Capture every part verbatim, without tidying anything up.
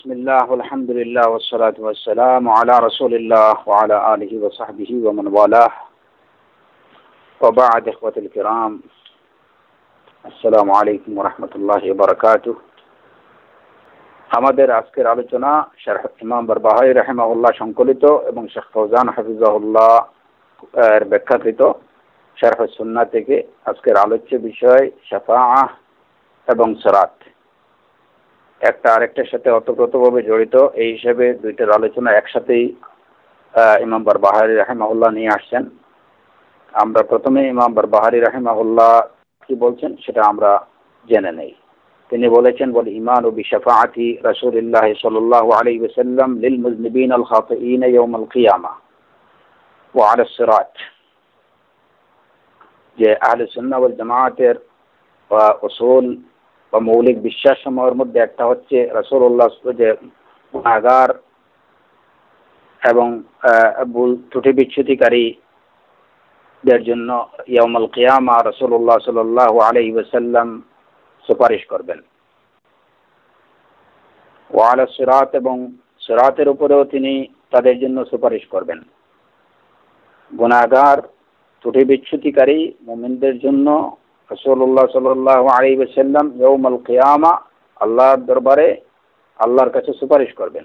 বিসমিল্লাহ আলহামদুলিল্লাহ ওয়াসসালাতু ওয়াসসালামু আলা রাসূলিল্লাহ ওয়া আলা আলিহি ওয়া সাহবিহি ওয়া মান ওয়ালাহ ওয়া বা'দ। ইখওয়াতুল কিরাম, আসসালামু আলাইকুম ওয়া রাহমাতুল্লাহি ওয়া বারাকাতুহু। আমাদের আজকের আলোচনা শারহ ইমাম বারবাহারি রাহিমাহুল্লাহ সংকলিত এবং শেখ ফওজান হাফিজাহুল্লাহ এর ব্যাখ্যাকৃত শারহ সুন্নাহ থেকে আজকের আলোচ্য বিষয় শাফাআহ এবং সিরাত। একটা আরেকটার সাথে ওতপ্রোতভাবে জড়িত, এই হিসেবে দুইটার আলোচনা একসাথেই ইমাম বারবাহারি রাহিমাহুল্লাহ নিয়ে আসছেন। আমরা প্রথমে ইমাম বারবাহারি রাহিমাহুল্লাহ কি বলছেন সেটা আমরা জেনে নেই। তিনি বলেছেন, বল ঈমানু বিশাফাআতি রাসূলিল্লাহ সাল্লাল্লাহু আলাইহি ওয়াসাল্লাম লিল মুযনিবিন আল খাতিঈন ইয়াউমাল কিয়ামা ওয়া আলা সিরাত। যে আহলে সুন্নাহ ওয়াল জামাআতের উসুল বা মৌলিক বিশ্বাস সমূহের মধ্যে একটা হচ্ছে রাসূলুল্লাহ যে গুনাহগার এবং ভুল ত্রুটি বিচ্যুতিকারীদের জন্য ইয়াউমুল কিয়ামা রাসূলুল্লাহ সাল্লাল্লাহু আলাইহি ওয়াসাল্লাম সুপারিশ করবেন। ওয়া আলা সিরাত, এবং সিরাতের উপরেও তিনি তাদের জন্য সুপারিশ করবেন। গুনাহগার ত্রুটি বিচ্যুতিকারী মুমিনদের জন্য রাসূলুল্লাহ সাল্লাল্লাহু আলাইহি ওয়াসাল্লাম ইয়াউমুল কিয়ামা আল্লাহর দরবারে আল্লাহর কাছে সুপারিশ করবেন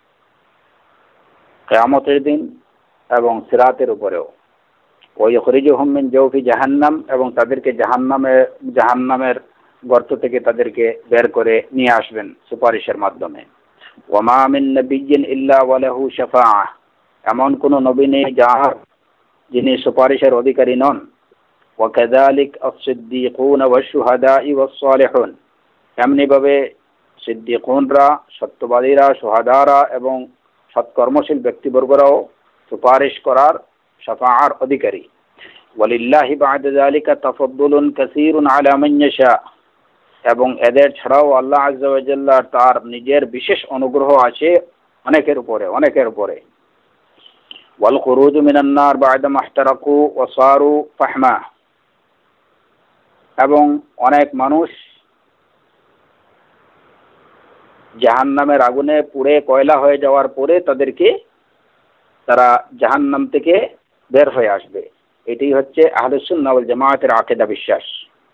কিয়ামতের দিন এবং সিরাতের উপরেও। ওয়া ইখরিজুহুম মিন জাওফি জাহান্নাম, এবং তাদেরকে জাহান্নামে জাহান্নামের গর্ত থেকে তাদেরকে বের করে নিয়ে আসবেন সুপারিশের মাধ্যমে। ওয়া মা মিন নাবিয়্যিন ইল্লা ওয়া লাহু শাফাআহ, এমন কোন নবী নেই যার যিনি সুপারিশের অধিকারী নন। ওয়াকাযালিক আস-সিদ্দীকুন ওয়াশ-শুহাদা'i ওয়াস-সালিহুন, এমনি ভাবে সিদ্দীকুনরা, সত্যবাদীরা, শুহাদারা এবং সৎকর্মশীল ব্যক্তিবর্গরাও সুপারিশ করার শাফাআর অধিকারী। ওয়ালিল্লাহি বা'দা যালিকা তাফাদ্দুলুন কাসীরুন আলা মান ইয়াশা, এবং এদের ছাড়াও আল্লাহ আযজা ওয়া জাল্লা তার নিজের বিশেষ অনুগ্রহ আছে অনেকের উপরে অনেকের উপরে। ওয়াল খুরুজু মিনান নার বা'দা মাহতারাকু ওয়া সারু ফাহমা, এবং অনেক মানুষ জাহান্নামের আগুনে পুড়ে কয়লা হয়ে যাওয়ার পরে তাদেরকে তারা জাহান্নাম থেকে বের হয়ে আসবে। এটি হচ্ছে আহলুস সুন্নাহ ওয়াল জামাআতের আকীদা বিশ্বাস।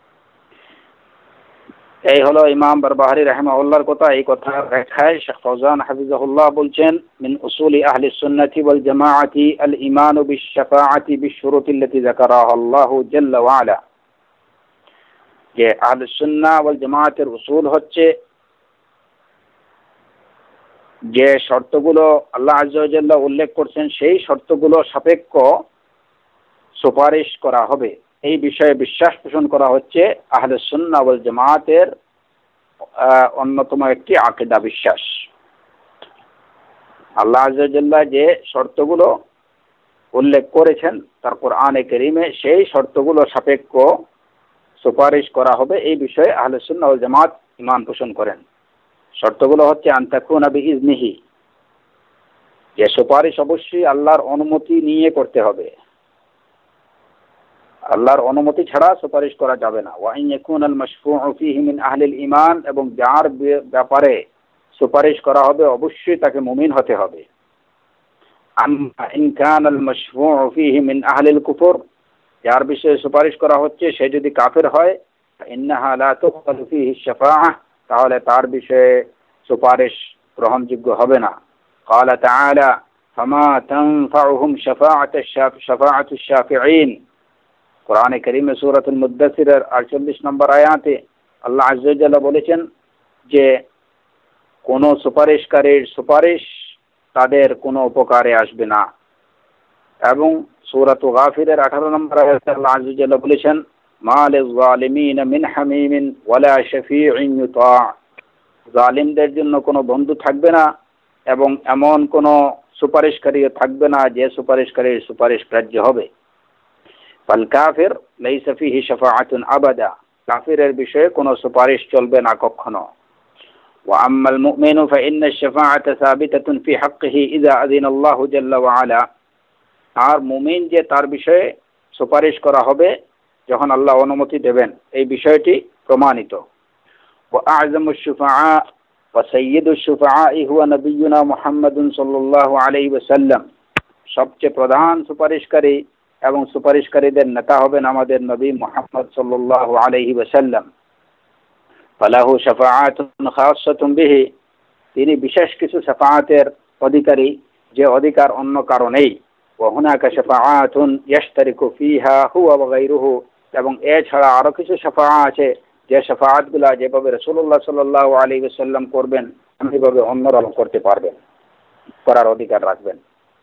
এই হলো ইমাম বারবাহারি রাহিমাহুল্লাহর কথা। এই কথার ব্যাখ্যায় শেখ ফওজান হাফিজাহুল্লাহ বলছেন, মিন উসুলি আহলিস সুন্নাতি ওয়াল জামাআতি আল ঈমানু বিশ-শাফাআতি বিশ-শুরুতিল্লাতী যাকারাহা আল্লাহু জাল্লা ওয়া আলা। যে আহলুস সুন্নাহ ওয়াল জামাআতের উসুল হচ্ছে যে শর্তগুলো আল্লাহ আযজা ওয়া জাল্লা উল্লেখ করছেন সেই শর্তগুলো সাপেক্ষ সুপারিশ করা হবে, এই বিষয়ে বিশ্বাস পোষণ করা হচ্ছে আহলুস সুন্নাহ ওয়াল জামাআতের অন্যতম একটি আকীদা বিশ্বাস। আল্লাহ আযজা ওয়া জাল্লা যে শর্তগুলো উল্লেখ করেছেন তার কোরআনে কারীমে, সেই শর্তগুলো সাপেক্ষ সুপারিশ করা হবে, এই বিষয়ে আহলুস সুন্নাহ ওয়াল জামাত ঈমান পোষণ করেন। শর্তগুলো হচ্ছে আন তাকুনা বিইজনিহি, যে সুপারিশ অবশ্যই আল্লাহর অনুমতি নিয়ে করতে হবে, আল্লাহর অনুমতি ছাড়া সুপারিশ করা যাবে না। ওয়া ইন ইয়াকুনাল মাশফুউ ফীহি মিন আহলিল ঈমান, এবং যার ব্যাপারে সুপারিশ করা হবে অবশ্যই তাকে মুমিন হতে হবে। আম্মা ইন কানাল মাশফুউ ফীহি মিন আহলিল কুফর, যার বিষয়ে সুপারিশ করা হচ্ছে সে যদি কাফের হয়, ইন্নাহা লা তুকবালু ফীহি শাফাআহ, তাহলে তার বিষয়ে সুপারিশ গ্রহণযোগ্য হবে না। ক্বালা তাআলা ফামা তানফাউহুম শাফাআতুশ শাফিঈন। কোরআনে কারীমে সূরাতুল মুদ্দাসসিরের আটচল্লিশ নম্বর আয়াতে আল্লাহ আযজা ওয়া জাল্লা বলেছেন যে কোন সুপারিশকারীর সুপারিশ তাদের কোনো উপকারে আসবে না। এবং সূরাতুল গাফিরের আঠারো নম্বর আয়াতে আল্লাহ আযজা ওয়া জাল্লা বলেছেন, মা লিয-যালিমিন মিন হামিমিন ওয়ালা শাফীইন ইউতা। জালিমদের জন্য কোনো বন্ধু থাকবে না এবং এমন কোনো সুপারিশকারীও থাকবে না যে সুপারিশকারীর সুপারিশ গ্রাহ্য হবে। ফাল কাফির লাইসা ফীহি শাফাআতুন আবাদা, কাফিরের বিষয়ে কোনো সুপারিশ চলবে না কখনো। ওয়া আম্মাল মুমিনু ফাইন্নাশ শাফাআতা সাবিতাতুন ফী হাক্কিহি ইযা আযিনা আল্লাহু জাল্লা ওয়া আলা, আর মুমিন যে তার বিষয়ে সুপারিশ করা হবে যখন আল্লাহ অনুমতি দেবেন, এই বিষয়টি প্রমাণিত। ওয়া আ'যামুশ শুফাআ وسيد الشفعاء هو نبينا محمد صلى الله عليه وسلم সবচেয়ে প্রধান সুপারিশকারী এবং সুপারিশকারীদের নেতা হবেন আমাদের নবী মুহাম্মদ সাল্লাল্লাহু আলাইহি ওয়াসাল্লাম। ফালাহু শাফাআতুন খাসসাতুন বিহি, তিনি বিশেষ কিছু শাফাআতের অধিকারী যে অধিকার অন্য কারো নেই। ওয়া হুনাকা শাফাআতুন ইয়াশতারিকু ফিহা হুয়া ওয়া গায়রুহু, এবং এছাড়া আরো কিছু শাফাআত আছে যে শাফাআতগুলো যেভাবে রাসূলুল্লাহ সাল্লাল্লাহু আলাইহি ওয়াসাল্লাম করবেন এমনিভাবে অন্যরাও করতে পারবেন, করার অধিকার রাখবেন।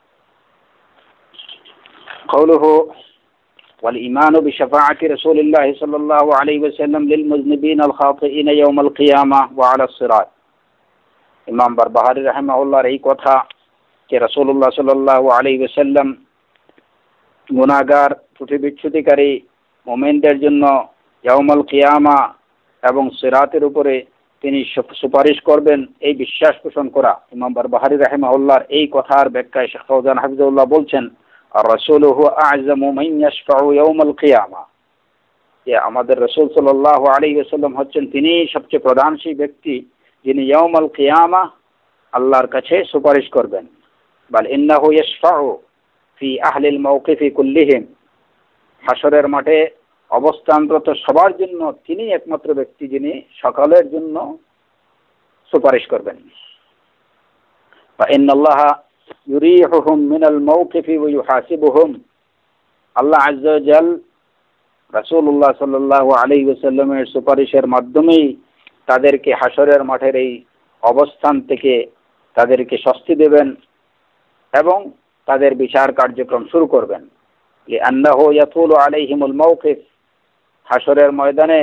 قوله والإيمان بشفاعة رسول الله صلى الله عليه وسلم للمذنبين الخاطئين يوم القيامة وعلى الصراط। ইমাম বারবাহারি রাহিমাহুল্লাহর এই কথা যে রাসূলুল্লাহ সাল্লাল্লাহু আলাইহি ওয়াসাল্লাম গুনাহগার ত্রুটি বিচ্যুতিকারী মুমিনদের জন্য ইয়াউমুল কিয়ামা এবং সিরাতের উপরে তিনি সুপারিশ করবেন এই বিশ্বাস পোষণ করা। ইমাম বারবাহারি রাহিমাহুল্লাহর এই কথার ব্যাখ্যায় শেখ ফাওজান হাফিজাহুল্লাহ বলছেন, আর রাসূল হুয়া আ'যামু মান ইয়াশফাউ ইয়াউমুল কিয়ামা, যে আমাদের রাসূল সাল্লাল্লাহু আলাইহি ওয়াসাল্লাম হচ্ছেন তিনি সবচেয়ে প্রধান সেই ব্যক্তি যিনি ইয়াউমুল কিয়ামা আল্লাহর কাছে সুপারিশ করবেন। বাল ইন্নাহু ইয়াশফাউ ফি আহলিল মাওকিফি কুল্লিহিম, হাসরের মাঠে অবস্থানরত সবার জন্য তিনি একমাত্র ব্যক্তি যিনি সকলের জন্য সুপারিশ করবেন। ফা ইন্নাল্লাহা ইউরিহুহুম মিনাল মাওকিফি ওয়া ইউহাসিবুহুম, আল্লাহ আযজা ওয়া জাল রাসূলুল্লাহ সাল্লাল্লাহু আলাইহি ওয়াসাল্লামের সুপারিশের মাধ্যমেই তাদেরকে হাসরের মাঠের এই অবস্থান থেকে তাদেরকে স্বস্তি দেবেন এবং তাদের বিচার কার্যক্রম শুরু করবেন। লিআন্নাহু ইয়াতুলু আলাইহিমুল মাওকিফ, হাসরের ময়দানে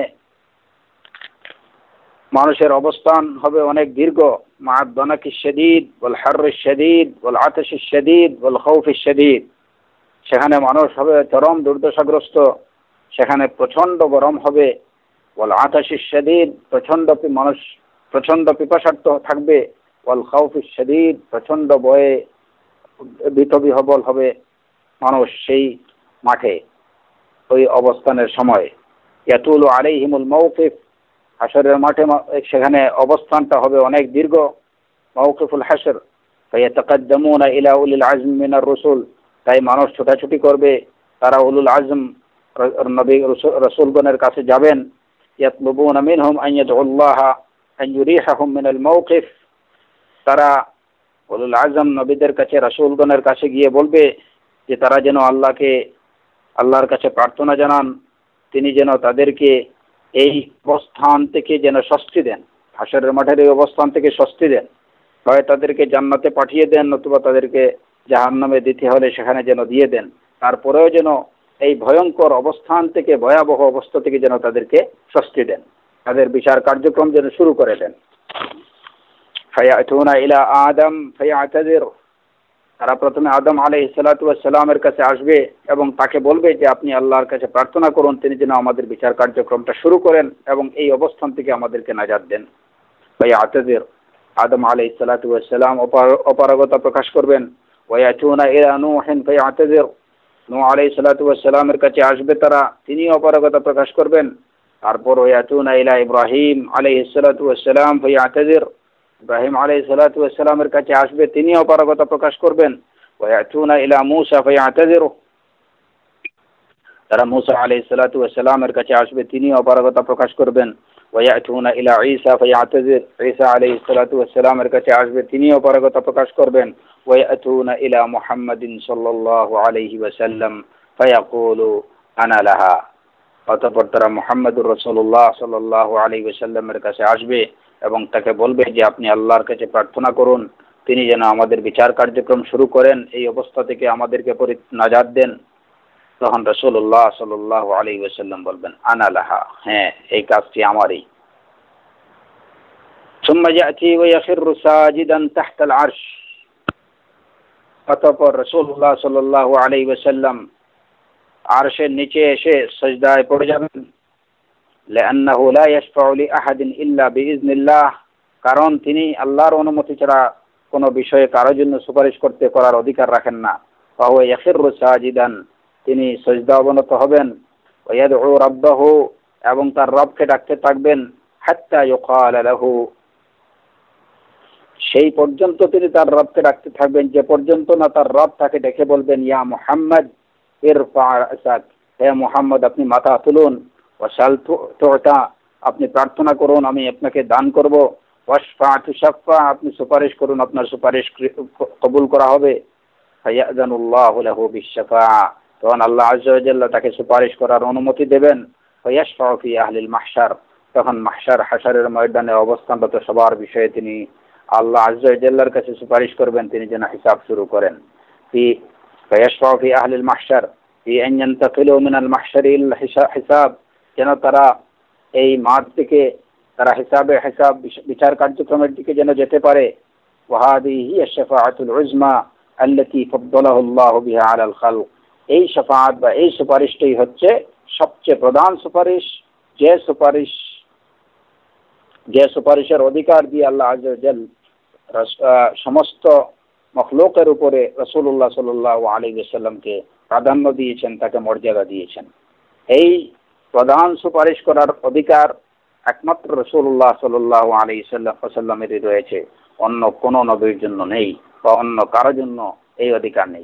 মানুষের অবস্থান হবে অনেক দীর্ঘ। মা'আদ দানাকিশ শাদীদ ওয়াল হাররিশ শাদীদ ওয়াল আতাশিশ শাদীদ ওয়াল খাউফিশ শাদীদ, সেখানে মানুষ হবে চরম দুর্দশাগ্রস্ত, সেখানে প্রচন্ড গরম হবে। ওয়াল আতাশিশ শাদীদ, প্রচন্ড মানুষ প্রচন্ড পিপাসার্ত থাকবে। ওয়াল খাউফিশ শাদীদ, প্রচন্ড ভয়ে ভীতবিহ্বল হবে মানুষ সেই মাঠে ওই অবস্থানের সময়। ইয়াতুলু আলাইহিমুল মাওকিফ, হাসরের মাঠে সেখানে অবস্থানটা হবে অনেক দীর্ঘ। মাওকিফুল হাসর, ফায়াতাকাদ্দামুনা ইলা উলিল আজম মিনার রুসুল, তাই মানুষ ছোটাছুটি করবে, তারা উলুল আজম নবী রাসূলগণের কাছে যাবেন। ইয়াতলুবুনা মিনহুম আন ইয়াদউল্লাহা আন ইউরিহাহুম মিনাল মাওকিফ, তারা উলুল আজম নবীদের কাছে রাসূলগণের কাছে গিয়ে বলবে যে তারা যেন আল্লাহকে আল্লাহর কাছে প্রার্থনা জানান তিনি যেন তাদেরকে এই অবস্থান থেকে যেন স্বস্তি দেন, হাসরের মাঠের এই অবস্থান থেকে স্বস্তি দেন, হয় তাদেরকে জান্নাতে পাঠিয়ে দেন নতুবা তাদেরকে জাহান্নামে দিতে হলে সেখানে যেন দিয়ে দেন, তারপরেও যেন এই ভয়ঙ্কর অবস্থান থেকে ভয়াবহ অবস্থা থেকে যেন তাদেরকে স্বস্তি দেন, তাদের বিচার কার্যক্রম যেন শুরু করে দেন। ফায়াতুনা ইলা আদম ফায়াতাযির, তারা প্রথমে আদম আলাইহিস সালাতু ওয়াস সালামের কাছে আসবে এবং তাকে বলবে যে আপনি আল্লাহর কাছে প্রার্থনা করুন তিনি যেন আমাদের বিচার কার্যক্রমটা শুরু করেন এবং এই অবস্থান থেকে আমাদেরকে নাজাত দেন। ফায়াতাযির, আদম আলাইহিস সালাতু ওয়াস সালাম অপারগতা প্রকাশ করবেন। ওয়ায়াতুনা ইলা নূহিন ফায়াতাযির, নূহ আলাইহিস সালাতু ওয়াস সালামের কাছে আসবে তারা, তিনি অপারগতা প্রকাশ করবেন। তারপর ওয়ায়াতুনা ইলা ইব্রাহিম আলাইহিস সালাতু ওয়াস সালাম ফায়াতাযির, ইব্রাহিম আলাইহিস সালাতু ওয়াস সালামের কাছে আসবে তিনি অপারগতা প্রকাশ করবেন। ওয়ায়াতুনা ইলা মূসা ফায়াতাযির, তারা মূসা আলাইহিস সালাতু ওয়াস সালামের কাছে আসবে তিনি অপারগতা প্রকাশ করবেন। ওয়ায়াতুনা ইলা ঈসা ফায়াতাযির, ঈসা আলাইহিস সালাতু ওয়াস সালামের কাছে আসবে তিনি অপারগতা প্রকাশ করবেন। ওয়ায়াতুনা ইলা মুহাম্মাদিন সাল্লাল্লাহু আলাইহি ওয়াসাল্লাম ফায়াকুলু আনা লাহা, অতঃপর তারা মুহাম্মদুর রাসূলুল্লাহ সাল্লাল্লাহু আলাইহি ওয়াসাল্লামের কাছে আসবে এবং তাকে বলবে যে আপনি আল্লাহর কাছে প্রার্থনা করুন তিনি যেন আমাদের বিচার কার্যক্রম শুরু করেন, এই অবস্থা থেকে আমাদেরকে নাজাত দেন। তখন রাসূলুল্লাহ সাল্লাল্লাহু আলাইহি ওয়াসাল্লাম বলবেন আনা লাহা, হ্যাঁ এই কাজটি আমারই। সুম্মা ইয়াতি ওয়া ইয়াখিরু সাজিদান তাহতাল আরশ, অতঃপর রাসূলুল্লাহ সাল্লাল্লাহু আলাইহি ওয়াসাল্লাম আরশের নিচে এসে সিজদায় পড়ে যাবেন। লিআন্নাহু লা ইয়াশফাউ লিআহাদিন ইল্লা বিইজনিল্লাহ, কারণ তিনি আল্লাহর অনুমতি ছাড়া কোনো বিষয়ে কারোর জন্য সুপারিশ করতে করার অধিকার রাখেন না। ফাহুয়া ইয়াখিরু সাজিদান, তিনি সিজদা অবনত হবেন। ওয়া ইয়াদউ রাব্বাহু, এবং তার রবকে ডাকতে থাকবেন। হাত্তা ইউকাল লাহু, সেই পর্যন্ত তিনি তার রবকে রাখতে থাকবেন, যে পর্যন্ত না তার রব তাকে ডেকে বলবেন, ইয়া মুহাম্মদ ইরফা রাসাক, হে মুহাম্মদ আপনি মাথা তুলুন, ওয়াসাল তুতা, আপনি প্রার্থনা করুন আমি আপনাকে দান করব, ওয়াশফা তুশাফা, আপনি সুপারিশ করুন আপনার সুপারিশ কবুল করা হবে, ফায়াযানুল্লাহু লাহু বিশ-শাফাআ, তখন আল্লাহ আযজা ওয়া জাল্লা তাকে সুপারিশ করার অনুমতি দেবেন, ফায়াশফাউ ফি আহলিল মাহশার, তখন মাহশার হাশারের ময়দানে অবস্থানরত সবার বিষয়ে তিনি আল্লাহ আযজা ওয়া জাল্লার কাছে সুপারিশ করবেন, তিনি যেন হিসাব শুরু করেন। ফি ফায়াশফাউ ফি আহলিল মাহশার ফি আন ইয়ান্তাকিলু মিনাল মাহশারি ইল হিসাব, যেন তারা এই মাঠ থেকে তারা হিসাবে হিসাব বিচার কার্যক্রমের দিকে যেন যেতে পারে। ওয়াহাদিহি হিয়া শাফাআতুল উযমা আল্লাতী ফাদ্দালাহু আল্লাহু বিহা আলাল খালক, এই শাফাআত বা এই সুপারিশটাই হচ্ছে সবচেয়ে প্রধান সুপারিশ, যে সুপারিশ যে সুপারিশের অধিকার দিয়ে আল্লাহ আযজা ওয়া জাল্লা সমস্ত মখলুকের উপরে রাসূলুল্লাহ সাল্লাল্লাহু আলাইহি ওয়াসাল্লামকে প্রাধান্য দিয়েছেন, তাকে মর্যাদা দিয়েছেন। এই প্রধান সুপারিশ করার অধিকার একমাত্র রাসূলুল্লাহ সাল্লাল্লাহু আলাইহি ওয়াসাল্লামেরই রয়েছে, অন্য কোনো নবীর জন্য নেই বা অন্য কারোর জন্য এই অধিকার নেই।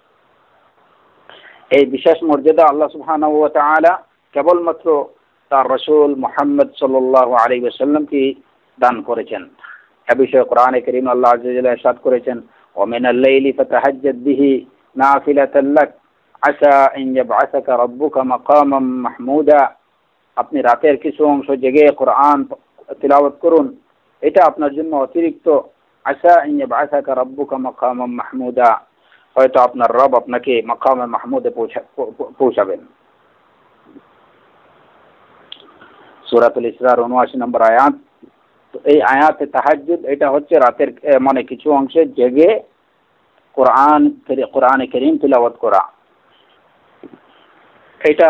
এই বিশেষ মর্যাদা আল্লাহ সুবহানাহু ওয়া তাআলা কেবলমাত্র তার রাসূল মুহাম্মদ সাল্লাল্লাহু আলাইহি ওয়াসাল্লামকে দান করেছেন। এ বিষয়ে কোরআনে কারীম আল্লাহ আযজা ওয়া জাল্লা ইরশাদ করেছেন, ওয়া মিনাল লাইলি ফাতাহাজ্জাদ বিহি নাফিলাতাল লাক আসা আন ইয়াবআসাকা রাব্বুকা মাকামান মাহমুদা, আপনি রাতের কিছু অংশ জেগে কোরআন তিলাওয়াত করুন, এটা আপনার জন্য অতিরিক্ত, আসা আন ইয়াবআসাকা রাব্বুকা মাকামান মাহমুদা, হয়তো আপনার রব আপনাকে মাকামে মাহমুদে পৌঁছাবেন। সূরাতুল ইসরার উনআশি নম্বর আয়াত। তো এই আয়াতে তাহাজ্জুদ এটা হচ্ছে রাতের মানে কিছু অংশে জেগে কোরআন কোরআনে কারীম তিলাওয়াত করা। এটা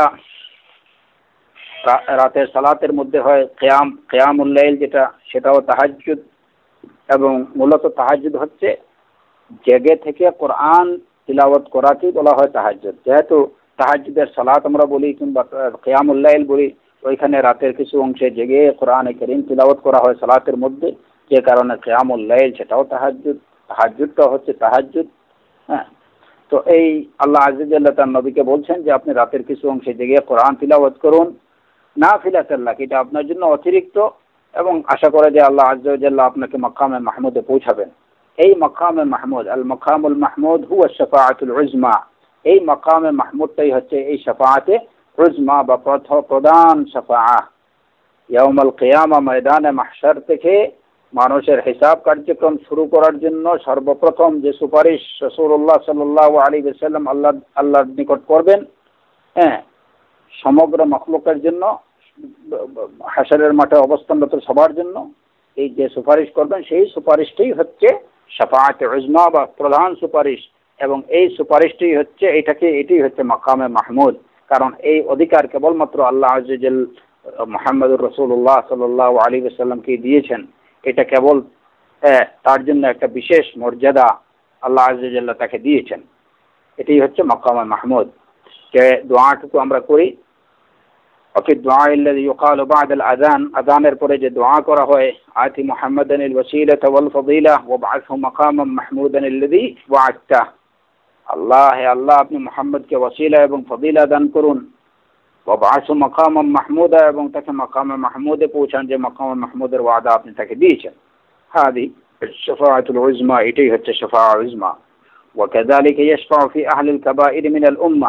রাতের সালাতের মধ্যে হয় কিয়াম কিয়ামুল লাইল, যেটা সেটাও তাহাজ্জুদ, এবং মূলত তাহাজ্জুদ হচ্ছে জেগে থেকে কোরআন তিলাওয়াত করাকেই বলা হয় তাহাজ্জুদ। যেহেতু তাহাজ্জুদের সালাত আমরা বলি কিংবা কিয়ামুল লাইল বলি, ওইখানে রাতের কিছু অংশে জেগে কোরআনে কারীম তিলাওয়াত করা হয় সালাতের মধ্যে, যে কারণে কিয়ামুল লাইল সেটাও তাহাজ্জুদ, তাহাজ্জুদটা হচ্ছে তাহাজ্জুদ। হ্যাঁ, তো এই আল্লাহ আযজা ওয়া জাল্লা তার নবীকে বলছেন যে আপনি রাতের কিছু অংশে জেগে কোরআন তিলাওয়াত করুন, নাফিলাতাল লাক, এটা আপনার জন্য অতিরিক্ত, এবং আশা করে যে আল্লাহ আযজা ওয়া জাল্লা আপনাকে মাকামে মাহমুদে পৌঁছাবেন। এই মাকামে মাহমুদ, আল মাকামুল মাহমুদ হুয়া শাফাআতুল উযমা, এই মাকামে মাহমুদটাই হচ্ছে এই শাফাআতে উযমা বা প্রধান শাফাআহ। ইয়াউমুল কিয়ামা, ময়দানে মাহশার থেকে মানুষের হিসাব কার্যক্রম শুরু করার জন্য সর্বপ্রথম যে সুপারিশ রাসূলুল্লাহ সাল্লাল্লাহু আলাইহি ওয়াসাল্লাম আল্লাহ আল্লাহর নিকট করবেন, হ্যাঁ, সমগ্র মাখলুকের জন্য, হাশরের মাঠে অবস্থানরত সবার জন্য এই যে সুপারিশ করবেন, সেই সুপারিশটাই হচ্ছে শাফাআতে উযমা বা প্রধান সুপারিশ, এবং এই সুপারিশটাই হচ্ছে এটাকে এটাই হচ্ছে মাকামে মাহমুদ। কারণ এই অধিকার কেবলমাত্র আল্লাহ আযজা ওয়া জাল্লা মুহাম্মদুর রাসূলুল্লাহ সাল্লাল্লাহু আলাইহি ওয়াসাল্লামকে দিয়েছেন। এটা কেবল তার জন্য একটা বিশেষ মর্যাদা আল্লাহ আযজা ওয়া জাল্লা তাকে দিয়েছেন, এটাই হচ্ছে মাকামে মাহমুদ। যে দোয়াটুকু আমরা করি, وفي الدعاء الذي يقال بعد الأذان, আযানের পরে যে দোয়া করা হয়, আতি মুহাম্মাদান আল ওয়াসিলাতা ওয়াল ফাদিলা ওয়াবআসহু মাকামান মাহমুদান আল্লাযী ওয়া'আদতা, আল্লাহ হে আল্লাহ আপনি মুহাম্মদকে ওয়াসিলা এবং ফদিলা দান করুন, ওয়াবআসহু মাকামান মাহমুদা, এবং তাকে মাকামে মাহমুদে পৌঁছান যে মাকামে মাহমুদের ওয়াদা আপনি তাকে দিয়েছেন। হাদি শাফাআতুল উযমা, এটাই হচ্ছে শাফাআতুল উযমা। ওয়াকাযালিকা ইয়াশফাউ ফি আহলিল কাবাইর মিনাল উম্মাহ।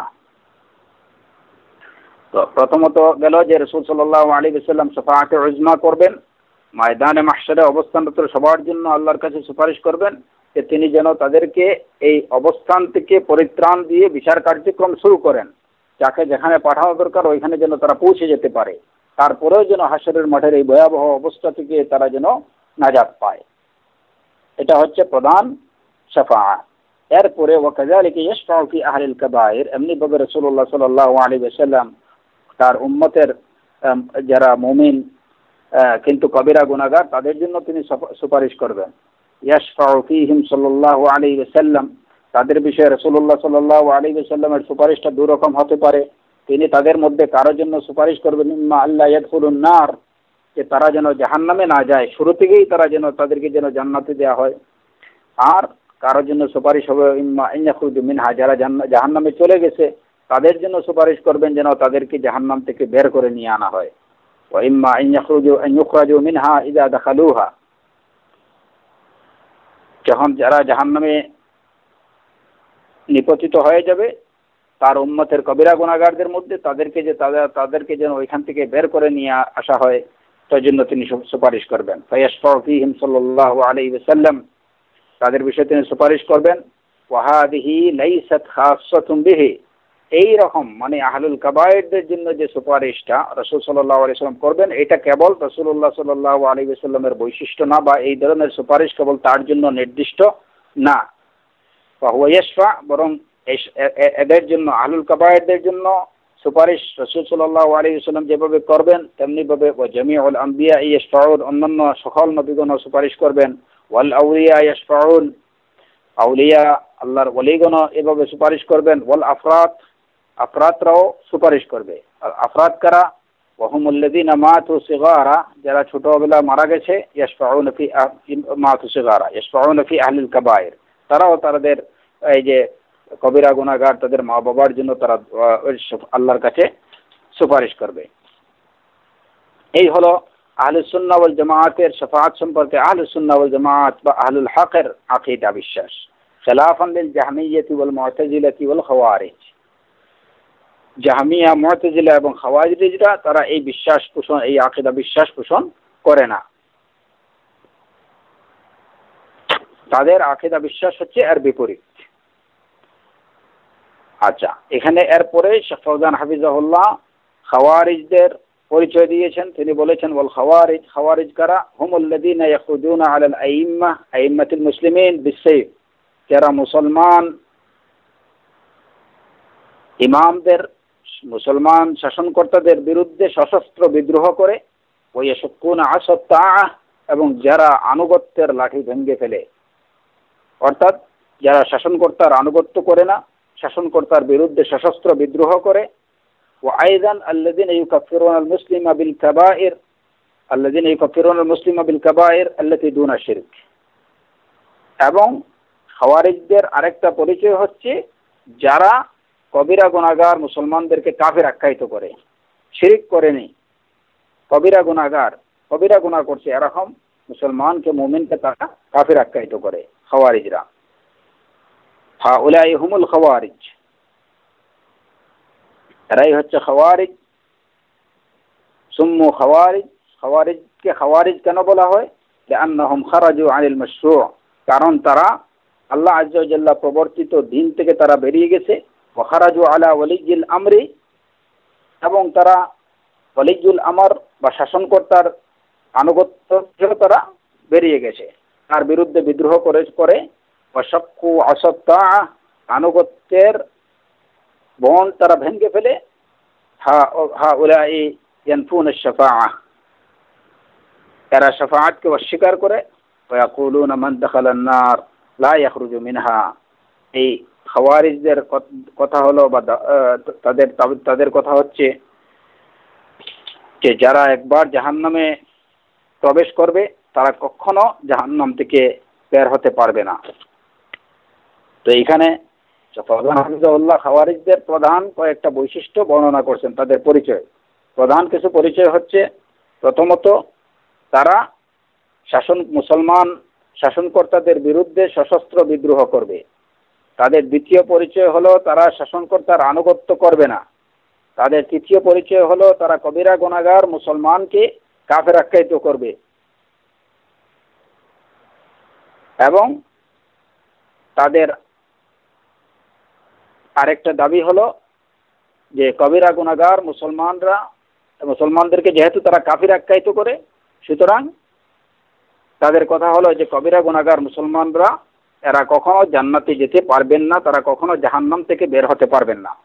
তো প্রথমত গেল যে রাসূল সাল্লাল্লাহু আলাইহি ওয়াসাল্লাম শাফাআতে উযমা করবেন, ময়দানে মাহশারে অবস্থানরত সবার জন্য আল্লাহর কাছে সুপারিশ করবেন যে তিনি যেন তাদেরকে এই অবস্থান থেকে পরিত্রাণ দিয়ে বিচার কার্যক্রম শুরু করেন, যাকে যেখানে পাঠানো দরকার ওইখানে যেন তারা পৌঁছে যেতে পারে, তারপরেও যেন হাশরের মাঠের এই ভয়াবহ অবস্থা থেকে তারা যেন নাজাত পায়। এটা হচ্ছে প্রধান শাফাআত। এরপরে ওয়াকাযালিকা ইয়াশফাউ ফি আহলিল কাবাইর, এমনিভাবে রাসূলুল্লাহ সাল্লাল্লাহু আলাইহি ওয়াসাল্লাম তার উম্মতের যারা মুমিন কিন্তু কবিরা গুনাহগার, তাদের জন্য তিনি সুপারিশ করবেন। ইয়াশফাউ ফীহিম সাল্লাল্লাহু আলাইহি ওয়াসাল্লাম, তাদের বিষয়ে রাসূলুল্লাহ সাল্লাল্লাহু আলাইহি ওয়াসাল্লামের সুপারিশটা দুই রকম হতে পারে। তিনি তাদের মধ্যে কারোর জন্য সুপারিশ করবেন, ইম্মা আল্লাহ ইয়াদখুলুন নার, যে তারা যেন জাহান্নামে না যায়, শুরু থেকেই তারা যেন তাদেরকে যেন জান্নাতে দেওয়া হয়। আর কারোর জন্য সুপারিশ হবে ইম্মা ইন্নাখুরুজু মিনহা, যারা জাহান্নামে চলে গেছে তাদের জন্য সুপারিশ করবেন যেন তাদেরকে জাহান্নাম থেকে বের করে নিয়ে আনা হয়। ওয়া ইম্মা ইন্নাখুরুজু ইউখরাজু মিনহা ইযা দাখালুহা, যখন যারা জাহান্নামে নিপতিত হয়ে যাবে তার উম্মতের কবিরা গুনাহগারদের মধ্যে তাদেরকে যে তাদেরকে যেন ওইখান থেকে বের করে নিয়ে আসা হয়, তার জন্য তিনি সুপারিশ করবেন। ফায়াশফাউ ফীহিম সাল্লাল্লাহু আলাইহি ওয়াসাল্লাম, তাদের বিষয়ে তিনি সুপারিশ করবেন। ওয়া হাযিহি লাইসাত খাসসাতুন বিহি, এই রকম মানে আহলুল কাবায়েরদের জন্য যে সুপারিশটা রাসূল সাল্লাল্লাহু আলাইহি ওয়াসাল্লাম করবেন, এটা কেবল রাসূলুল্লাহ সাল্লাল্লাহু আলাইহি ওয়াসাল্লামের বৈশিষ্ট্য না, বা এই ধরনের সুপারিশ কেবল তার জন্য নির্দিষ্ট না। ফাহুয়া ইয়াশফা, বরং এদের জন্য আহলুল কাবায়েরদের জন্য সুপারিশ রাসূল সাল্লাল্লাহু আলাইহি ওয়াসাল্লাম যেভাবে করবেন তেমনি ভাবে ওয়া জামিউল আম্বিয়া ইয়াশফাউন, অন্যান্য সকল নবীগণ সুপারিশ করবেন। ওয়াল আউলিয়া ইয়াশফাউন, আউলিয়া আল্লাহর ওলিগণ এভাবে সুপারিশ করবেন। ওয়াল আফরাদ, আফরাদরাও সুপারিশ করবে। আর আফরাদ কারা? ওয়াহুমুল লাযিনা মাতু সিগারা, যারা ছোটবেলা মারা গেছে। ইয়াশফাউন ফি মাতু সিগারা ইয়াশফাউন ফি আহলিল কাবায়ের, তারাও তাদের এই যে কবিরা গুনাহগার তাদের মা বাবার জন্য তারা আল্লাহর কাছে সুপারিশ করবে। এই হলো আহলুস সুন্নাহ ওয়াল জামাআতের শাফাআত সম্পর্কে আহলুস সুন্নাহ ওয়াল জামাআত বা আহলুল হকের আকীদা বিশ্বাস, খিলাফান লিল জাহমিয়্যাতি ওয়াল মু'তাজিলাতি ওয়াল খাওয়ারিজ। জাহমিয়া, মু'তাজিলা এবং খাওয়ারিজরা তারা এই বিশ্বাস পোষণ এই আকীদা বিশ্বাস পোষণ করে না। তাদের আকীদা বিশ্বাস হচ্ছে এর বিপরীত। আচ্ছা, এখানে এরপরে শেখ ফওজান হাফিজাহুল্লাহ খাওয়ারিজদের পরিচয় দিয়েছেন। তিনি বলেছেন ওয়াল খাওয়ারিজ, খাওয়ারিজ কারা? হুমুল্লাযীনা ইয়াখুদুনা আলাল আইম্মা আইম্মাতুল মুসলিমিন বিসসাইফ, যারা মুসলমান ইমামদের, মুসলমান শাসনকর্তাদের বিরুদ্ধে সশস্ত্র বিদ্রোহ করে। ওয়া ইয়াশুকুনা আসাত তাআহ, এবং যারা আনুগত্যের লাঠি ভেঙে ফেলে, অর্থাৎ যারা শাসনকর্তার আনুগত্য করে না, শাসনকর্তার বিরুদ্ধে সশস্ত্র বিদ্রোহ করে। ওয়া আইযান আল্লাযীনা ইউকাফিরুনা আল মুসলিমা বিল কাবায়ের আল্লাযীনা ইউকাফিরুনা আল মুসলিমা বিল কাবায়ের আল্লাতী দুনা শিরক। এবং খাওয়ারিজদের আরেকটা পরিচয় হচ্ছে যারা কবিরা গুনাহগার মুসলমানদেরকে কাফির আখ্যায়িত করে, শিরক করেনি, কবিরা গুনাহগার, কবিরা গুনাহ করছে এরকম মুসলমানকে, মুমিনকে তারা কাফির আখ্যায়িত করে খাওয়ারিজরা। হাউলাই হুমুল খাওয়ারিজ, এরাই হচ্ছে খাওয়ারিজ। সুম্মু খাওয়ারিজ, খাওয়ারিজকে খাওয়ারিজ কেন বলা হয়? লিআন্নাহুম খারাজু আনিল মাশরূ, কারণ তারা আল্লাহ আযজা ওয়া জাল্লা প্রবর্তিত দ্বীন থেকে তারা বেরিয়ে গেছে। ওয়া খারাজু আলা ওয়ালিয়্যিল আমরি, এবং তারা ওয়ালিয়্যুল আমর বা শাসনকর্তার আনুগত্য থেকে তারা বেরিয়ে গেছে, তার বিরুদ্ধে বিদ্রোহ করে করে ওয়াশাক্কু আসাত তাআহ, আনুগত্যের বন্ড তারা ভেঙে ফেলে। হাউলাই ইয়ানফুনা আশ-শাফাআহ, এরা শাফাআতকে অস্বীকার করে। ওয়া ইয়াকুলুনা মান দাখালা আন-নার লা ইয়াখরুজু মিনহা, এই খাওয়ারিজদের কথা হলো বা তাদের তাদের কথা হচ্ছে যে যারা একবার জাহান্নামে প্রবেশ করবে তারা কখনো জাহান্নাম থেকে বের হতে পারবে না। তো এইখানে ফওজান হাফিজাহুল্লাহ খাওয়ারিজদের প্রধান কয়েকটা বৈশিষ্ট্য বর্ণনা করছেন, তাদের পরিচয়। প্রধান কিছু পরিচয় হচ্ছে, প্রথমত তারা শাসন মুসলমান শাসনকর্তাদের বিরুদ্ধে সশস্ত্র বিদ্রোহ করবে। তাদের দ্বিতীয় পরিচয় হলো তারা শাসনকর্তার আনুগত্য করবে না। তাদের তৃতীয় পরিচয় হলো তারা কবিরা গুনাহগার মুসলমানকে কাফের আখ্যায়িত করবে। এবং তাদের আরেকটা দাবি হলো যে কবিরা গুনাহগার মুসলমানরা মুসলমানদেরকে যেহেতু তারা কাফির আখ্যায়িত করে, সুতরাং তাদের কথা হলো যে কবিরা গুনাহগার মুসলমানরা এরা কখনো জান্নাতে যেতে পারবেন না, তারা কখনো জাহান্নাম থেকে বের হতে পারবেন না।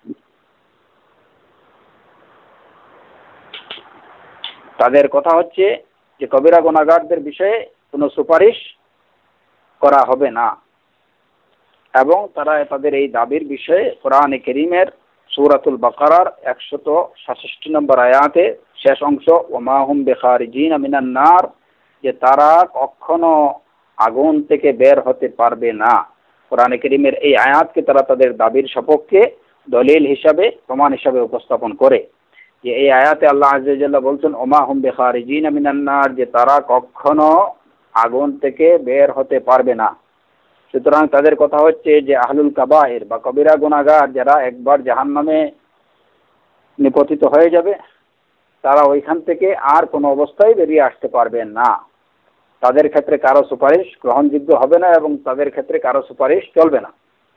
তাদের কথা হচ্ছে যে কবিরা গুনাহগারদের বিষয়ে কোনো সুপারিশ করা হবে না, এবং তারা তাদের এই দাবির বিষয়ে কোরআনে কারীমের সূরাতুল বাকারার একশত সাতষট্টি নম্বর আয়াতে শেষ অংশ, ওমা হুম বিখারিজিনা মিনান নার, যে তারা কখনো আগুন থেকে বের হতে পারবে না। কোরআনে কারীমের এই আয়াতকে তারা তাদের দাবির সপক্ষে দলিল হিসাবে, প্রমাণ হিসাবে উপস্থাপন করে। যে এই আয়াতে আল্লাহ আযজা ওয়া জাল্লা বলছেন ওমা হুম বিখারিজিনা মিনান নার, যে তারা কখনো আগুন থেকে বের হতে পারবে না। সুতরাং তাদের কথা হচ্ছে যে আহলুল কাবায়ের বা কবিরা গুনাহগার যারা একবার জাহান্নামে নিপতিত হয়ে যাবে, তারা ওইখান থেকে আর কোনো অবস্থায় বেরিয়ে আসতে পারবেন না। তাদের ক্ষেত্রে কারো সুপারিশ গ্রহণযোগ্য হবে না এবং তাদের ক্ষেত্রে কারো সুপারিশ চলবে না।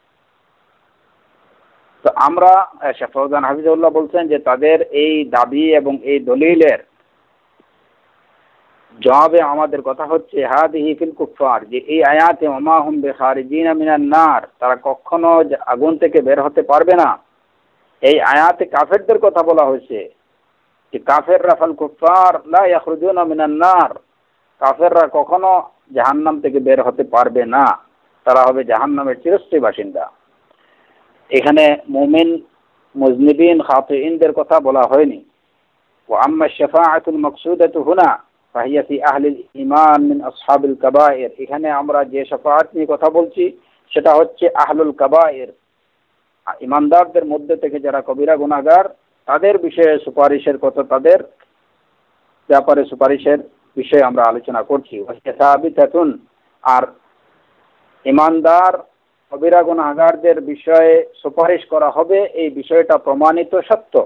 তো আমরা শেখ ফওজান হাফিজাহুল্লাহ বলছেন যে তাদের এই দাবি এবং এই দলিলের জবাবে আমাদের কথা হচ্ছে হাদিহি ফিল কুফার, যে এই আয়াতে ওমা হুম বিখারিজিনা মিনান নার, তারা কখনো আগুন থেকে বের হতে পারবে না, এই আয়াতে কাফেরদের কথা বলা হয়েছে। যে কাফেররা ফাল কুফার লা ইয়াখরুজুনা মিনান নার, কাফেররা কখনো জাহান্নাম থেকে বের হতে পারবে না, তারা হবে জাহান্নামের চিরস্থায়ী বাসিন্দা। এখানে মুমিন, মুজনিবিন, খাতিইনদের কথা বলা হয়নি। ওয়া আম্মা শাফাআতুল মাকসুদাতু হুনা ফাহিয়া ফি আহলিল ঈমান মিন আসহাবিল কাবায়ের, এখানে আমরা যে শাফাআত নিয়ে কথা বলছি সেটা হচ্ছে আহলুল কাবায়ের, ঈমানদারদের মধ্যে থেকে যারা কবিরা গুনাহগার, তাদের বিষয়ে সুপারিশের কথা, তাদের ব্যাপারে সুপারিশের বিষয়ে আমরা আলোচনা করছি। ওয়াসাবিতাতুন, আর ঈমানদার কবিরা গুনাহগারদের বিষয়ে সুপারিশ করা হবে, এই বিষয়টা প্রমাণিত সত্য।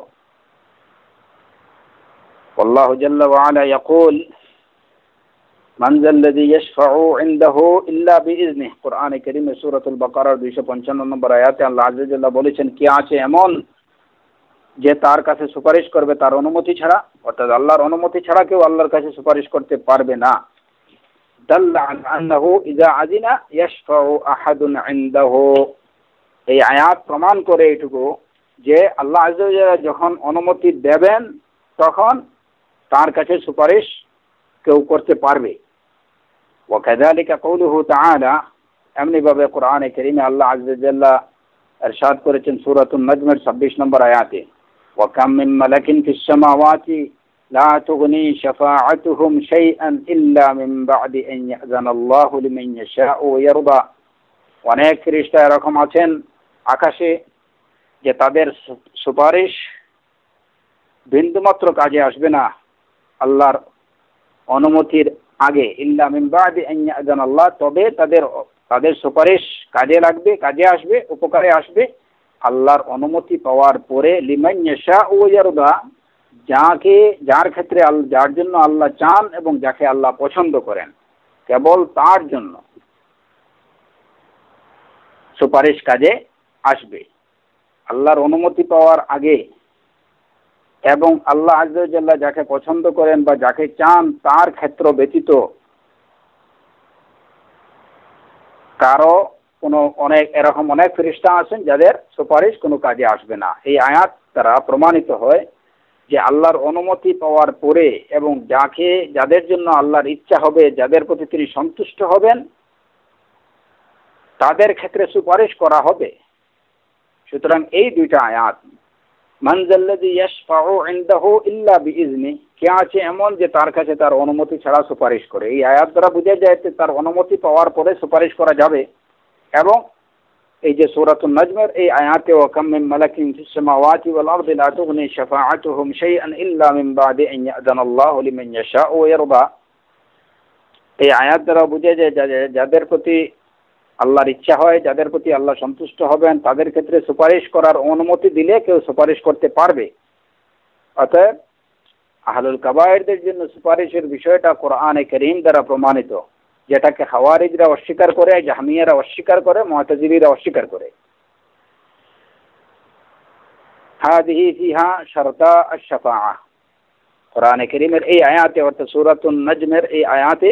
আল্লাহু জাল্লা ওয়া আলা ইয়াকুল মান যাল্লাযী ইয়াশফাউ ইনদাহু ইল্লা বিইজনিহি, কোরআনে কারীমে সূরাতুল বাকারার দুইশো পঞ্চান্ন নম্বর আয়াতে আল্লাহ আযজা ওয়া জাল্লা বলেছেন, কে আছে এমন যে তার কাছে সুপারিশ করবে তার অনুমতি ছাড়া, অর্থাৎ আল্লাহর অনুমতি ছাড়া কেউ আল্লাহর কাছে সুপারিশ করতে পারবে না। দাল্লা আলা আন্নাহু ইযা আযিনা ইয়াশফাউ আহাদুন ইনদাহু, এই আয়াত প্রমাণ করে এটুকু যে আল্লাহ আযজা ওয়া জাল্লা যখন অনুমতি দেবেন তখন তার কাছে সুপারিশ কেউ করতে পারবে। ওয়া কাযালিকা কওলুহু তাআলা, এমনি ভাবে কোরআনে কারীমে আল্লাহ আযজা ওয়া জাল্লা ইরশাদ করেছেন সূরাতুন নাজমের ছাব্বিশ নম্বর আয়াতে, ওয়া কাম মিন মালাকিন ফিস সামাওয়াতি লা তুগনি শাফাআতুহুম শাইআন ইল্লা মিন বা'দি আন ইয়াযানাল্লাহু লিমান ইয়াশা'উ ওয়া ইয়ারদা, অনেক ফেরেশতা এরকম আছেন আকাশে যে তাদের সুপারিশ বিন্দুমাত্র কাজে আসবে না আল্লাহর অনুমতির আগে, ইল্লা মিন বা'দি আন ইয়াযানাল্লাহ, তবে তাদের তাদের সুপারিশ কাজে লাগবে, কাজে আসবে, উপকারে আসবে আল্লাহর অনুমতি পাওয়ার পরে। লিমান ইয়াশা'উ ওয়া ইয়ারদা, যাকে যার ক্ষেত্রে যার জন্য আল্লাহ চান এবং যাকে আল্লাহ পছন্দ করেন, কেবল তার জন্য সুপারিশ কাজে আসবে আল্লাহর অনুমতি পাওয়ার আগে। এবং আল্লাহ আযজা ওয়া জাল্লা যাকে পছন্দ করেন বা যাকে চান তার ক্ষেত্র ব্যতীত কারো কোনো অনেক এরকম অনেক ফেরেশতা আছেন যাদের সুপারিশ কোনো কাজে আসবে না। এই আয়াত দ্বারা প্রমাণিত হয় যে আল্লাহর অনুমতি পাওয়ার পরে এবং যাকে যাদের জন্য আল্লাহর ইচ্ছা হবে, যাদের প্রতি তিনি সন্তুষ্ট হবেন, তাদের ক্ষেত্রে সুপারিশ করা হবে। সুতরাং এই দুইটা আয়াত, মান যাল্লাযী ইয়াশফাউ ইনদাহু ইল্লা বিইজনি, কে আছে এমন যে তার কাছে তার অনুমতি ছাড়া সুপারিশ করে, এই আয়াত দ্বারা বোঝা যায় যে তার অনুমতি পাওয়ার পরে সুপারিশ করা যাবে। এবং এই যে সূরাতুন নাজমের এই আয়াতে ওয়া কাম মিন মালাকিন ফিস সামাওয়াতি ওয়াল আরদি লা তুগনি শাফাআতুহুম শাইআন ইল্লা মিন বা'দি আন ইয়াযানাল্লাহু লিমান ইয়াশা'উ ওয়া ইয়ারদা, এই আয়াত দ্বারা বোঝা যায় যাদের প্রতি আল্লাহর ইচ্ছা হয়, যাদের প্রতি আল্লাহ সন্তুষ্ট হবেন, তাদের ক্ষেত্রে সুপারিশ করার অনুমতি দিলে কেউ সুপারিশ করতে পারবে। অতএব আহলুল কাবায়েরদের জন্য সুপারিশের বিষয়টা কোরআনে কারীম দ্বারা প্রমাণিত, যেটাকে খাওয়ারিজরা অস্বীকার করে, জাহমিয়ারা অস্বীকার করে, মুতাজিলিরা অস্বীকার করে। হাদিহি ফিহা শারতা আশ-শাফাআহ, কোরআনে কারীমের এই আয়াতে অর্থাৎ সূরাতুন নাজমের এই আয়াতে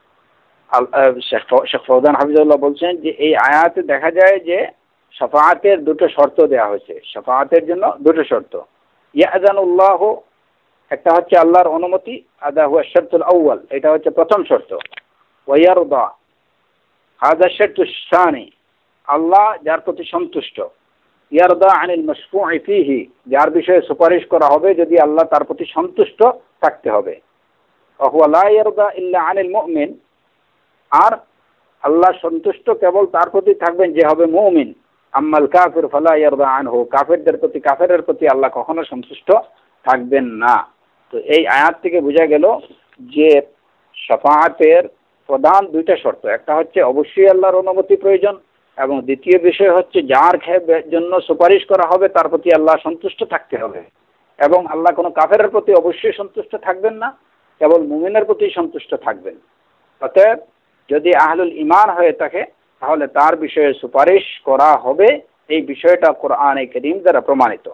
শেখ ফওজান হাফিজাহুল্লাহ বলছেন যে এই আয়াতে দেখা যায় যে শাফাআতের দুটো শর্ত দেওয়া হয়েছে। শাফাআতের জন্য দুটো শর্ত, ইয়াযানুল্লাহ, একটা হচ্ছে আল্লাহর অনুমতি, আদা হুয়া শারতুল আউয়াল, এটা হচ্ছে প্রথম শর্ত। ওয়া ইয়ারদা, হাযা শারতুস সানি, আল্লাহ যার প্রতি সন্তুষ্ট। ইয়ারদা আনিল মাশফু'i ফীহি, যার বিষয়ে সুপারিশ করা হবে যদি আল্লাহ তার প্রতি সন্তুষ্ট থাকতে হবে। ওয়া হুয়া লা ইয়ারদা ইল্লা আনিল মুমিন, আর আল্লাহ সন্তুষ্ট কেবল তার প্রতি থাকবেন যে হবে মুমিন। আম্মাল কাফির ফালা ইয়ারদা আনহু, কাফেরদের প্রতি কাফেরের প্রতি আল্লাহ কখনো সন্তুষ্ট থাকবেন না। তো এই আয়াত থেকে বোঝা গেল যে শাফাআতের প্রধান দুইটা শর্ত, একটা হচ্ছে অবশ্যই আল্লাহর অনুমতি প্রয়োজন, এবং দ্বিতীয় বিষয় হচ্ছে যার জন্য সুপারিশ করা হবে তার প্রতি আল্লাহ সন্তুষ্ট থাকতে হবে, এবং আল্লাহ কোনো কাফেরের প্রতি অবশ্যই সন্তুষ্ট থাকবেন না, কেবল মুমিনের প্রতি সন্তুষ্ট থাকবেন। অতএব যদি আহলুল ঈমান হয়ে থাকে তাহলে তার বিষয়ে সুপারিশ করা হবে, এই বিষয়টা কোরআনে কারীম দ্বারা প্রমাণিত।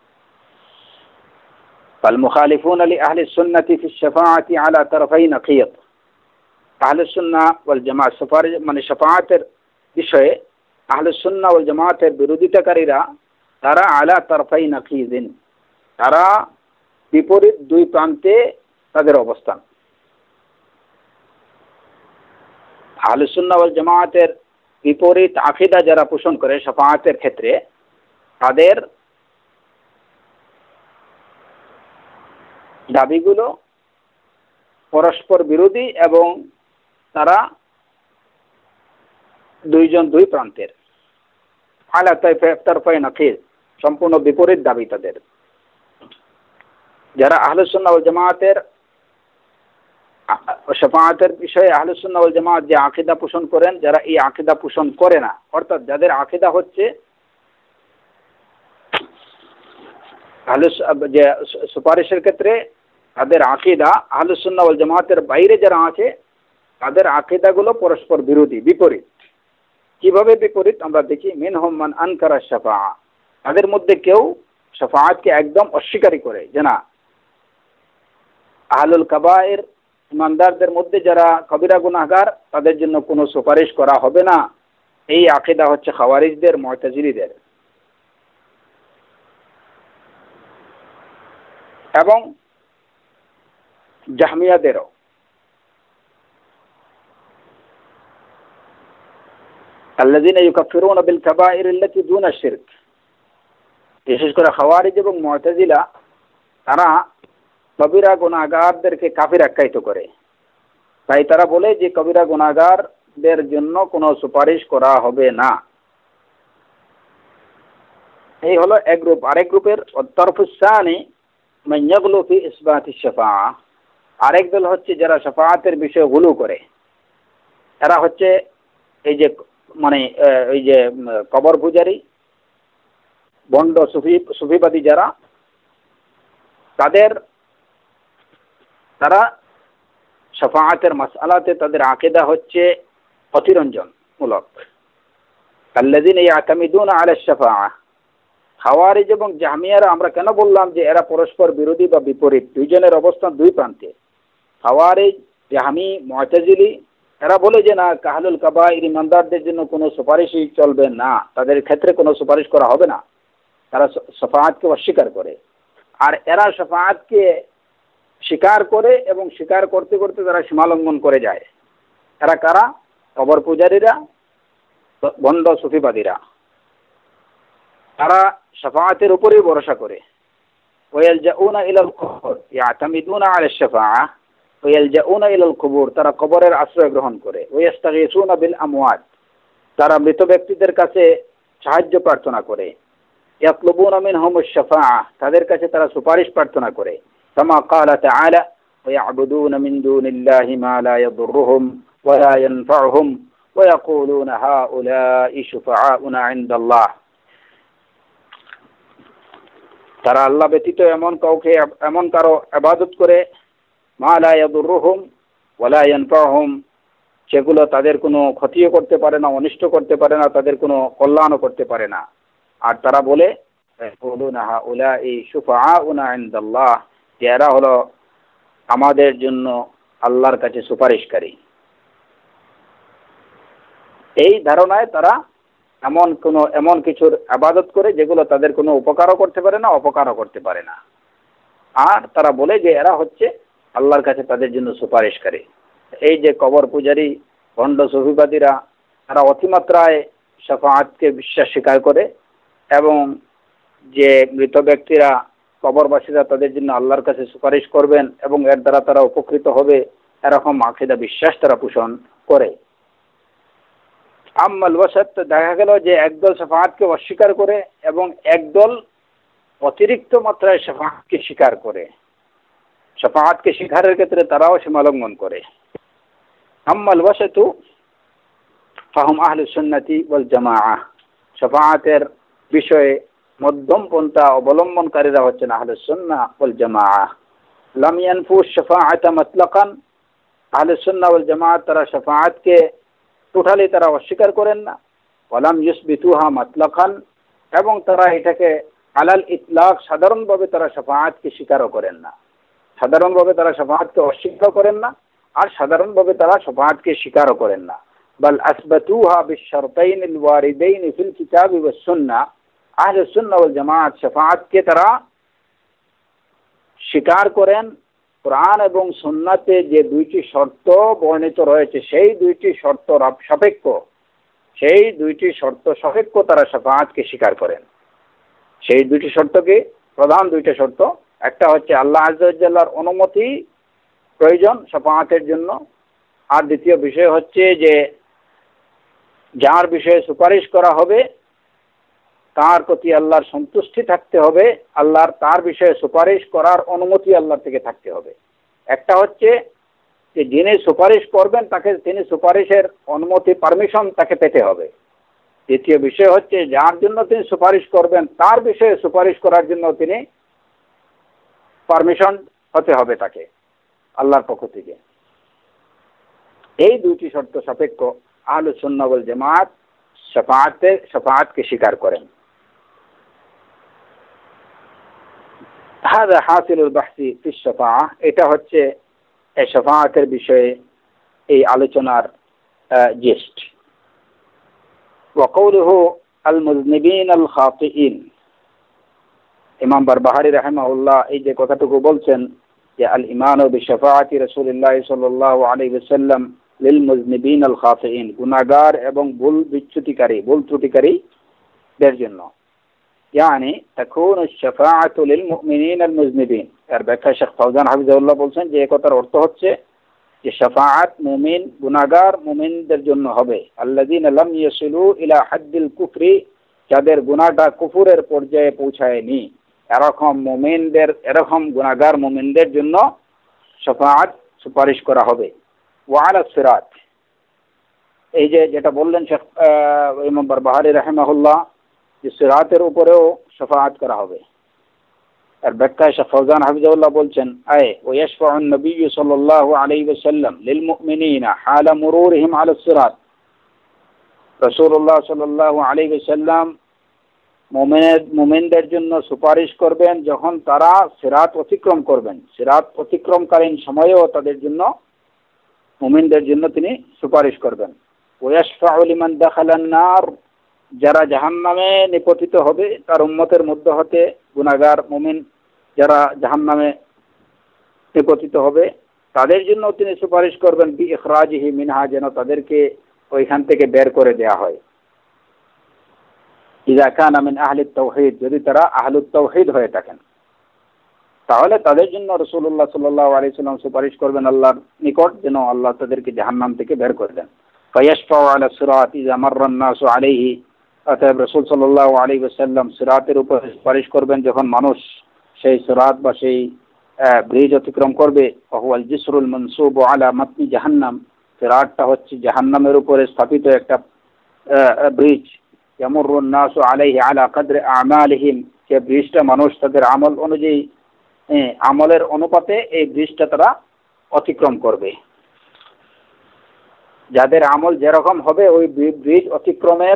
ফাল মুখালিফুনা লি আহলি সুন্নতি ফি শাফাআতি আলা তারফাই নাকিয়ত, আহলে সুন্নাহ ওয়াল জামাত সুপারিশ মানে শাফাআতের বিষয়ে আহলে সুন্নাহ ওয়াল জামাতের বিরোধিতাকারীরা তারা আলা তারফাই নাকিদিন, তারা বিপরীত দুই প্রান্তে তাদের অবস্থান। আহলে সুন্নাহ ওয়াল জামাতের বিপরীত আকীদা যারা পোষণ করে শাফাআতের ক্ষেত্রে, তাদের দাবিগুলো পরস্পর বিরোধী এবং তারা দুইজন দুই প্রান্তের। আলা তারফাই নাকিদ, সম্পূর্ণ বিপরীত দাবি তাদের। যারা আহলে সুন্নাহ ওয়াল জামাতের শাফাআতের বিষয়ে আহলে সুন্নাহ ওয়াল জামাত যে আকীদা পোষণ করেন, যারা এই আকীদা পোষণ করে না, অর্থাৎ যাদের আকীদা হচ্ছে আহলে যে সুপারিশের ক্ষেত্রে তাদের আকীদা আহলে সুন্নাহ ওয়াল জামাতের বাইরে যারা আছে তাদের আকীদাগুলো পরস্পর বিরোধী, বিপরীত। কিভাবে বিপরীত আমরা দেখি, মিনহুম মান আনকারা শাফাআ, তাদের মধ্যে কেউ শাফাআতকে একদম অস্বীকার করে, যে না আহলুল কাবায়ের ইমানদারদের মধ্যে যারা কবিরা গুনাহগার তাদের জন্য কোনো সুপারিশ করা হবে না, এই আকীদা হচ্ছে খাওয়ারিজদের, মুতাজিলীদের এবং জাহমিয়াদেরও। আল্লাযীনা ইউকাফিরুনা বিল কাবাইর আল্লাতী দুনা শিরক, বিশেষ করে খাওয়ারিজ এবং মুতাজিলা তারা কবিরা গুনাহগারদেরকে কাফির আখ্যায়িত করে। তাই তারা বলে যে কবিরা গুনাহগারদের জন্য কোনো সুপারিশ করা হবে না। এই হলো এক গ্রুপ। আরেক গ্রুপের তরফুস সানি মান ইয়াগলু ফি ইসবাতিশ শাফাআ, আরেক দল হচ্ছে যারা শাফাআতের বিষয়ে গুলু করে। এরা হচ্ছে এই যে মানে এই যে কবর পূজারী, ভণ্ড সুফি সুফিবাদী যারা, তাদের তারা শাফাআতের মাসআলাতে তাদের আকীদা হচ্ছে অতিরঞ্জনমূলক। আল্লাযীনা ইয়াতামিদুনা আলা শাফাআ, খাওয়ারিজ এবং জাহমিয়ারা আমরা কেন বললাম যে এরা পরস্পর বিরোধী বা বিপরীত, দুইজনের অবস্থান দুই প্রান্তে। খাওয়ারিজ, জাহমি, মুতাজিলি এরা বলে যে না আহলুল কাবাইর ইমানদারদের জন্য কোনো সুপারিশই চলবে না, তাদের ক্ষেত্রে কোনো সুপারিশ করা হবে না, তারা শাফাআতকে অস্বীকার করে। আর এরা শাফাআতকে স্বীকার করে এবং স্বীকার করতে করতে তারা সীমালঙ্ঘন করে যায়। এরা কারা? কবর পূজারীরা, ভণ্ড সুফিবাদীরা। তারা শাফাআতের উপরেই ভরসা করে। ওয়ালজাউনা ইলাল কুবুর ইয়াতামিদুনা আলা শাফাআ ওয়ালজাউনা ইলাল কুবুর, তারা কবরের আশ্রয় গ্রহণ করে। ওয়াস্তাগীসুনা বিল আমওয়াত, তারা মৃত ব্যক্তিদের কাছে সাহায্য প্রার্থনা করে। ইয়াতলুবুনা মিনহুমুশ শাফাআ, তাদের কাছে তারা সুপারিশ প্রার্থনা করে। কামা ক্বালা তাআলা ওয়ায়াবুদুনা মিন দুনিল্লাহি মা লা ইয়াদুররুহুম ওয়া লা ইয়ানফাউহুম ওয়া ইয়াকুলুনা হাউলাই শুফাআউনা ইনদাল্লাহ, তারা আল্লাহ ব্যতীত এমন কাউকে এমন কারো ইবাদত করে, মা লা ইয়াদুররুহুম ওয়া লা ইয়ানফাউহুম, সেগুলো তাদের কোনো ক্ষতিও করতে পারে না, অনিষ্ট করতে পারে না, তাদের কোনো কল্যাণও করতে পারে না। আর তারা বলে ইয়াকুলুনা হাউলাই শুফাআউনা ইনদাল্লাহ, এরা হলো আমাদের জন্য আল্লাহর কাছে সুপারিশকারী। এই ধারণায় তারা এমন কোন এমন কিছুর ইবাদত করে যেগুলো তাদের কোনো উপকারও করতে পারে না, অপকারও করতে পারে না। আর তারা বলে যে এরা হচ্ছে আল্লাহর কাছে তাদের জন্য সুপারিশকারী। এই যে কবর পূজারী, ভণ্ড সুফিবাদীরা, তারা অতিমাত্রায় শাফাআতকে বিশ্বাস স্বীকার করে এবং যে মৃত ব্যক্তিরা কবরবাসীরা তাদের জন্য আল্লাহর কাছে সুপারিশ করবেন এবং এর দ্বারা তারা উপকৃত হবে, এরকম আকীদা বিশ্বাস তারা পোষণ করে। আম্মাল ওয়াসাত, দেখা গেল যে একদল শাফাআতকে অস্বীকার করে এবং একদল অতিরিক্ত মাত্রায় শাফাআতকে স্বীকার করে। শাফাআতকে স্বীকারের ক্ষেত্রে তারাও সীমালঙ্ঘন করে। আম্মাল ওয়াসাতু ফাহুম আহলুস সুন্নাতি ওয়াল জামাআহ, শাফাআতের বিষয়ে মধ্যম পন্থা অবলম্বনকারীরা হচ্ছেন আহলুস সুন্নাহ ওয়াল জামাআহ। লাম ইয়ানফু শাফাআতা মাতলাকান, আহলুস সুন্নাহ ওয়াল জামাআত তারা শাফাআতকে টোটালি তারা অস্বীকার করেন না। ওয়ালাম ইউসবিতুহা মাতলাকান, এবং তারা এটাকে আলাল ইতলাক সাধারণভাবে তারা শাফাআতকে স্বীকারও করেন না। সাধারণভাবে তারা শাফাআতকে অস্বীকার করেন না, আর সাধারণভাবে তারা শাফাআতকে স্বীকারও করেন না। বাল আসবাতুহা বিশারতাইনিল ওয়ারিদাইন ফিল কিতাবি ওয়াস সুন্নাহ, আহলুস সুন্নাহ ওয়াল জামাআত শাফাআতকে তারা স্বীকার করেন কোরআন এবং সুন্নাতে যে দুইটি শর্ত বর্ণিত রয়েছে সেই দুইটি শর্ত সাপেক্ষ সেই দুইটি শর্ত সাপেক্ষ তারা শাফাআতকে স্বীকার করেন। সেই দুইটি শর্তকে প্রধান দুইটা শর্ত, একটা হচ্ছে আল্লাহ আযজা ওয়া জাল্লার অনুমতি প্রয়োজন শাফাআতের জন্য, আর দ্বিতীয় বিষয় হচ্ছে যে যার বিষয়ে সুপারিশ করা হবে তার প্রতি আল্লাহর সন্তুষ্টি থাকতে হবে, আল্লাহর তার বিষয়ে সুপারিশ করার অনুমতি আল্লাহর থেকে থাকতে হবে। একটা হচ্ছে যে যিনি সুপারিশ করবেন তাকে তিনি সুপারিশের অনুমতি পারমিশন তাকে পেতে হবে। দ্বিতীয় বিষয় হচ্ছে যার জন্য তিনি সুপারিশ করবেন তার বিষয়ে সুপারিশ করার জন্য তিনি পারমিশন হতে হবে তাকে আল্লাহর পক্ষ থেকে। এই দুইটি শর্ত সাপেক্ষ আহলুস সুন্নাহ ওয়াল জামাআত শাফাআতে শাফাআতকে স্বীকার করেন। হাযা হাসিলুল বাহসি ফিশ শাফাআহ, এটা হচ্ছে এই শাফাআতের বিষয়ে এই আলোচনার জিস্ট। ওয়া কওলুহু আল মুযনিবিন আল খাতিইন, ইমাম বারবাহারি রাহিমাহুল্লাহ এই যে কথাটুকু বলছেন যে আল ঈমানু বিশাফাআতি রাসূলিল্লাহ সাল্লাল্লাহু আলাইহি ওয়াসাল্লাম লিল মুযনিবিন আল খাতিইন, গুনাহগার এবং ভুল বিচ্যুতিকারী ভুল ত্রুটিকারীদের জন্য। ইয়ানি তাকুনু শাফাআতু লিল মুমিনিন আল মুযনিবিন, এর ব্যাখ্যা শেখ ফাওজান হাফিজাহুল্লাহ বলছেন যে এই কথার অর্থ হচ্ছে যে শাফাআত মুমিন গুনাহগার মুমিনদের জন্য হবে, আল্লাযীনা লাম ইয়াসিলু ইলা হাদ্দিল কুফরি, যাদের গুনাহটা কুফরের পর্যায়ে পৌঁছায়নি, এরকম মুমিনদের এরকম গুনাহগার মুমিনদের জন্য শাফাআত সুপারিশ করা হবে। ওয়া আলা সিরাত, এই যে যেটা বললেন শেখ ইমাম বারবাহারি রাহিমাহুল্লাহ যে সিরাতের উপরেও শাফাআত করা হবে, আর ব্যাখ্যায় শেখ ফাওজান হাফিজাহুল্লাহ বলছেন আয় ওয়া ইয়াশফাউ আন-নবী সাল্লাল্লাহু আলাইহি ওয়াসাল্লাম লিল মুমিনিনা হালা মুরুরিহিম আলা সিরাত, রাসূলুল্লাহ সাল্লাল্লাহু আলাইহি ওয়াসাল্লাম মুমিনের মুমিনদের জন্য সুপারিশ করবেন যখন তারা সিরাত অতিক্রম করবেন, সিরাত অতিক্রমকালীন সময়েও তাদের জন্য মুমিনদের জন্য তিনি সুপারিশ করবেন। ওয়া ইয়াশফাউ লিমান দাখালান নার, যারা জাহান্নামে নিপতিত হবে তার উম্মতের মধ্যে হতে গুনাহগার মুমিন যারা জাহান্নামে নিপতিত হবে তাদের জন্য তিনি সুপারিশ করবেন বি ইখরাজিহি মিনহা, যেন তাদেরকে ওইখান থেকে বের করে দেয়া হয়। ইযা কানা মিন আহলি তাওহীদ, যদি তারা আহলুত তাওহীদ হয়ে থাকেন তাহলে তাদের জন্য রাসূলুল্লাহ সাল্লাল্লাহু আলাইহি ওয়াসাল্লাম সুপারিশ করবেন আল্লাহর নিকট যেন আল্লাহ তাদেরকে জাহান্নাম থেকে বের করে দেন। ফায়াশফাউ আলা সিরাত ইযা মাররা আন-নাসু আলাইহি, অতএব রাসূল সাল্লাল্লাহু আলাইহি ওয়াসাল্লাম সিরাতের উপর সুপারিশ করবেন যখন মানুষ সেই সিরাত বা সেই ব্রিজ অতিক্রম করবে। ওয়াহুয়াল জিসরুল মানসুব আলা মাতনি জাহান্নাম, সিরাতটা হচ্ছে জাহান্নামের উপরে স্থাপিত একটা ব্রিজ। ইয়ামুররু আন-নাসু আলাইহি আলা কদরি আমালিহিম, যে ব্রিজটা মানুষ তাদের আমল অনুযায়ী আমলের অনুপাতে এই ব্রিজটা তারা অতিক্রম করবে। যাদের আমল যেরকম হবে ওই ব্রিজ অতিক্রমের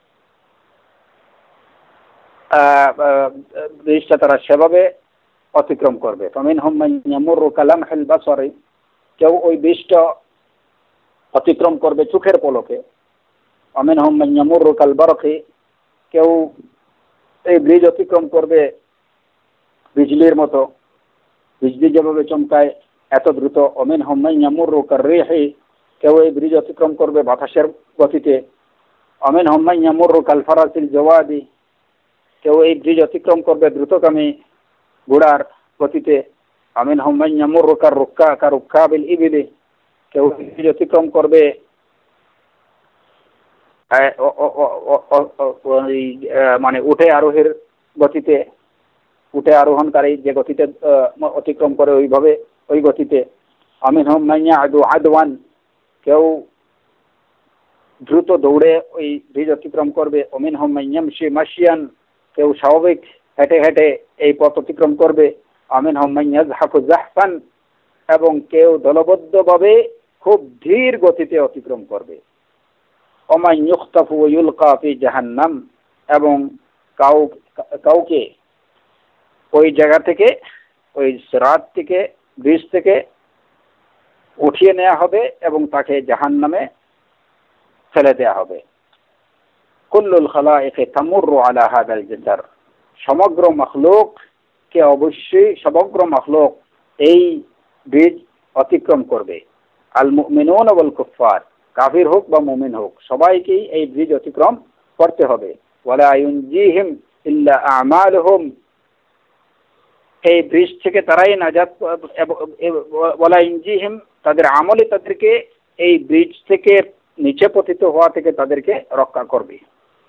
ব্রিজটা তারা সেভাবে অতিক্রম করবে। ফামিনহুম মান ইয়ামুররু কালামহিল বাসারি, কেউ ওই ব্রিজটা অতিক্রম করবে চোখের পলকে। ওয়ামিনহুম মান ইয়ামুররু কাল বারকি, কেউ এই ব্রিজ অতিক্রম করবে বিজলির মতো, বিজলি যেভাবে চমকায় এত দ্রুত। ওয়ামিনহুম মান ইয়ামুররু কাররিহি, কেউ এই ব্রিজ অতিক্রম করবে বাতাসের গতিতে। ওয়ামিনহুম মান ইয়ামুররু কাল ফারাসিল জাওয়াদি, কেউ এই ব্রিজ অতিক্রম করবে দ্রুতগামী ঘোড়ার গতিতে, আমিনহুম মান ইয়ামুররু কাররুক্কা কারুক্কাবিল ইবিলি, কেউ ব্রিজ অতিক্রম করবে মানে উঠে আরোহের গতিতে, উঠে আরোহণকারী যে গতিতে অতিক্রম করে ওইভাবে ওই গতিতে। আমিনহুম মান ইয়াদু আদওয়ান, কেউ দ্রুত দৌড়ে ওই ব্রিজ অতিক্রম করবে। আমিনহুম মান ইয়ামশি মাশিয়ান, কেউ স্বাভাবিক হেঁটে হেঁটে এই পথ অতিক্রম করবে। আমিনহুম মান ইয়াযহাফু যাহফান, এবং কেউ দলবদ্ধভাবে খুব ধীর গতিতে অতিক্রম করবে। ওমান ইউখতাফু ওয়া ইউলকা ফি জাহান্নাম, এবং কাউ কাউকে ওই জায়গা থেকে, ওই সিরাত থেকে, ব্রিজ থেকে উঠিয়ে নেওয়া হবে এবং তাকে জাহান্নামে ফেলে দেওয়া হবে। কুল্লুল খালাইকি তামুররু আলা হাদাল জাসার, সমগ্র মখলুক কে অবশ্যই সমগ্র মখলুক এই ব্রিজ অতিক্রম করবে। আল মুমিনুন ওয়াল কুফার, কাফির হোক বা মুমিন হোক, সবাইকেই এই ব্রিজ অতিক্রম করতে হবে। ওয়ালা ইউনজিহিম ইল্লা আমালুহুম, এই ব্রিজ থেকে তারাই নাজাত, ওয়ালা ইউনজিহিম, তাদের আমলে তাদেরকে এই ব্রিজ থেকে নিচে পতিত হওয়া থেকে তাদেরকে রক্ষা করবে।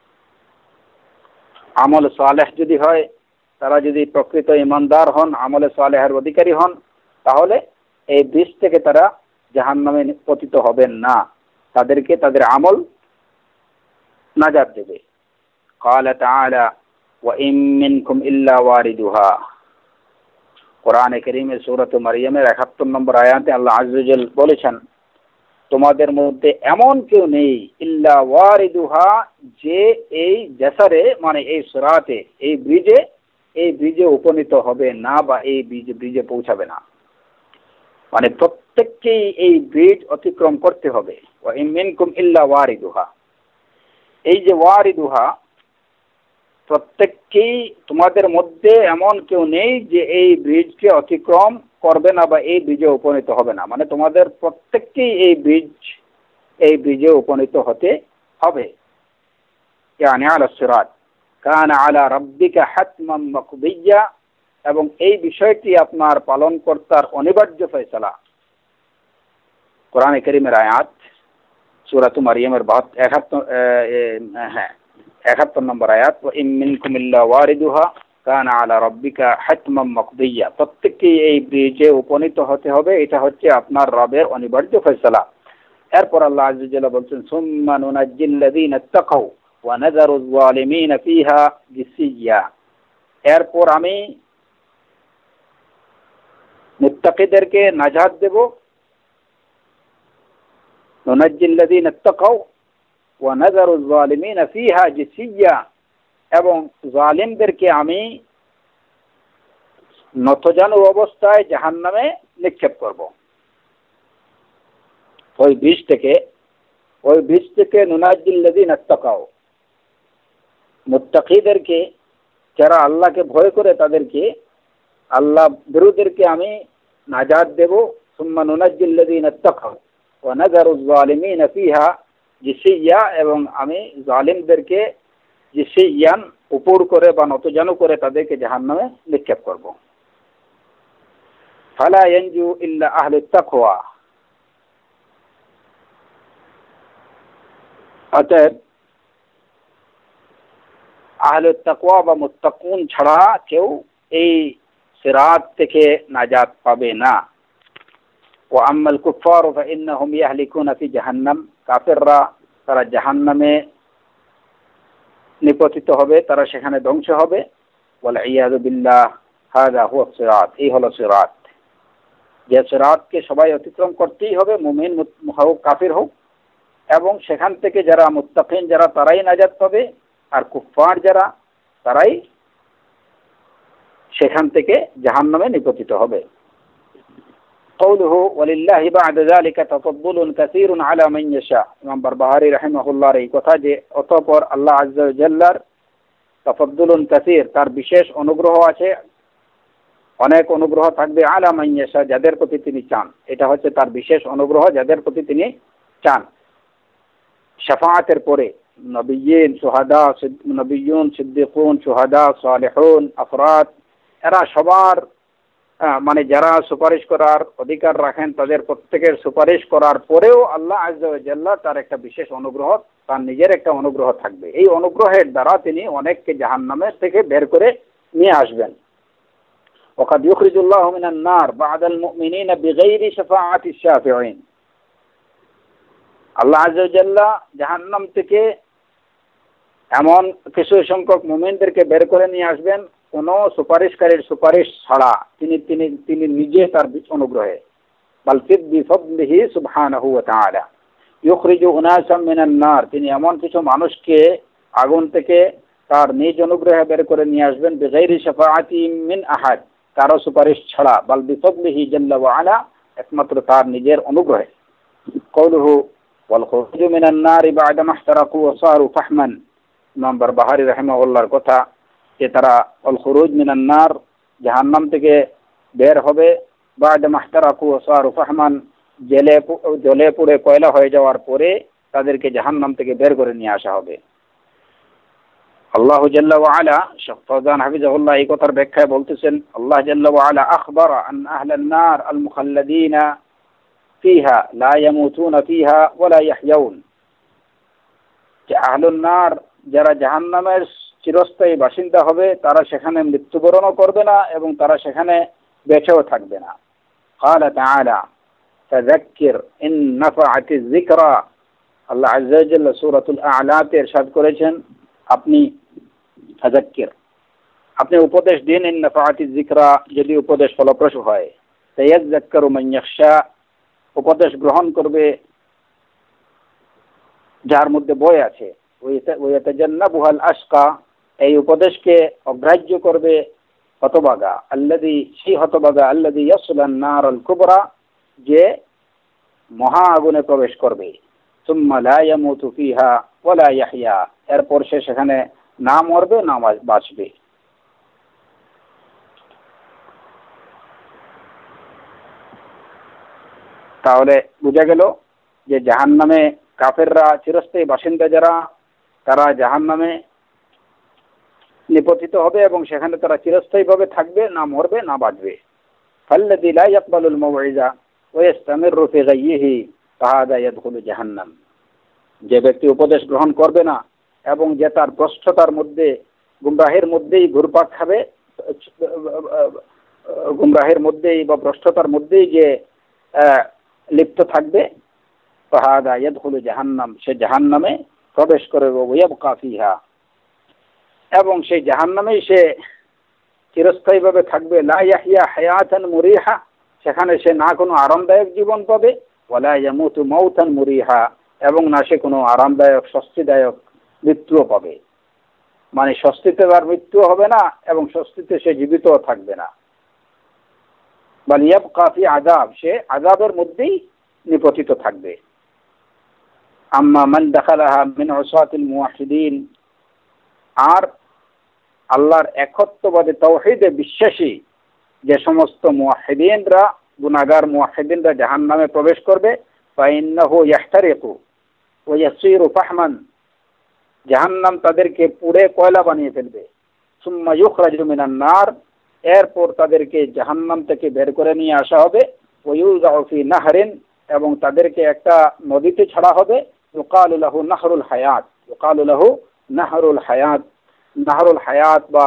আমল সালেহ যদি হয়, তারা যদি প্রকৃত ইমানদার হন, আমলে সালেহের অধিকারী হন, তাহলে এই ব্রিজ থেকে তারা জাহান্নামে পতিত হবেন না, তাদেরকে তাদের আমল নাজাত দেবে। ক্বালা তাআলা ওয়া ইন মিনকুম ইল্লা ওয়ারিদুহা, কোরআনে কারীমের সূরা মারইয়ামের একাত্তর নম্বর আয়াতে আল্লাহ আযজা ওয়া জাল বলেছেন, তোমাদের মধ্যে এমন কেউ নেই ইল্লা ওয়ারিদুহা, যে এই জাসারে মানে এই সিরাতে, এই ব্রিজে এই ব্রিজে উপনীত হবে না বা এই ব্রিজে ব্রিজে পৌঁছাবে না। মানে প্রত্যেককেই এই ব্রিজ অতিক্রম করতে হবে। ওয়া ইন মিনকুম ইল্লা ওয়ারিদুহা, এই যে ওয়ারিদুহা, প্রত্যেককেই, তোমাদের মধ্যে এমন কেউ নেই যে এই ব্রিজকে অতিক্রম করবে না বা এই ব্রিজে উপনীত হবে না। মানে তোমাদের প্রত্যেককেই এই ব্রিজ এই ব্রিজে উপনীত হতে হবে। ইয়ানি আলা সিরাত কানা আলা রাব্বিকা হাতমান মাকদিয়া, এবং এই বিষয়টি আপনার পালনকর্তার অনিবার্য ফয়সালা। কোরআনে কারীমের আয়াত, সূরা মারইয়ামের একাত্তর হ্যাঁ একাত্তর নম্বর আয়াত, ওয়া ইন মিনকুম ইল্লা ওয়ারিদুহা কানা আলা রাব্বিকা হাতমান মাকদিয়া, প্রত্যেককেই এই ব্রিজে উপনীত হতে হবে, এটা হচ্ছে আপনার রবের অনিবার্য ফয়সালা। এরপর আল্লাহ আযজা ওয়া জাল্লা বলছেন, সুম্মা নুনাজ্জিল লাযীনা তাকাউ ওয়া নাযারুয যালিমিনা ফিহা জিসিয়া, এরপর আমি মুত্তাকিদেরকে নাজাত দেব। নুনাজ্জিল লাযীনা তাকাউ ওয়া নাযারুয যালিমিনা ফিহা জিসিয়া, এবং জালিমদেরকে আমি নতজানু অবস্থায় জাহান্নামে নিক্ষেপ করব। ওই ব্রিজ থেকে ওই ব্রিজ থেকে নুনাজ্জিল লাযীনা তাকাউ, মুত্তাকিদেরকে, যারা আল্লাহকে ভয় করে, তাদেরকে, আল্লাহ বিরোধীদেরকে আমি নাজাত দেব। সুম্মা নুনাজ্জিল লাযীনা তাকাউ ওয়া নাযারুয যালিমিনা ফিহা জিসিয়া, এবং আমি জালিমদেরকে জিসিয়ান, উপর করে বা নতজানু করে তাদেরকে জাহান্নামে নিক্ষেপ করব। ফালা ইয়ানজু ইল্লা আহলুত তাকওয়া, অতএব আহলুত তাকওয়া বা মুত্তাকুন ছাড়া কেউ এই সিরাত থেকে নাজাত পাবে না। ওয়া আম্মাল কুফার ফাইন্নাহুম ইয়াহলিকুনা ফি জাহান্নাম, কাফিররা তারা জাহান্নামে নিপতিত হবে, তারা সেখানে ধ্বংস হবে। ওয়াল ইয়াযু বিল্লাহ, হাযা হুয়া সিরাত, এই হলো সিরাত। যে সিরাতকে সবাই অতিক্রম করতেই হবে, মুমিন হোক কাফির হোক, এবং সেখান থেকে যারা মুত্তাকিন যারা তারাই নাজাত পাবে, আর কুফফার যারা তারাই সেখান থেকে জাহান্নামে নিপতিত হবে। কওলুহু ওয়ালিল্লাহি বা'দা যালিকা তাফাদ্দুলুন কাসীরুন আলা মান ইয়াশা, ইমাম বারবাহারি রাহিমাহুল্লাহর এই কথা যে অতঃপর আল্লাহ আযজা ওয়া জাল্লার তাফাদ্দুলুন কাসীর, তার বিশেষ অনুগ্রহ আছে, অনেক অনুগ্রহ থাকবে, আলা মান ইয়াশা, যাদের প্রতি তিনি চান। এটা হচ্ছে তার বিশেষ অনুগ্রহ, যাদের প্রতি তিনি চান। শাফাআতের পরে নবিয়্যিন, শুহাদা, নবিয়্যুন, সিদ্দিকুন, শুহাদা, সালেহুন, আফরাদ, এরা সবার মানে যারা সুপারিশ করার অধিকার রাখেন তাদের প্রত্যেকের সুপারিশ করার পরেও আল্লাহ আযজা ওয়া জাল্লা তার একটা বিশেষ অনুগ্রহ, তার নিজের একটা অনুগ্রহ থাকবে। এই অনুগ্রহের দ্বারা তিনি অনেককে জাহান্নামের থেকে বের করে নিয়ে আসবেন। ওয়াকাদ ইউখরিজুল্লাহু মিনান নার বা'দাল মুমিনিনা বিগাইরি শাফাআতি শাফিঈন। আল্লাহ আযজা ওয়া জাল্লা জাহান্নাম থেকে এমন কিছু সংখ্যক মুমিনদেরকে বের করে নিয়ে আসবেন কোন সুপারিশকারীর সুপারিশ ছাড়া, তিনি তিনি তিনি নিজে তার অনুগ্রহে। বাল বিফদলিহি সুবহানাহু ওয়া তাআলা ইউখরিজু উনাসাম মিনান নার, তিনি এমন কিছু মানুষকে আগুন থেকে তার নিজ অনুগ্রহে বের করে নিয়ে আসবেন বিগাইরি শাফাআতি মিন আহাদ, কারো সুপারিশ ছাড়া। বাল বিফদলিহি জাল্লা ওয়া আলা, একমাত্র তার নিজের অনুগ্রহে। কওলুহু ওয়াল খুরুজু মিনান নার বা'দা মা ইহতারাকু ওয়া সারু ফাহমান, ইমাম বারবাহারি রাহিমাহুল্লাহর কথা যে তারা অল খুরুজ মিনান নার, জাহান্নাম থেকে বের হবে, বা'দা মা ইহতারাকু ওয়া সারু ফাহমান, জেলে জ্বলে পুড়ে কয়লা হয়ে যাওয়ার পরে তাদেরকে জাহান্নাম থেকে বের করে নিয়ে আসা হবে। আল্লাহু জাল্লা ওয়া আলা, শাইখ ফাওজান হাফিজাহুল্লাহ এই কথার ব্যাখ্যায় বলতেছেন, আল্লাহ জাল্লা ওয়া আলা আখবারা আন আহলান নার আল মুখাল্লাদিনা ফিহা লা ইয়ামুতুনা ফিহা ওয়া লা ইয়াহইয়াউন, যে আহলুন নার যারা জাহান্নামের চিরস্থায়ী বাসিন্দা হবে তারা সেখানে মৃত্যুবরণও করবে না এবং তারা সেখানে বেঁচেও থাকবে না। ক্বালা তাআলা ফাযাক্কির ইন নাফআতিয যিকরা, আল্লাহ আযজা ওয়া জাল্লা সূরাতুল আ'লাতে ইরশাদ করেছেন, আপনি ফাযাক্কির, আপনি উপদেশ দিন, ইন নাফআতিয যিকরা, যদি উপদেশ ফলপ্রসূ হয়। সায়াযাক্কারু মান ইয়াখশা, উপদেশ গ্রহণ করবে যার মধ্যে ভয় আছে। ওয়াতাজান্নাবুহাল আশকা, এই উপদেশকে অগ্রাহ্য করবে হতভাগা। আল্লাযী, সেই হতভাগা, আল্লাযী ইয়াসলান নারাল কুবরা, যে মহা আগুনে প্রবেশ করবে। সুম্মা লা ইয়ামুতু ফিহা ওয়া লা ইয়াহইয়া, এরপর সে সেখানে না মরবে না বাঁচবে। তাহলে বোঝা গেল যে জাহান্নামে কাফেররা চিরস্থায়ী বাসিন্দা যারা, তারা জাহান্নামে নিপতিত হবে এবং সেখানে তারা চিরস্থায়ীভাবে থাকবে, না মরবে না বাঁচবে। ফাল্লাযী লা ইয়াকবালুল মাউইযা ওয়া ইস্তামিররু ফি গায়্যিহি ফাহাদা ইয়াদখুলু জাহান্নাম, যে ব্যক্তি উপদেশ গ্রহণ করবে না এবং যে তার ভ্রষ্টতার মধ্যে, গুমরাহের মধ্যেই ঘুরপাক খাবে, গুমরাহের মধ্যেই বা ভ্রষ্টতার মধ্যেই যে লিপ্ত থাকবে, ফাহাদা ইয়াদখুলু জাহান্নাম, সে জাহান্নামে প্রবেশ করবে। ওয়ায়াবকা ফিহা, এবং সেই জাহান্নামেই সে চিরস্থায়ীভাবে থাকবে। লা ইয়াহইয়া হায়াতান মুরিহা, সেখানে সে না কোনো আরামদায়ক জীবন পাবে, ওয়ালা ইয়ামুতু মাউতান মুরিহা, এবং না সে কোনো আরামদায়ক স্বস্তিদায়ক মৃত্যুও পাবে। মানে স্বস্তিতে তার মৃত্যু হবে না এবং স্বস্তিতে সে জীবিতও থাকবে না। বাল ইয়াবকা ফি আযাব, সে আযাবের মধ্যেই নিপতিত থাকবে। আম্মা মান দাখালাহা মিন উসাতিল মুওয়াহহিদিন, আর আল্লাহর একত্ববাদে তাওহীদে বিশ্বাসী যে সমস্ত মুওয়াহহিদিনরা, গুনাহগার মুওয়াহহিদিনরা জাহান্নামে প্রবেশ করবে, ফাইন্নাহু ইয়াহতারিকু ওয়া ইয়াসিরু ফাহমান, জাহান্নাম তাদেরকে পুড়ে কয়লা বানিয়ে ফেলবে। সুম্মা ইউখরাজু মিনান নার, এরপর তাদেরকে জাহান্নাম থেকে বের করে নিয়ে আসা হবে। ওয়া ইউযআউ ফি নাহরিন, এবং তাদেরকে একটা নদীতে ছাড়া হবে। ইউকালু লাহু নাহরুল হায়াত, ইউকালু লাহু নাহরুল হায়াত, নাহরুল হায়াত বা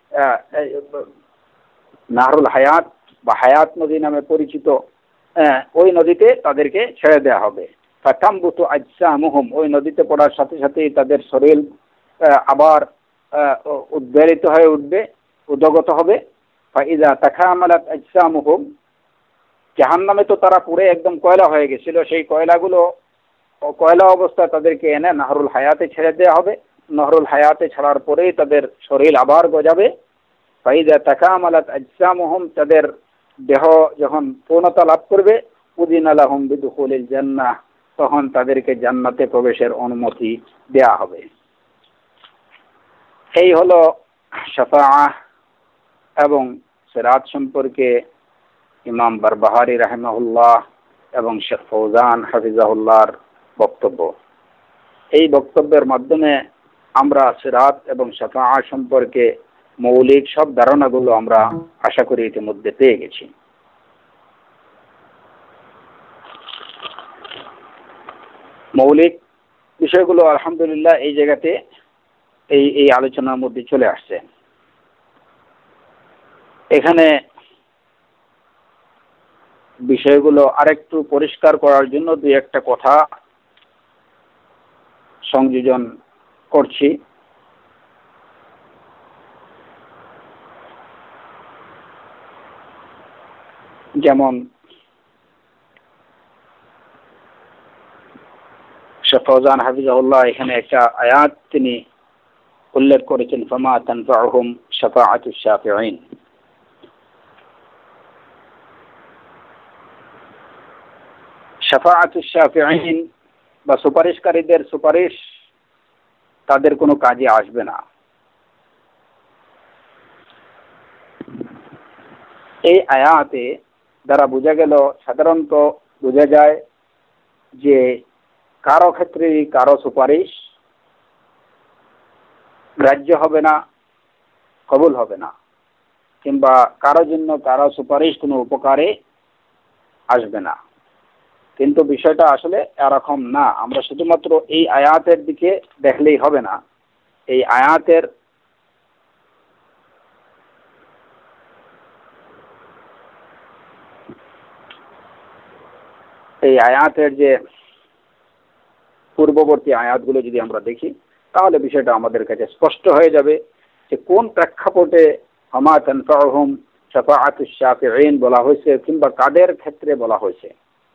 নাহরুল হায়াত বা হায়াত নদী নামে পরিচিত, ওই নদীতে তাদেরকে ছেড়ে দেওয়া হবে। ফাতামবুতু আজসামুহুম, ওই নদীতে পড়ার সাথে সাথেই তাদের শরীর আবার উদ্বেলিত হয়ে উঠবে, উদ্গত হবে। ফাইযা তাকামালাত আজসামুহুম, জাহান্নামে তো তারা পুরো একদম কয়লা হয়ে গেছিল, সেই কয়লাগুলো কয়লা অবস্থায় তাদেরকে এনে নাহরুল হায়াতে ছেড়ে দেওয়া হবে। নহরুল হায়াতে ছাড়ার পরেই তাদের শরীর আবার গজাবে। ফাইযা তাকামালাত আজসামুহুম, তাদের দেহ যখন পূর্ণতা লাভ করবে, উযিনা লাহুম বিদুখুলিল জান্নাহ, তখন তাদেরকে জান্নাতে প্রবেশের অনুমতি দেয়া হবে। এই হলো শাফাআহ এবং সিরাত সম্পর্কে ইমাম বারবাহারি রাহিমাহুল্লাহ এবং শেখ ফৌজান হাফিজাহুল্লাহর বক্তব্য। এই বক্তব্যের মাধ্যমে আমরা সিরাত এবং শাফাআত সম্পর্কে মৌলিক সব ধারণাগুলো আমরা আশা করি ইতিমধ্যে পেয়ে গেছি। মৌলিক বিষয়গুলো আলহামদুলিল্লাহ এই জায়গাতে এই এই আলোচনার মধ্যে চলে আসছে। এখানে বিষয়গুলো আরেকটু পরিষ্কার করার জন্য দুই একটা কথা সংযোজন করছি। যেমন শেখ ফওজান হাফিজাহুল্লাহ এখানে একটা আয়াত তিনি উল্লেখ করেছেন, ফামা তানফাউহুম শাফাআতুশ শাফিঈন। শাফাআতুশ শাফিঈন বা সুপারিশকারীদের সুপারিশ তাদের কোনো কাজে আসবে না। এই আয়াতে দ্বারা বোঝা গেল, সাধারণত বোঝা যায় যে কারো ক্ষেত্রে কারো সুপারিশ গ্রাহ্য হবে না, কবুল হবে না, কিংবা কারো জন্য কারো সুপারিশ কোনো উপকারে আসবে না। কিন্তু বিষয়টা আসলে এরকম না। আমরা শুধুমাত্র এই আয়াতের দিকে দেখলেই হবে না। এই আয়াতের এই আয়াতের যে পূর্ববর্তী আয়াতগুলো যদি আমরা দেখি, তাহলে বিষয়টা আমাদের কাছে স্পষ্ট হয়ে যাবে যে কোন প্রেক্ষাপটে ফামা তানফাউহুম শাফাআতুশ শাফিঈন বলা হয়েছে, কিংবা কাদের ক্ষেত্রে বলা হয়েছে।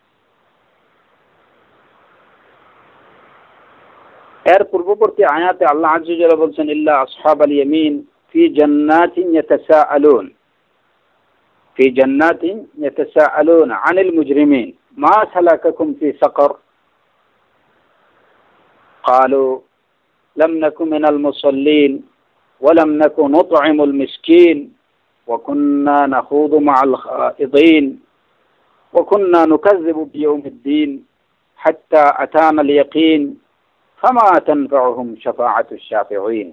এর পূর্ববর্তী আয়াতে আল্লাহ আযজা ওয়া জাল্লা বলছেন, ইল্লা আসহাবাল ইয়ামিন ফি জান্নাতিন ইয়াতাসাআলুন ফি জান্নাতিন ইয়াতাসাআলুন আনিল মুজরিমিন মা সালাকাকুম ফি সাকার قالوا لم نكن من المصلين ولم نكن نطعم المسكين وكنا نخوض مع الخائضين وكنا نكذب بيوم الدين حتى أتانا اليقين فما تنفعهم شفاعة الشافعين।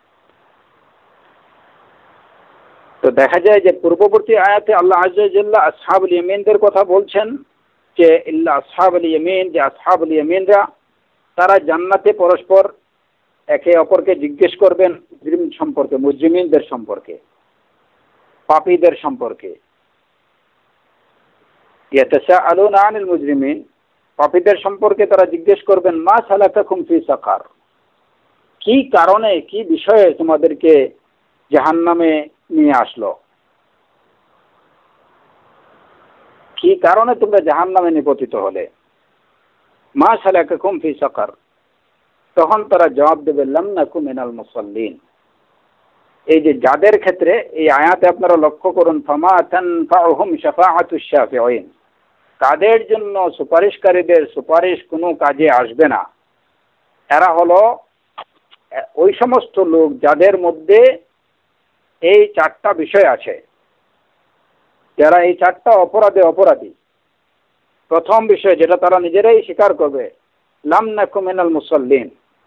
তো দেখা যায় যে পূর্ববর্তী আয়াতে আল্লাহ আযজা ওয়া জাল্লা আসহাবুল ইয়ামিনদের কথা বলছেন যে ইল্লা আসহাবুল ইয়ামিন, যে আসহাবুল ইয়ামিনরা তারা জান্নাতে পরস্পর একে অপরকে জিজ্ঞেস করবেন মুজরিম সম্পর্কে, মুজরিমিনদের সম্পর্কে, পাপীদের সম্পর্কে। ইয়াতাসাআলুনা আনিল মুজরিমিন, পাপীদের সম্পর্কে তারা জিজ্ঞেস করবেন মা সালাকাকুম ফি সাকার, কি কারণে, কি বিষয়ে তোমাদেরকে জাহান্নামে নিয়ে আসলো, কি কারণে তোমরা জাহান্নামে নিপতিত হলে। মা সালাকাকুম ফি সাকার, তখন তারা জবাব দেবে লাম নাকু মিনাল মুসাল্লিন। এই যে যাদের ক্ষেত্রে এই আয়াতে আপনারা লক্ষ্য করুন, ফামা তানফাউহুম শাফাআতুশ শাফিঈন, তাদের জন্য সুপারিশকারীদের সুপারিশ কোনো কাজে আসবে না। এরা হলো ওই সমস্ত লোক যাদের মধ্যে এই চারটা বিষয় আছে, যারা এই চারটা অপরাধে অপরাধী। প্রথম বিষয় যেটা তারা নিজেরাই স্বীকার করবে, লাম নাকু মিনাল মুসাল্লিন,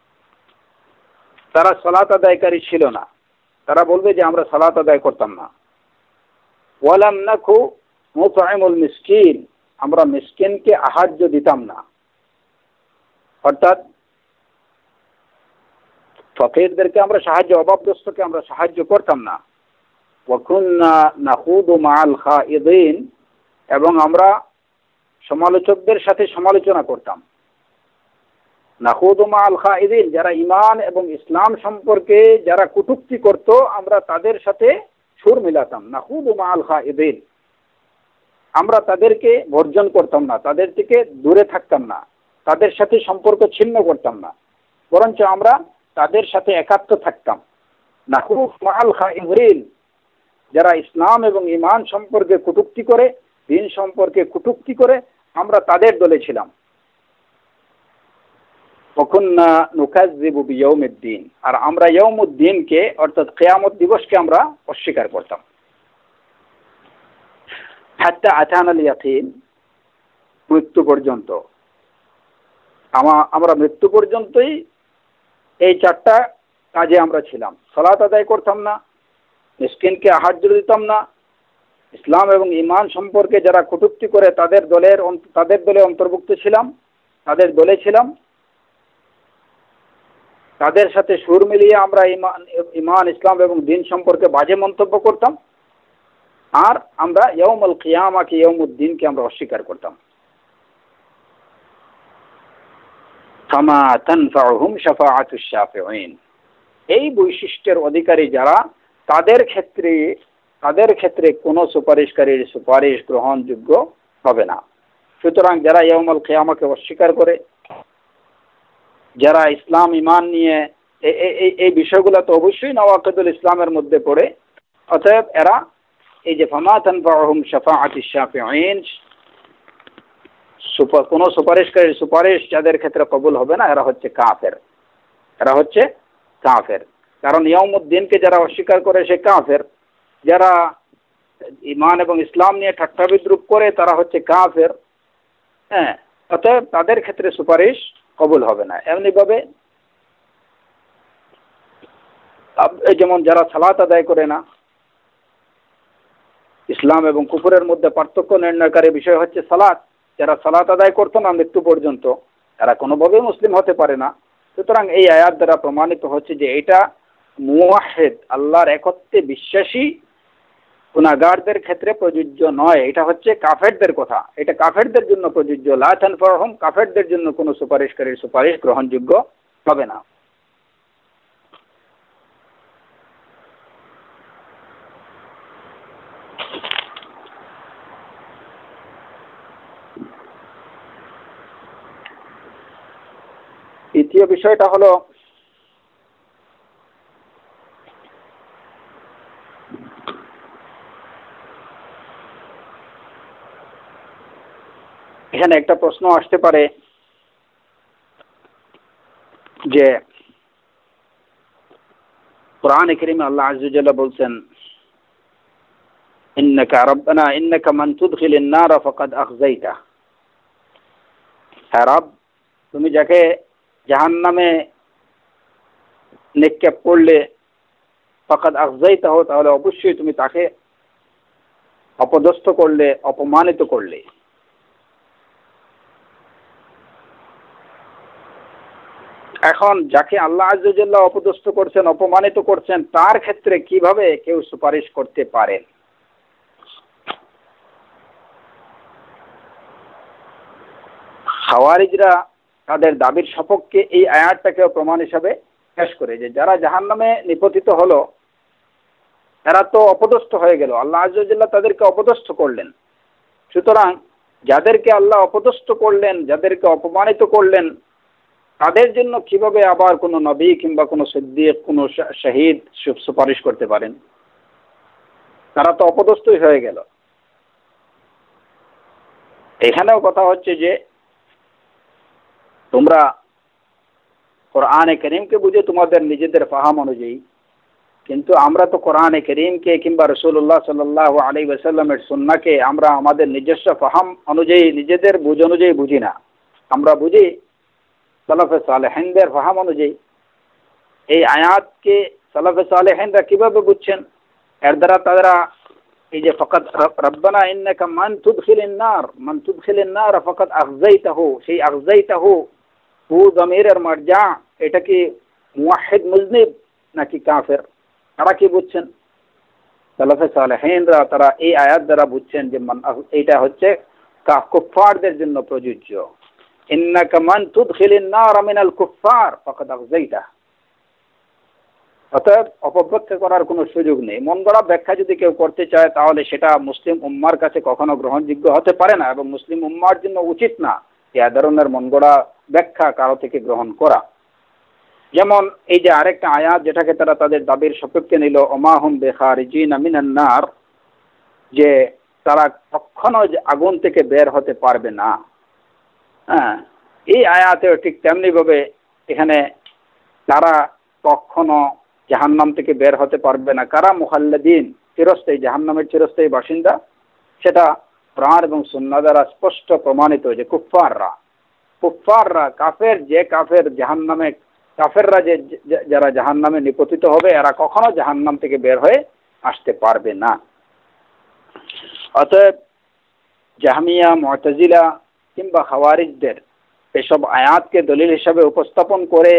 তারা সালাত আদায়কারী ছিল না। তারা বলবে যে আমরা সালাত আদায় করতাম না। ওয়ালাম নাকু মুতঈমুল মিসকিন, আমরা মিসকিনকে আহার্য দিতাম না, অর্থাৎ ফকিরদেরকে আমরা সাহায্য, অভাবগ্রস্তকে আমরা সাহায্য করতাম না। ওয়া কুন্না নাখুদু মাআল খাইদিন, এবং আমরা সমালোচকদের সাথে সমালোচনা করতাম। নাখুদু মাআল খাইদিন, যারা ঈমান এবং ইসলাম সম্পর্কে যারা কটূক্তি করত, আমরা তাদের সাথে সুর মিলাতাম। নাখুদু মাআল খাইদিন, আমরা তাদেরকে বর্জন করতাম না, তাদের থেকে দূরে থাকতাম না, তাদের সাথে সম্পর্ক ছিন্ন করতাম না, বরঞ্চ আমরা তাদের সাথে একাত্ম থাকতাম। নাখুদু মাআল খাইদিন, যারা ইসলাম এবং ঈমান সম্পর্কে কটূক্তি করে, দিন সম্পর্কে কটূক্তি করে, আমরা তাদের দলে ছিলাম। ওয়াকুন্না নুকাযযিবু বিয়াউমিদ্দিন, আর আমরা ইয়াউমুদ্দিনকে অর্থাৎ কিয়ামত দিবসকে আমরা অস্বীকার করতাম। হাত্তা আতানাল ইয়াকিন, মৃত্যু পর্যন্ত। আমরা মৃত্যু পর্যন্তই এই চারটা কাজে আমরা ছিলাম। সালাত আদায় করতাম না, মিসকিনকে আহার্য দিতাম না, ইসলাম এবং ঈমান সম্পর্কে যারা কটূক্তি করে তাদের দলের তাদের দলে অন্তর্ভুক্ত ছিলাম, তাদের দলে ছিলাম, তাদের সাথে সুর মিলিয়ে আমরা ঈমান ঈমান ইসলাম এবং দ্বীন সম্পর্কে বাজে মন্তব্য করতাম, আর আমরা ইয়াউমুল কিয়ামাকে ইয়াউমুদ্দিনকে আমরা অস্বীকার করতাম। ফামা তানফাউহুম শাফাআতুশ শাফিঈন, এই বৈশিষ্ট্যের অধিকারী যারা, তাদের ক্ষেত্রে তাদের ক্ষেত্রে কোনো সুপারিশকারীর সুপারিশ গ্রহণযোগ্য হবে না। সুতরাং যারা ইয়াউমুল কিয়ামাকে অস্বীকার করে, যারা ইসলাম ঈমান নিয়ে এই বিষয়গুলো তো অবশ্যই নওয়াকিদুল ইসলামের মধ্যে পড়ে, অতএব এরা এই যে ফামা তানফাউহুম শাফাআতুশ শাফিঈন, কোনো সুপারিশকারীর সুপারিশ যাদের ক্ষেত্রে কবুল হবে না, এরা হচ্ছে কাফের, এরা হচ্ছে কাফের। কারণ ইয়াউমুদ্দিনকে যারা অস্বীকার করে সে কাফের, যারা ঈমান এবং ইসলাম নিয়ে ঠাট্টা বিদ্রুপ করে তারা হচ্ছে কাফের। হ্যাঁ, অতএব তাদের ক্ষেত্রে সুপারিশ কবুল হবে না। এমনিভাবে যেমন যারা সালাত আদায় করে না, ইসলাম এবং কুফরের মধ্যে পার্থক্য নির্ণয়কারী বিষয় হচ্ছে সালাত। যারা সালাত আদায় করতো না মৃত্যু পর্যন্ত, এরা কোনোভাবেই মুসলিম হতে পারে না। সুতরাং এই আয়াত দ্বারা প্রমাণিত হচ্ছে যে এটা মুওয়াহহিদ, আল্লাহর একত্বে বিশ্বাসী গুনাহগারদের ক্ষেত্রে প্রযোজ্য নয়, এটা হচ্ছে কাফেরদের কথা, এটা কাফেরদের জন্য প্রযোজ্য। লা তানফাউহুম, কাফেরদের জন্য কোনো সুপারিশকারীর সুপারিশ গ্রহণযোগ্য হবে না। দ্বিতীয় বিষয়টা হলো এখানে একটা প্রশ্ন আসতে পারে যে কোরআনে কারীমে আল্লাহ আযজা ওয়া জাল্লা বলছেন, ইন্নাকা রাব্বানা ইন্নাকা মান তুদখিলিন নার ফাকাদ আখযাইতা। হে রব, তুমি যাকে জাহান্নামে নিক্ষেপ করলে ফাকাদ আখযাইতাহু, তাহলে অবশ্যই তুমি তাকে অপদস্থ করলে, অপমানিত করলে। এখন যাকে আল্লাহ আযজা ওয়া জাল্লা অপদস্থ করছেন, অপমানিত করছেন, তার ক্ষেত্রে কিভাবে কেউ সুপারিশ করতে পারেন? খাওয়ারিজরা তাদের দাবির সপক্ষে এই আয়াতটাকে প্রমাণ হিসাবে পেশ করে যে যারা জাহান্নামে নিপতিত হলো, এরা তো অপদস্থ হয়ে গেল, আল্লাহ আযজা ওয়া জাল্লা তাদেরকে অপদস্থ করলেন। সুতরাং যাদেরকে আল্লাহ অপদস্থ করলেন, যাদেরকে অপমানিত করলেন, তাদের জন্য কিভাবে আবার কোনো নবী কিংবা কোনো সিদ্দিক, কোনো শহীদ সুপারিশ করতে পারেন? তারা তো অপদস্থই হয়ে গেল। এখানেও কথা হচ্ছে যে তোমরা কোরআনে কারীমকে বুঝে তোমাদের নিজেদের ফাহাম অনুযায়ী, কিন্তু আমরা তো কোরআনে কারীমকে কিংবা রাসূলুল্লাহ সাল্লাল্লাহু আলাইহি ওয়াসাল্লামের সুন্নাহকে আমরা আমাদের নিজস্ব ফাহাম অনুযায়ী, নিজেদের বুঝ অনুযায়ী বুঝি না। আমরা বুঝি সালাফে সালেহিনদের ফাহাম অনুযায়ী। এই আয়াতকে সালাফে সালেহিনরা কিভাবে বুঝছেন? এর দ্বারা তারা এই যে ফাকাদ রাব্বানা ইন্নাকা মান তুদখিলিন নার, মান তুদখিলিন নার ফাকাদ আখযাইতাহু, সেই আখযাইতাহু হু যমিরের মারজা, এটা কি মুওয়াহহিদ মুজনিব নাকি কাফের? তারা কি বুঝছেন? সালাফে সালেহিনরা তারা এই আয়াত দ্বারা বুঝছেন যে এটা হচ্ছে কুফফারদের জন্য প্রযোজ্য। ইন্নাকা মান তুদখিলিন নার মিনাল কুফফার ফাকাদ আখযাইতা। অতএব অপব্যাখ্যা করার কোনো সুযোগ নেই। মন গড়া ব্যাখ্যা যদি কেউ করতে চায় তাহলে সেটা মুসলিম উম্মার কাছে কখনো গ্রহণযোগ্য হতে পারে না, এবং মুসলিম উম্মার জন্য উচিত না এই ধরনের মন গড়া ব্যাখ্যা কারো থেকে গ্রহণ করা। যেমন এই যে আরেকটা আয়াত যেটাকে তারা তাদের দাবির সপক্ষে নিল, ওমা হুম বিখারিজিনা মিনান নার, যে তারা কখনো আগুন থেকে বের হতে পারবে না। হ্যাঁ, এই আয়াতেও ঠিক তেমনি ভাবে এখানে তারা কখনো জাহান্নাম থেকে বের হতে পারবে না, কারা মুখাল্লাদিন, চিরস্থায়ী, জাহান্নামের চিরস্থায়ী বাসিন্দা, সেটা কোরআন এবং সুন্নাহ দ্বারা স্পষ্ট প্রমাণিত যে কুফফাররা, কুফফাররা কাফের যে কাফের জাহান্নামে কাফেররা যে যারা জাহান্নামে নিপতিত হবে এরা কখনো জাহান্নাম থেকে বের হয়ে আসতে পারবে না। অতএব জাহমিয়া, মু'তাজিলা কিংবা খাওয়ারিজদের এসব আয়াতকে দলিল হিসাবে উপস্থাপন করে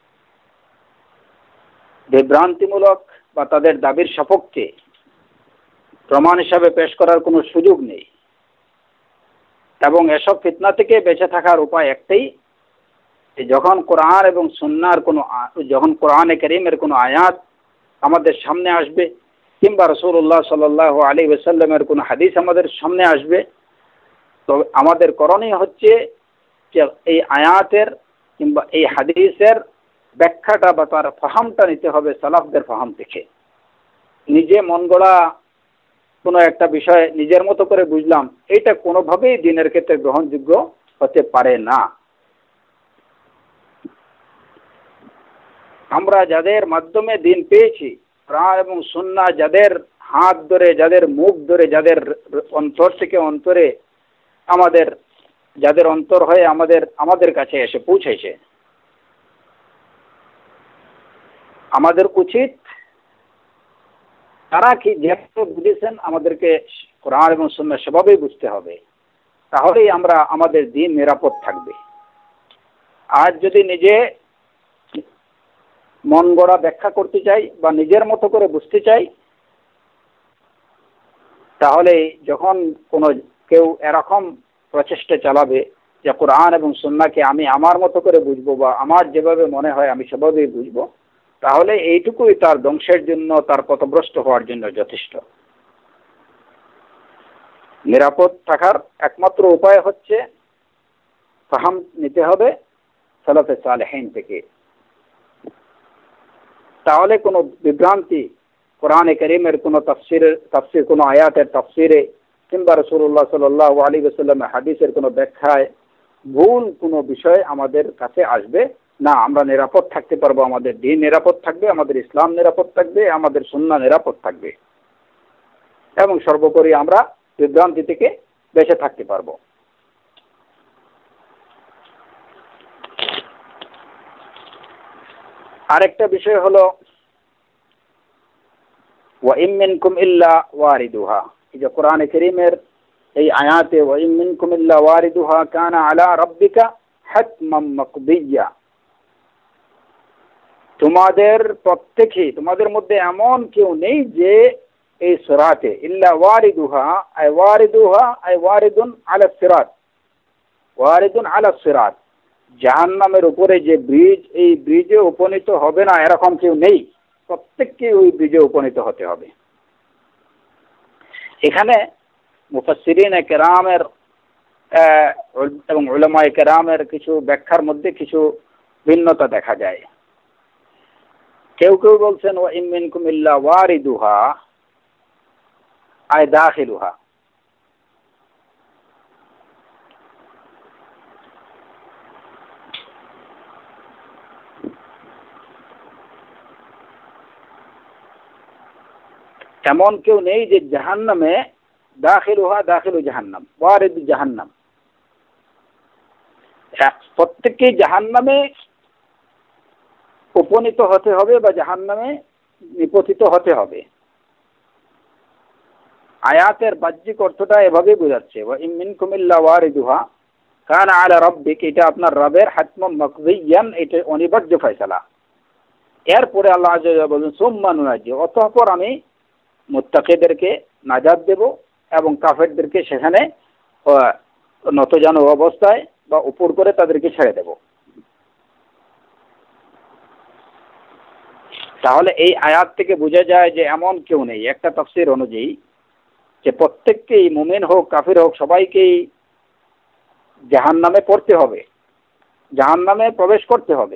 বিভ্রান্তিমূলক বা তাদের দাবির সপক্ষে প্রমাণ হিসাবে পেশ করার কোনো সুযোগ নেই। এবং এসব ফিতনা থেকে বেঁচে থাকার উপায় একটাই, যখন কোরআন এবং সুন্নাহর কোনো যখন কোরআনে কারীমের কোনো আয়াত আমাদের সামনে আসবে কিংবা রাসূলুল্লাহ সাল্লাল্লাহু আলাইহি ওয়াসাল্লামের কোনো হাদিস আমাদের সামনে আসবে, তো আমাদের করণীয় হচ্ছে যে এই আয়াতের কিংবা এই হাদিসের ব্যাখ্যাটা বা তার ফাহামটা নিতে হবে সালাফদের ফাহাম থেকে। নিজে মন গড়া কোনো একটা বিষয় নিজের মতো করে বুঝলাম, এটা কোনোভাবেই দ্বীনের ক্ষেত্রে গ্রহণযোগ্য হতে পারে না। আমরা যাদের মাধ্যমে দ্বীন পেয়েছি, কোরআন এবং সুন্নাহ যাদের হাত ধরে, যাদের মুখ ধরে, যাদের অন্তর থেকে অন্তরে আমাদের যাদের অন্তর হয়ে আমাদের আমাদের কাছে এসে পৌঁছেছে, আমাদের উচিত তারা কি যেভাবে বুঝেছেন আমাদেরকে কোরআন এবং সুন্নাহ সেভাবেই বুঝতে হবে, তাহলেই আমরা আমাদের দ্বীন নিরাপদ থাকবে। আর যদি নিজে মন গড়া ব্যাখ্যা করতে চাই বা নিজের মতো করে বুঝতে চাই, তাহলে যখন কোনো কেউ এরকম প্রচেষ্টা চালাবে যে কোরআন এবং সুন্নাহকে আমি আমার মতো করে বুঝবো বা আমার যেভাবে মনে হয় আমি সেভাবেই বুঝবো, তাহলে এইটুকুই তার ধ্বংসের জন্য, তার পথভ্রষ্ট হওয়ার জন্য যথেষ্ট। নিরাপদ থাকার একমাত্র উপায় হচ্ছে ফাহাম নিতে হবে সালাফে সালেহিন থেকে। তাহলে কোনো বিভ্রান্তি কোরআনে কারীমের কোনো তাফসিরের তাফসির কোনো আয়াতের তাফসিরে কিংবা রাসূলুল্লাহ সাল্লাল্লাহু আলাইহি ওয়াসাল্লামের হাদিসের কোনো ব্যাখ্যায় ভুল কোনো বিষয় আমাদের কাছে আসবে না। আমরা নিরাপদ থাকতে পারবো, আমাদের দ্বীন নিরাপদ থাকবে, আমাদের ইসলাম নিরাপদ থাকবে, আমাদের সুন্নাহ নিরাপদ থাকবে এবং সর্বোপরি আমরা বিভ্রান্তি থেকে বেঁচে থাকতে পারবো। আরেকটা বিষয় হলো ওয়া ইম মিনকুম ইল্লা ওয়ারিদুহা। এই যে কোরআনে কারীমের এই আয়াতে ওয়া ইম মিনকুম ইল্লা ওয়ারিদুহা কানা আলা রাব্বিকা হাতমান মাকদিয়া, তোমাদের প্রত্যেকেই, তোমাদের মধ্যে এমন কেউ নেই যে এই সিরাতে ইল্লা ওয়ারিদুহা আই ওয়ারিদুহা আই ওয়ারিদুন আলা সিরাত, ওয়ারিদুন আলা সিরাত, জাহান্নামের উপরে যে ব্রিজ, এই ব্রিজে উপনীত হবে না এরকম কেউ নেই, প্রত্যেককে ওই ব্রিজে উপনীত হতে হবে। এখানে মুফাসসিরিনে কেরামের এবং উলামায়ে কেরামের কিছু ব্যাখ্যার মধ্যে কিছু ভিন্নতা দেখা যায়। কেউ কেউ বলছেন ওয়া ইম মিনকুম ইল্লা ওয়ারিদুহা আই দাখিলুহা, এমন কেউ নেই যে জাহান্নামে দাখিলুহা দাখিলু জাহান্নাম ওয়ারিদু জাহান্নাম, প্রত্যেককেই জাহান্নামে উপনীত হতে হবে বা জাহান্নামে নিপতিত হতে হবে। আয়াতের বাহ্যিক অর্থটা এভাবেই বোঝাচ্ছে ওয়া ইম মিনকুম ইল্লা ওয়ারিদুহা কানা আলা রাব্বিক, এটা আপনার রবের হাতমান মাকদিয়ান, এটা অনিবার্য ফয়সালা। এরপরে আল্লাহ আযজা ওয়া জাল্লা বলেন সুম্মা নুনাজ্জি, অতঃপর আমি মুত্তাকিদেরকে নাজাত দেব এবং কাফেরদেরকে সেখানে নতজানু অবস্থায় বা উপর করে তাদেরকে ছেড়ে দেব। তাহলে এই আয়াত থেকে বোঝা যায় যে এমন কেউ নেই, একটা তাফসীর অনুযায়ী, যে প্রত্যেককেই মুমিন হোক কাফির হোক সবাইকেই জাহান্নামে পড়তে হবে, জাহান্নামে প্রবেশ করতে হবে।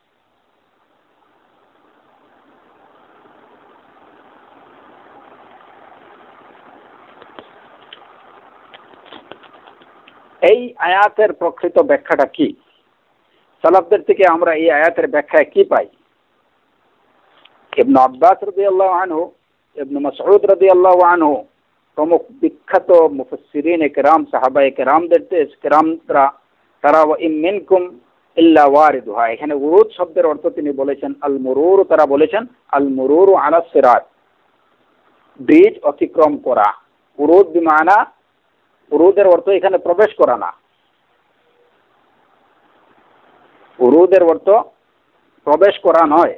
এই আয়াতের প্রকৃত ব্যাখ্যাটা কি? সালাফদের থেকে আমরা এই আয়াতের ব্যাখ্যায় কি পাই? ইবনে আব্বাস রাদিয়াল্লাহু আনহু, ইবনে মাসউদ রাদিয়াল্লাহু আনহু প্রমুখ বিখ্যাত মুফাসসিরিনে কেরাম, সাহাবায়ে কেরামদের কেরামরা তারা ওয়াইম মিনকুম ইল্লা ওয়ারিদুহা, এখানে উরুদ শব্দের অর্থ তিনি বলেছেন আল মুরুর, তারা বলেছেন আল মুরুর আলা সিরাত, ব্রিজ অতিক্রম করা। উরুদ বিমানা, উরুদের অর্থ এখানে প্রবেশ করা না, উরুদের অর্থ প্রবেশ করা নয়।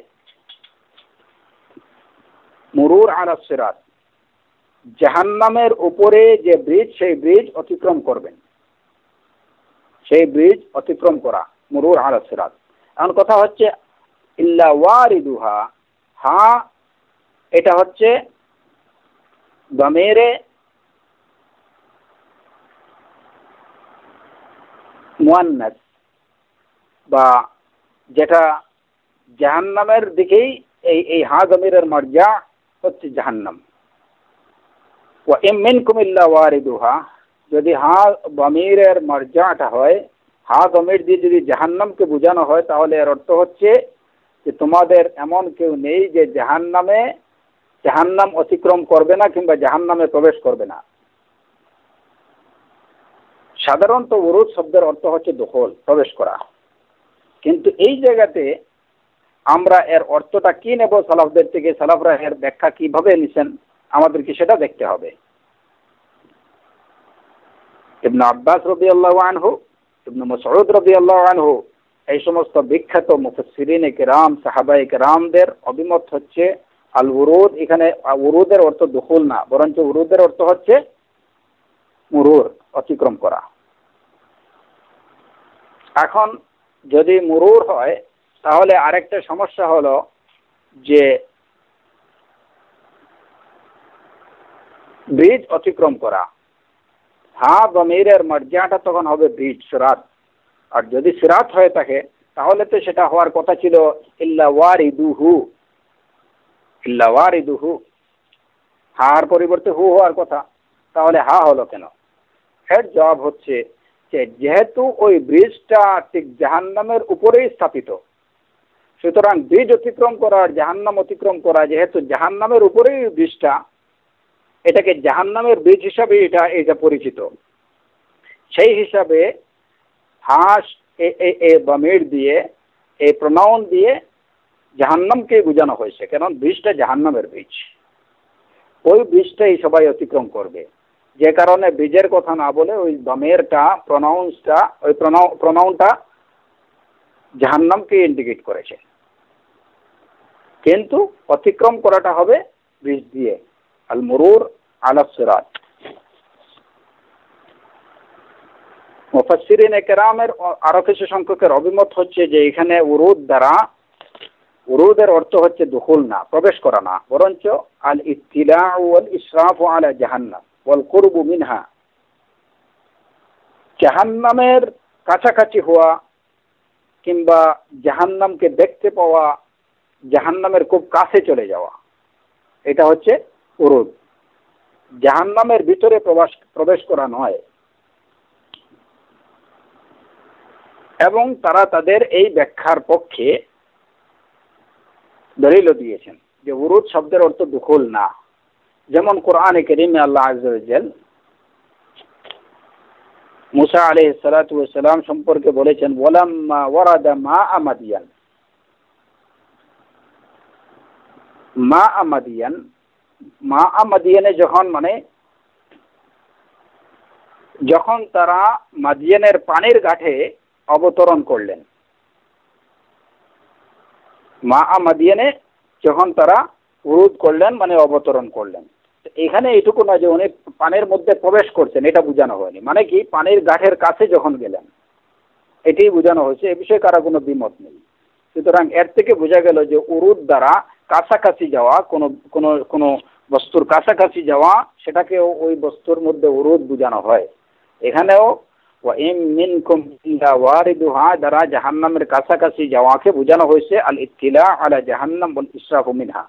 মুরুর আলা সিরাত, জাহান্নামের উপরে যে ব্রিজ, সেই ব্রিজ অতিক্রম করবেন, সেই ব্রিজ অতিক্রম করা, মুরুর আলা সিরাত। এখন কথা হচ্ছে ইল্লা ওয়ারিদুহা, হা এটা হচ্ছে দমেরে মুয়ান্নাস, বা যেটা জাহান্নামের দিকেই এই এই হা দমিরের মর্যা হচ্ছে জাহান্নাম। ওয়া ইম মিনকুম ইল্লা ওয়ারিদুহা, যদি হা দমিরের মর্যাটা হয়, হা দমির দিয়ে যদি জাহান্নামকে বোঝানো হয়, তাহলে এর অর্থ হচ্ছে যে তোমাদের এমন কেউ নেই যে জাহান্নামে জাহান্নাম অতিক্রম করবে না কিংবা জাহান্নামে প্রবেশ করবে না। সাধারণত উরুদ শব্দের অর্থ হচ্ছে দখল, প্রবেশ করা, কিন্তু এই জায়গাতে আমরা এর অর্থটা কি নেব সালাফদের থেকে, সালাফরা এর ব্যাখ্যা কিভাবে নিছেন, আমাদেরকে সেটা দেখতে হবে। ইবনে আব্বাস রাদিয়াল্লাহু আনহু, ইবনে মাসউদ রাদিয়াল্লাহু আনহু, এই সমস্ত বিখ্যাত মুফাসসিরিনে কেরাম, সাহাবায়ে কেরামদের অভিমত হচ্ছে আল উরুদ, এখানে উরুদের অর্থ দুখুল না, বরঞ্চ উরুদের অর্থ হচ্ছে মুরুর, অতিক্রম করা। এখন যদি মুরুর হয়, তাহলে আরেকটা সমস্যা হলো যে ব্রিজ অতিক্রম করা, হা দমিরের মর্যাটা তখন হবে ব্রিজ, সিরাত। আর যদি সিরাত হয়ে থাকে, তাহলে তো সেটা হওয়ার কথা ছিল ইল্লা ওয়ারিদুহু, ইল্লা ওয়ারিদুহু, হার পরিবর্তে হু হওয়ার কথা, তাহলে হা হলো কেন? এর জবাব হচ্ছে যে যেহেতু ওই ব্রিজটা ঠিক জাহান্নামের উপরেই স্থাপিত, সুতরাং ব্রিজ অতিক্রম করা আর জাহান্নাম অতিক্রম করা যেহেতু জাহান্নামের উপরেই ব্রিজটা, এটাকে জাহান্নামের ব্রিজ হিসাবে এটা এটা পরিচিত। সেই হিসাবে হাস এ বামির দিয়ে, এই প্রনাউন দিয়ে জাহান্নামকে বোঝানো হয়েছে, কারণ ব্রিজটা জাহান্নামের ব্রিজ, ওই ব্রিজটাই সবাই অতিক্রম করবে। যে কারণে ব্রিজের কথা না বলে ওই বামেরটা, প্রনাউন্সটা, ওই প্রনাউনটা জাহান্নামকে ইন্ডিকেট করেছে, কিন্তু অতিক্রম করাটা হবে ব্রিজ দিয়ে, আল মুরুর আলা সিরাত। মুফাসসিরিনে কেরামের আরো কিছু সংখ্যকের অভিমত হচ্ছে যে এখানে উরুদ দ্বারা, উরুদের অর্থ হচ্ছে দুখুল না, প্রবেশ করা না, বরঞ্চ আল ইত্তিলাউ ওয়াল ইসরাফু আলা জাহান্নাম ওয়াল কুরবু মিনহা, জাহান্নামের কাছাকাছি হওয়া কিংবা জাহান্নামকে দেখতে পাওয়া, জাহান্নামের খুব কাছে চলে যাওয়া, এটা হচ্ছে উরুদ। জাহান্নামের ভিতরে প্রবেশ প্রবেশ করা নয়। এবং তারা তাদের এই ব্যাখ্যার পক্ষে দলিল দিয়েছেন যে উরুদ শব্দের অর্থ দুখুল না। যেমন কোরআনে কারীমে আল্লাহ আযজা ওয়া জাল মুসা আলাইহিস সালাতু ওয়াস সালাম সম্পর্কে বলেছেন, ওয়ালাম্মা ওয়ারাদা মাআ মাদিয়ান, মাআ মাদিয়ান, মাআ মাদিয়ানে যখন, মানে যখন তারা মাদিয়ানের পানির ঘাটে অবতরণ করলেন, মাআ মাদিয়ানে যখন তারা উরুদ করলেন মানে অবতরণ করলেন, এখানে এইটুকু না যে উনি পানির মধ্যে প্রবেশ করছেন, এটা বোঝানো হয়নি। মানে কি, পানির ঘাটের কাছে যখন গেলেন, এটাই বোঝানো হয়েছে, এ বিষয়ে কারো কোনো দ্বিমত নেই। সুতরাং এর থেকে বোঝা গেল যে উরুদ দ্বারা কাছাকাছি যাওয়া, কোনো কোনো কোনো বস্তুর কাছাকাছি যাওয়া, সেটাকেও ওই বস্তুর মধ্যে উরুদ বোঝানো হয়। এখানেও ওয়াইম মিনকুম ইল্লা ওয়ারিদুহা দ্বারা জাহান্নামের কাছাকাছি যাওয়াকে বোঝানো হয়েছে আল ইত্তিলা আলা জাহান্নাম ওয়াল ইসরাফু মিনহা।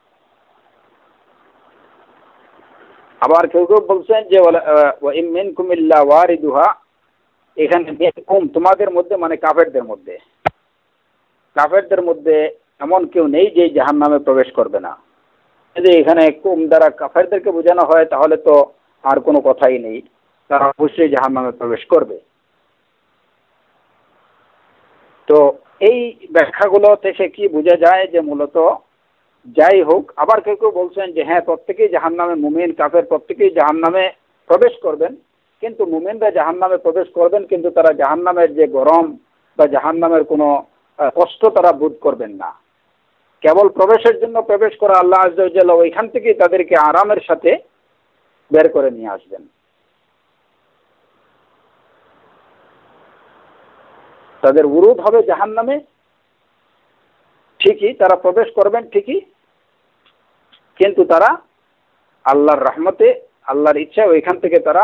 আবার কেউ কেউ বলছেন যে ওয়াইম মিনকুম ইল্লা ওয়ারিদুহা, এখানে মিনকুম তোমাদের মধ্যে মানে কাফেরদের মধ্যে, কাফেরদের মধ্যে এমন কেউ নেই যে জাহান্নামে প্রবেশ করবে না। যদি এখানে কুম দ্বারা কাফেরদেরকে বোঝানো হয়, তাহলে তো আর কোনো কথাই নেই, তারা অবশ্যই জাহান্নামে প্রবেশ করবে। তো এই ব্যাখ্যাগুলো থেকে কি বোঝা যায় যে মূলত যাই হোক, আবার কেউ কেউ বলছেন যে হ্যাঁ প্রত্যেকেই জাহান্নামে, মুমিন কাফের প্রত্যেকেই জাহান্নামে প্রবেশ করবেন, কিন্তু মুমিনরা জাহান্নামে প্রবেশ করবেন কিন্তু তারা জাহান্নামের যে গরম বা জাহান্নামের কোনো কষ্ট তারা বোধ করবেন না। কেবল প্রবেশের জন্য প্রবেশ করা, আল্লাহ আযজা ওয়া জাল্লা ওইখান থেকেই তাদেরকে আরামের সাথে বের করে নিয়ে আসবেন। তাদের উরুদ হবে জাহান্নামে ঠিকই, তারা প্রবেশ করবেন ঠিকই, কিন্তু তারা আল্লাহর রহমতে, আল্লাহর ইচ্ছা ওইখান থেকে তারা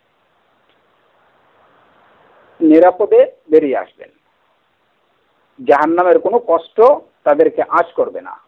নিরাপদে বেরিয়ে আসবেন। জাহান্নামের কোনো কষ্ট তাদেরকে আঁচ করবে না।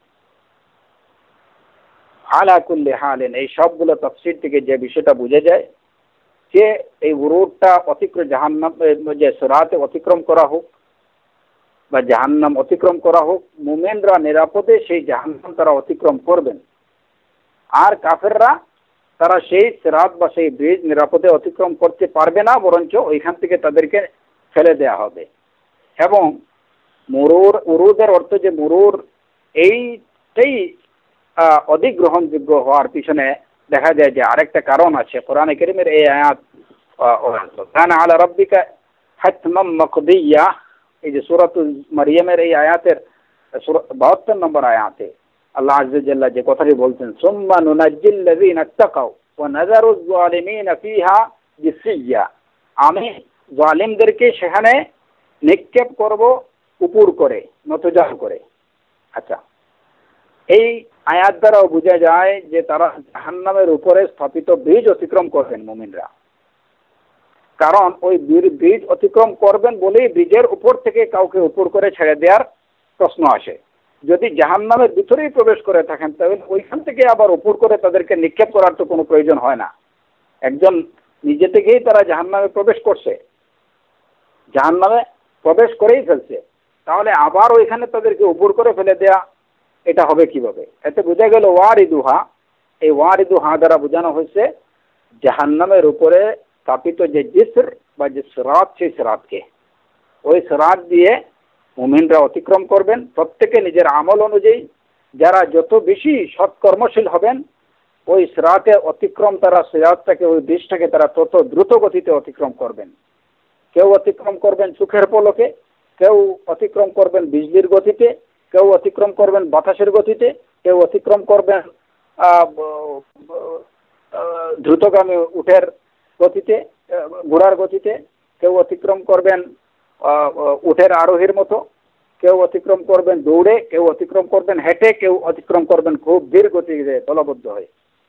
আলা কুল্লি হালিন, এই সবগুলো তাফসীর থেকে যে বিষয়টা বোঝা যায় যে এই উরুদটা অতিক্রম, জাহান্নাম যে সিরাতে অতিক্রম করা হোক বা জাহান্নাম অতিক্রম করা হোক, মুমিনরা নিরাপদে সেই জাহান্নাম তারা অতিক্রম করবেন, আর কাফেররা তারা সেই সিরাত বা সেই ব্রিজ নিরাপদে অতিক্রম করতে পারবে না, বরঞ্চ ওইখান থেকে তাদেরকে ফেলে দেয়া হবে। এবং মুরুর, উরুদের অর্থ যে মুরুর, এইটাই অধিক গ্রহণযোগ্য হওয়ার পিছনে দেখা যায় যে আরেকটা কারণ আছে। কোরআনে কারীমের এই আয়াত কানা আলা রাব্বিকা হাতমান মাকদিয়া, এই যে সূরাতুল মারইয়ামের এই আয়াতের বাহাত্তর নম্বর আয়াতে আল্লাহ আযজা ওয়া জাল্লা যে কথাটি বলছেন, সুম্মা নুনাজ্জিল লাযিনা ইত্তাকাউ ওয়া নাযারুজ যালিমিনা ফিহা জিসিয়া, আমি জালিমদেরকে সেখানে নিক্ষেপ করব উপর করে, নতজাল করে। আচ্ছা, এই আয়াত দ্বারাও বোঝা যায় যে তারা জাহান্নামের উপরে স্থাপিত ব্রিজ অতিক্রম করবেন মুমিনরা, কারণ ওই ব্রিজ অতিক্রম করবেন বলেই ব্রিজের উপর থেকে কাউকে উপর করে ছেড়ে দেওয়ার প্রশ্ন আসে। যদি জাহান্নামের ভিতরেই প্রবেশ করে থাকেন তাহলে ওইখান থেকে আবার উপর করে তাদেরকে নিক্ষেপ করার তো কোনো প্রয়োজন হয় না। একজন নিজে থেকেই তারা জাহান্নামে প্রবেশ করছে, জাহান্নামে প্রবেশ করেই ফেলছে, তাহলে আবার ওইখানে তাদেরকে উপর করে ফেলে দেয়া, এটা হবে কিভাবে? এতে বোঝা গেল ওয়ারিদুহা, এই ওয়ারিদুহা দ্বারা বোঝানো হয়েছে জাহান্নামের উপরে স্থাপিত যে জিসর বা যে সিরাত, সেই সিরাতকে, ওই সিরাত দিয়ে মুমিনরা অতিক্রম করবেন। প্রত্যেকে নিজের আমল অনুযায়ী যারা যত বেশি সৎকর্মশীল হবেন, ওই সিরাতে অতিক্রম, তারা সিরাতটাকে, ওই ব্রিজটাকে তারা তত দ্রুত গতিতে অতিক্রম করবেন। কেউ অতিক্রম করবেন চোখের পলকে, কেউ অতিক্রম করবেন বিজলির গতিতে, কেউ অতিক্রম করবেন বাতাসের গতিতে, কেউ অতিক্রম করবেন দ্রুতগামী উটের গতিতে, ঘোড়ার গতিতে, কেউ অতিক্রম করবেন উটের আরোহীর মতো, কেউ অতিক্রম করবেন দৌড়ে, কেউ অতিক্রম করবেন হেঁটে, কেউ অতিক্রম করবেন খুব ধীর গতিতে দলবদ্ধ হয়ে।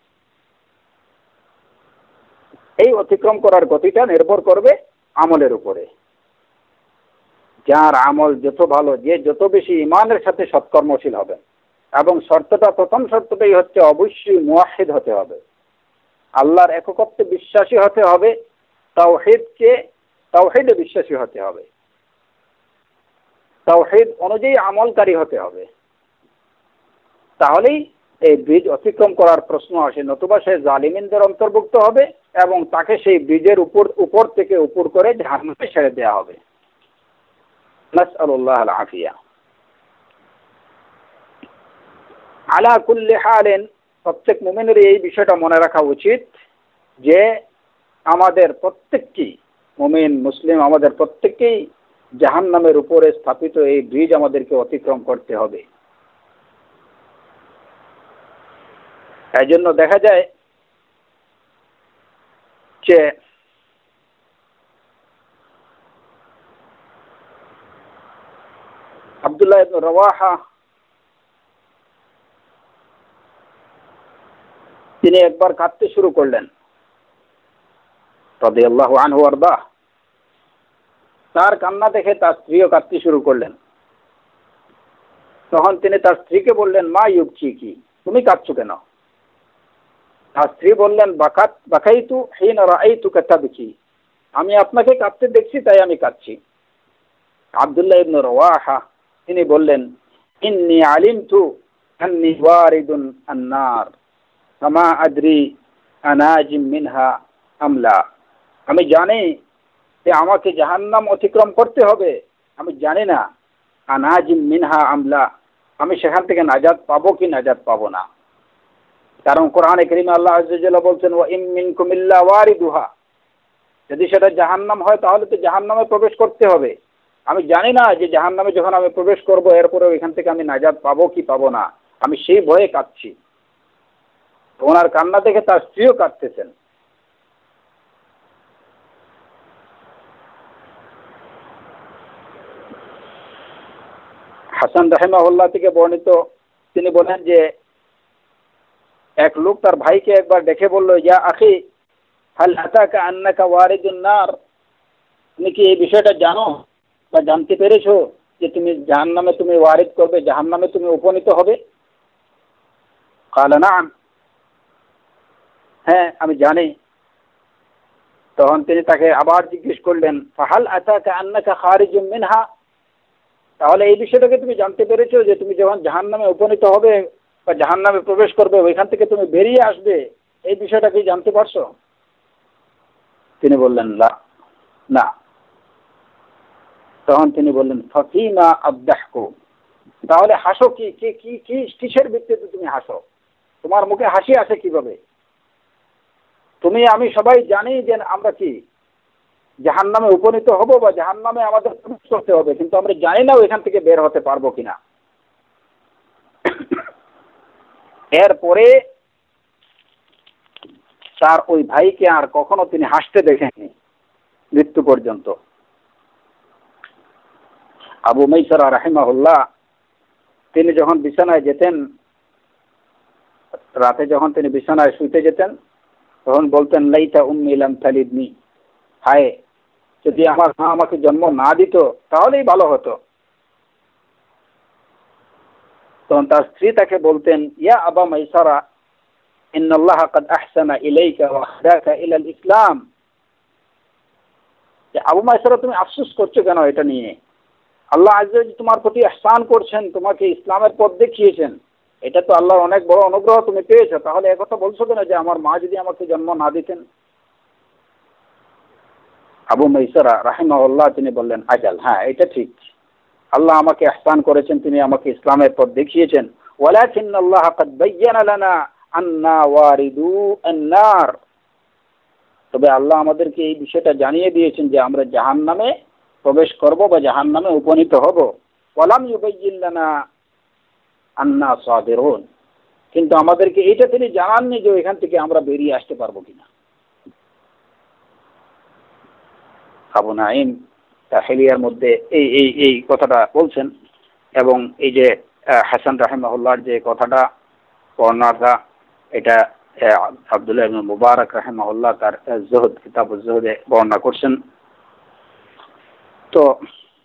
এই অতিক্রম করার গতিটা নির্ভর করবে আমলের উপরে। যার আমল যত ভালো, যে যত বেশি ইমানের সাথে সৎকর্মশীল হবে, এবং শর্তটা, প্রথম শর্তটাই হচ্ছে অবশ্যই মুওয়াহিদ হতে হবে, আল্লাহর একত্বে বিশ্বাসী হতে হবে, তাওহীদকে তাওহীদে বিশ্বাসী হতে হবে, তাওহীদ অনুযায়ী আমলকারী হতে হবে, তাহলেই এই ব্রিজ অতিক্রম করার প্রশ্ন আসে। নতুবা সে জালিমিনদের অন্তর্ভুক্ত হবে এবং তাকে সেই ব্রিজের উপর উপর থেকে উপর করে জাহান্নামে ছেড়ে দেওয়া হবে। নাসআলুল্লাহ আল আফিয়া। আলা কুল্লি হালিন, প্রত্যেক মুমিনের এই বিষয়টা মনে রাখা উচিত যে আমাদের প্রত্যেককেই, মুমিন মুসলিম আমাদের প্রত্যেককেই জাহান্নামের উপরে স্থাপিত এই ব্রিজ আমাদেরকে অতিক্রম করতে হবে। এই জন্য দেখা যায় যে আব্দুল্লাহ ইবনে রাওয়াহা তিনি একবার কাঁদতে শুরু করলেন, রাদিয়াল্লাহু আনহু ওয়ারদা। তার কান্না দেখে তার স্ত্রীও কাঁদতে শুরু করলেন। তখন তিনি তার স্ত্রীকে বললেন, মা ইউবকি, কি তুমি কাঁদছো কেন? তার স্ত্রী বললেন, বাকাত বাকাইতু হিনা রাআইতুকা তাবকি, আমি আপনাকে কাঁদতে দেখছি তাই আমি কাঁদছি। আব্দুল্লাহ ইবনে রাওয়াহা তিনি বললেন, ইন্নী আলিমতু আন্নী ওয়ারিদুন আন-নার ফামা আদরি আনাজিম মিনহা আমলা, আমি জানি যে আমাকে জাহান্নাম অতিক্রম করতে হবে, আমি জানি না আনাজিম মিনহা আমলা, আমি সেখান থেকে নাজাত পাবো কি নাজাত পাবো না। কারণ কোরআনে কারীমে আল্লাহ আযজা ওয়া জাল্লা বলছেন ওয়া ইম মিনকুম ইল্লা ওয়ারিদুহা, যদি সেটা জাহান্নাম হয় তাহলে তো জাহান্নামে প্রবেশ করতে হবে। আমি জানি না যে জাহান্নামে যখন আমি প্রবেশ করব এরপরে ওইখান থেকে আমি নাজাত পাবো কি পাবো না, আমি সেই ভয়ে কাঁদছি। ওনার কান্না দেখে তার স্ত্রীও কাঁদতেছেন। হাসান রাহিমাহুল্লাহ থেকে বর্ণিত, তিনি বলেন যে এক লোক তার ভাইকে একবার ডেকে বলল, ইয়া আখি হাল আতাকা আন্নাকা ওয়ারিদুন নার, তুমি কি এই বিষয়টা জানো বা জানতে পেরেছো যে তুমি জাহান্নামে তুমি ওয়ারিদ করবে, জাহান্নামে তুমি উপনীত হবে? ক্বালা নাআম, হ্যাঁ আমি জানি। তখন তিনি তাকে আবার জিজ্ঞেস করলেন, ফাহাল আতাকা আন্নাকা খারিজুম মিনহা, তাহলে এই বিষয়টাকে তুমি জানতে পেরেছো যে তুমি যখন জাহান্নামে উপনীত হবে বা জাহান্নামে প্রবেশ করবে ওইখান থেকে তুমি বেরিয়ে আসবে, এই বিষয়টা কি জানতে পারছো? তিনি বললেন লা, না। তখন তিনি বললেন ফাফিমা আবদাহকু, তাহলে হাসো কি, কি কি কি কিসের ভিত্তিতে তুমি হাসো? তোমার মুখে হাসি আসে কিভাবে? তুমি আমি সবাই জানি যে আমরা কি জাহান্নামে উপনীত হব বা জাহান্নামে আমাদের প্রবেশ করতে হবে, কিন্তু আমরা জানি না ওইখান থেকে বের হতে পারবো কিনা। এরপরে তার ওই ভাইকে আর কখনো তিনি হাসতে দেখেননি মৃত্যু পর্যন্ত। আবু মাইসারা রাহিমাহুল্লাহ তিনি যখন বিছানায় যেতেন, রাতে যখন তিনি বিছানায় শুইতে যেতেন, তখন বলতেন লাইতা উম্মি লাম তালিদনি, হায় যদি আমার মা আমাকে জন্ম না দিত তাহলেই ভালো হতো। তখন তার স্ত্রী তাকে বলতেন, ইয়া আবা মাইসারা ইন্নাল্লাহ কাদ আহসানা ইলাইকা ওয়া হাদাকা ইলাল ইসলাম, যে আবু মাইসারা তুমি আফসোস করছো কেন এটা নিয়ে? আল্লাহ আযজা ওয়া জাল্লা তোমার প্রতি ইহসান করছেন, তোমাকে ইসলামের পথ দেখিয়েছেন, এটা তো আল্লাহর অনেক বড় অনুগ্রহ তুমি পেয়েছো, তাহলে একথা বলছো কেন যে আমার মা যদি আমাকে জন্ম না দিতেন? আবু মাইসারা রাহিমাহুল্লাহ তিনি বললেন, আজাল, হ্যাঁ এটা ঠিক, আল্লাহ আমাকে ইহসান করেছেন, তিনি আমাকে ইসলামের পথ দেখিয়েছেন। ওয়ালাকিন্নাল্লাহ কাদ বায়্যানা লানা আন্না ওয়ারিদু আন-নার, তবে আল্লাহ আমাদেরকে এই বিষয়টা জানিয়ে দিয়েছেন যে আমরা জাহান্নামে প্রবেশ করব বা জাহান্নামে উপনীত হব। ওয়ালাম ইউবায়্যিন লানা আন্না সাবিরুন, কিন্তু আমাদেরকে এইটা তিনি জানাননি যে এখান থেকে আমরা বেরিয়ে আসতে পারবো কিনা। আবু নাঈম তাহলিয়ার মধ্যে এই এই এই কথাটা বলছেন, এবং এই যে হাসান রাহিমাহুল্লাহর যে কথাটা বর্ণনাটা, এটা আব্দুল্লাহ ইবনে মুবারক রাহিমাহুল্লাহ তার জুহদ কিতাবুজ জুহদে বর্ণনা করছেন। তো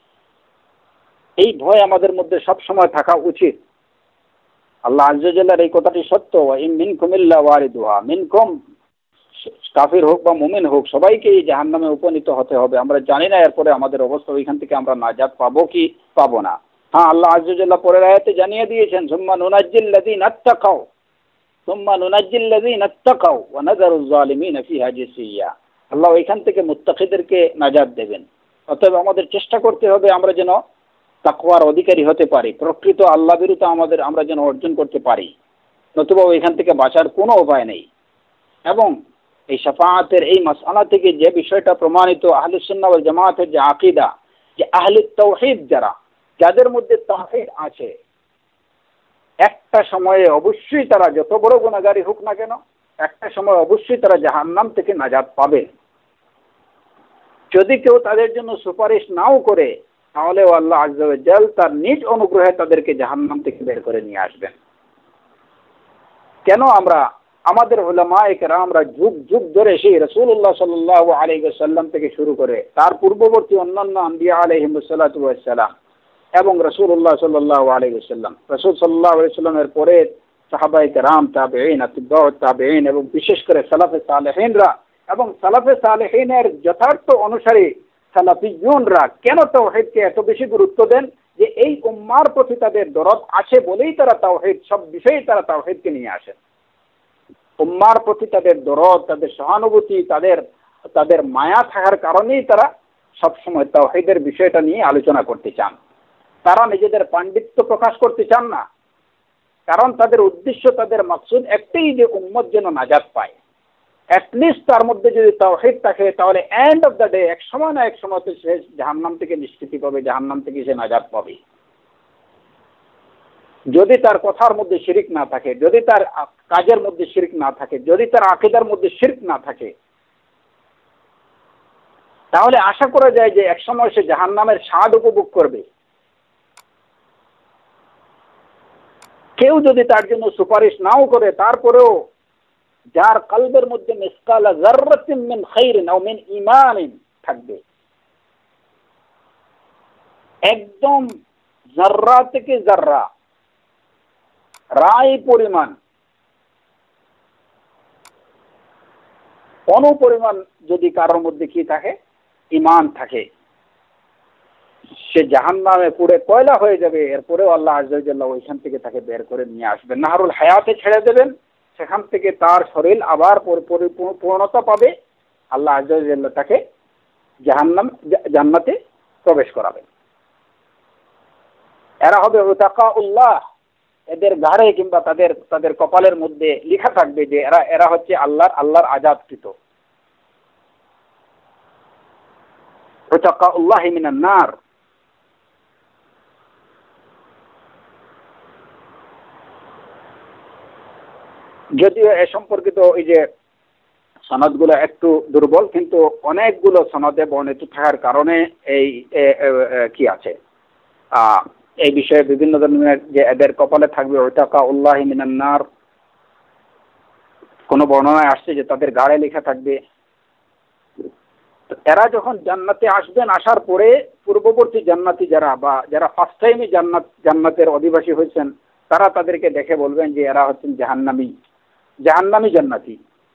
এই ভয় আমাদের মধ্যে সব সময় থাকা উচিত। আল্লাহ আযজা ওয়া জাল্লার এই কথাটি সত্য, ওয়া ইম মিনকুম ইল্লা ওয়ারিদুহা, মিনকুম কাফির হোক বা মুমিন হোক সবাইকে এই জাহান্নামে উপনীত হতে হবে। আমরা জানি না এরপরে আমাদের অবস্থা ওইখান থেকে আমরা নাজাত পাবো কি পাবো না। হ্যাঁ, আল্লাহ আযজা ওয়া জাল্লা পরের আয়াতে জানিয়ে দিয়েছেন, সুম্মা নুনাজ্জিল লাযীনা ইত্তাকাউ সুম্মা নুনাজ্জিল লাযীনা ইত্তাকাউ ওয়া নাযারুজ জালিমিনা ফিহা জিসিয়া, আল্লাহ ওইখান থেকে মুত্তাকিদেরকে নাজাত দেবেন। অতএব আমাদের চেষ্টা করতে হবে আমরা যেন তাকওয়ার অধিকারী হতে পারি, প্রকৃত আল্লাহ বিরুদ্ধে আমাদের আমরা যেন অর্জন করতে পারি, নতুবা ওইখান থেকে বাঁচার কোনো উপায় নেই। এবং এই শাফাআতের এই মাসআলা থেকে যে বিষয়টা প্রমাণিত, আহলুস সুন্নাহ ওয়াল জামাতের যে আকীদা, যে আহলে তাওহীদ যারা, যাদের মধ্যে তাওহীদ আছে, একটা সময়ে অবশ্যই তারা যত বড় গুনাহগারী হোক না কেন, একটা সময় অবশ্যই তারা জাহান্নাম থেকে নাজাত পাবে। যদি কেউ তাদের জন্য সুপারিশ নাও করে, তাহলেও আল্লাহ আযজা ওয়া জাল্লা তার নিজ অনুগ্রহে তাদেরকে জাহান্নাম থেকে বের করে নিয়ে আসবেন। কেন আমরা আমাদের উলামায়ে কেরামরা যুগ যুগ ধরে সেই রাসূলুল্লাহ সাল্লাল্লাহু আলাইহি ওয়াসাল্লাম থেকে শুরু করে তার পূর্ববর্তী অন্যান্য আম্বিয়া আলাইহিমুস সালাতু ওয়াস সালাম এবং রাসূলুল্লাহ সাল্লাল্লাহু আলাইহি ওয়াসাল্লাম, রাসূল সাল্লাল্লাহু আলাইহি ওয়াসাল্লামের পরে সাহাবায়ে কেরাম, তাবেঈন, আতবাউত তাবেঈন এবং বিশেষ করে সালাফে সালেহিনরা এবং সালাফে সালেহিনের যথার্থ অনুসারী সালাফিয়ুনরা কেন তাওহীদকে এত বেশি গুরুত্ব দেন? যে এই উম্মার প্রতি তাদের দরদ আছে বলেই তারা তাওহীদ, সব বিষয়ে তারা তাওহীদকে নিয়ে আসেন। উম্মার প্রতি তাদের দরদ, তাদের সহানুভূতি, তাদের তাদের মায়া থাকার কারণেই তারা সবসময় তাওহীদের বিষয়টা নিয়ে আলোচনা করতে চান। তারা নিজেদের পাণ্ডিত্য প্রকাশ করতে চান না, কারণ তাদের উদ্দেশ্য, তাদের মাকসুদ একটাই, যে উম্মত যেন নাজাত পায়। অ্যাটলিস্ট তার মধ্যে যদি তাওহীদ থাকে, তাহলে এন্ড অফ দ্য ডে এক সময় না এক সময় তো সে জাহান্নাম থেকে নিষ্কৃতি পাবে, জাহান্নাম থেকে সে নাজাত পাবে। যদি তার কথার মধ্যে শিরিক না থাকে, যদি তার কাজের মধ্যে শিরিক না থাকে, যদি তার আকীদার মধ্যে শিরিক না থাকে, তাহলে আশা করা যায় যে এক সময় সে জাহান্নামের স্বাদ উপভোগ করবে। কেউ যদি তার জন্য সুপারিশ নাও করে, তারপরেও যার কলবের মধ্যে মিসকালা যাররাতিন মিন খাইরিন আও মিন ঈমানিন থাকবে, একদম যাররা থেকে যাররা রায় পরিমাণ অনুপরিমাণ যদি কারোর মধ্যে কি থাকে, ঈমান থাকে, সে জাহান্নামে পুড়ে কয়লা হয়ে যাবে। এরপরেও আল্লাহ আযজা ওয়া জাল্লা ওইখান থেকে তাকে বের করে নিয়ে আসবেন, নাহরুল হায়াতে ছেড়ে দেবেন। সেখান থেকে তার শরীর আবার পরিপূর্ণতা পাবে, আল্লাহ আযজা ওয়া জাল্লা তাকে জাহান্নাম জান্নাতে প্রবেশ করাবেন। এরা হবে উতাকাউল্লাহ, এদের ঘাড়ে কিংবা তাদের তাদের কপালের মধ্যে লেখা থাকবে যে এরা এরা হচ্ছে আল্লাহর আল্লাহর আজাদকৃত। উতাকাউল্লাহ মিনান নার। যদিও এ সম্পর্কিত ওই যে সনদগুলো একটু দুর্বল, কিন্তু অনেকগুলো সনদে বর্ণিত থাকার কারণে এই কি আছে এই বিষয়ে বিভিন্ন ধরনের যে এদের কপালে থাকবে উতাকাউল্লাহ মিনান নার, কোন বর্ণনায় আসছে যে তাদের গায়ে লেখা থাকবে। এরা যখন জান্নাতে আসবেন, আসার পরে পূর্ববর্তী জান্নাতি যারা বা যারা ফার্স্ট টাইমে জান্নাত জান্নাতের অধিবাসী হয়েছেন, তারা তাদেরকে দেখে বলবেন যে এরা হচ্ছেন জাহান্নামী জাহান্নামী জান্নাতি।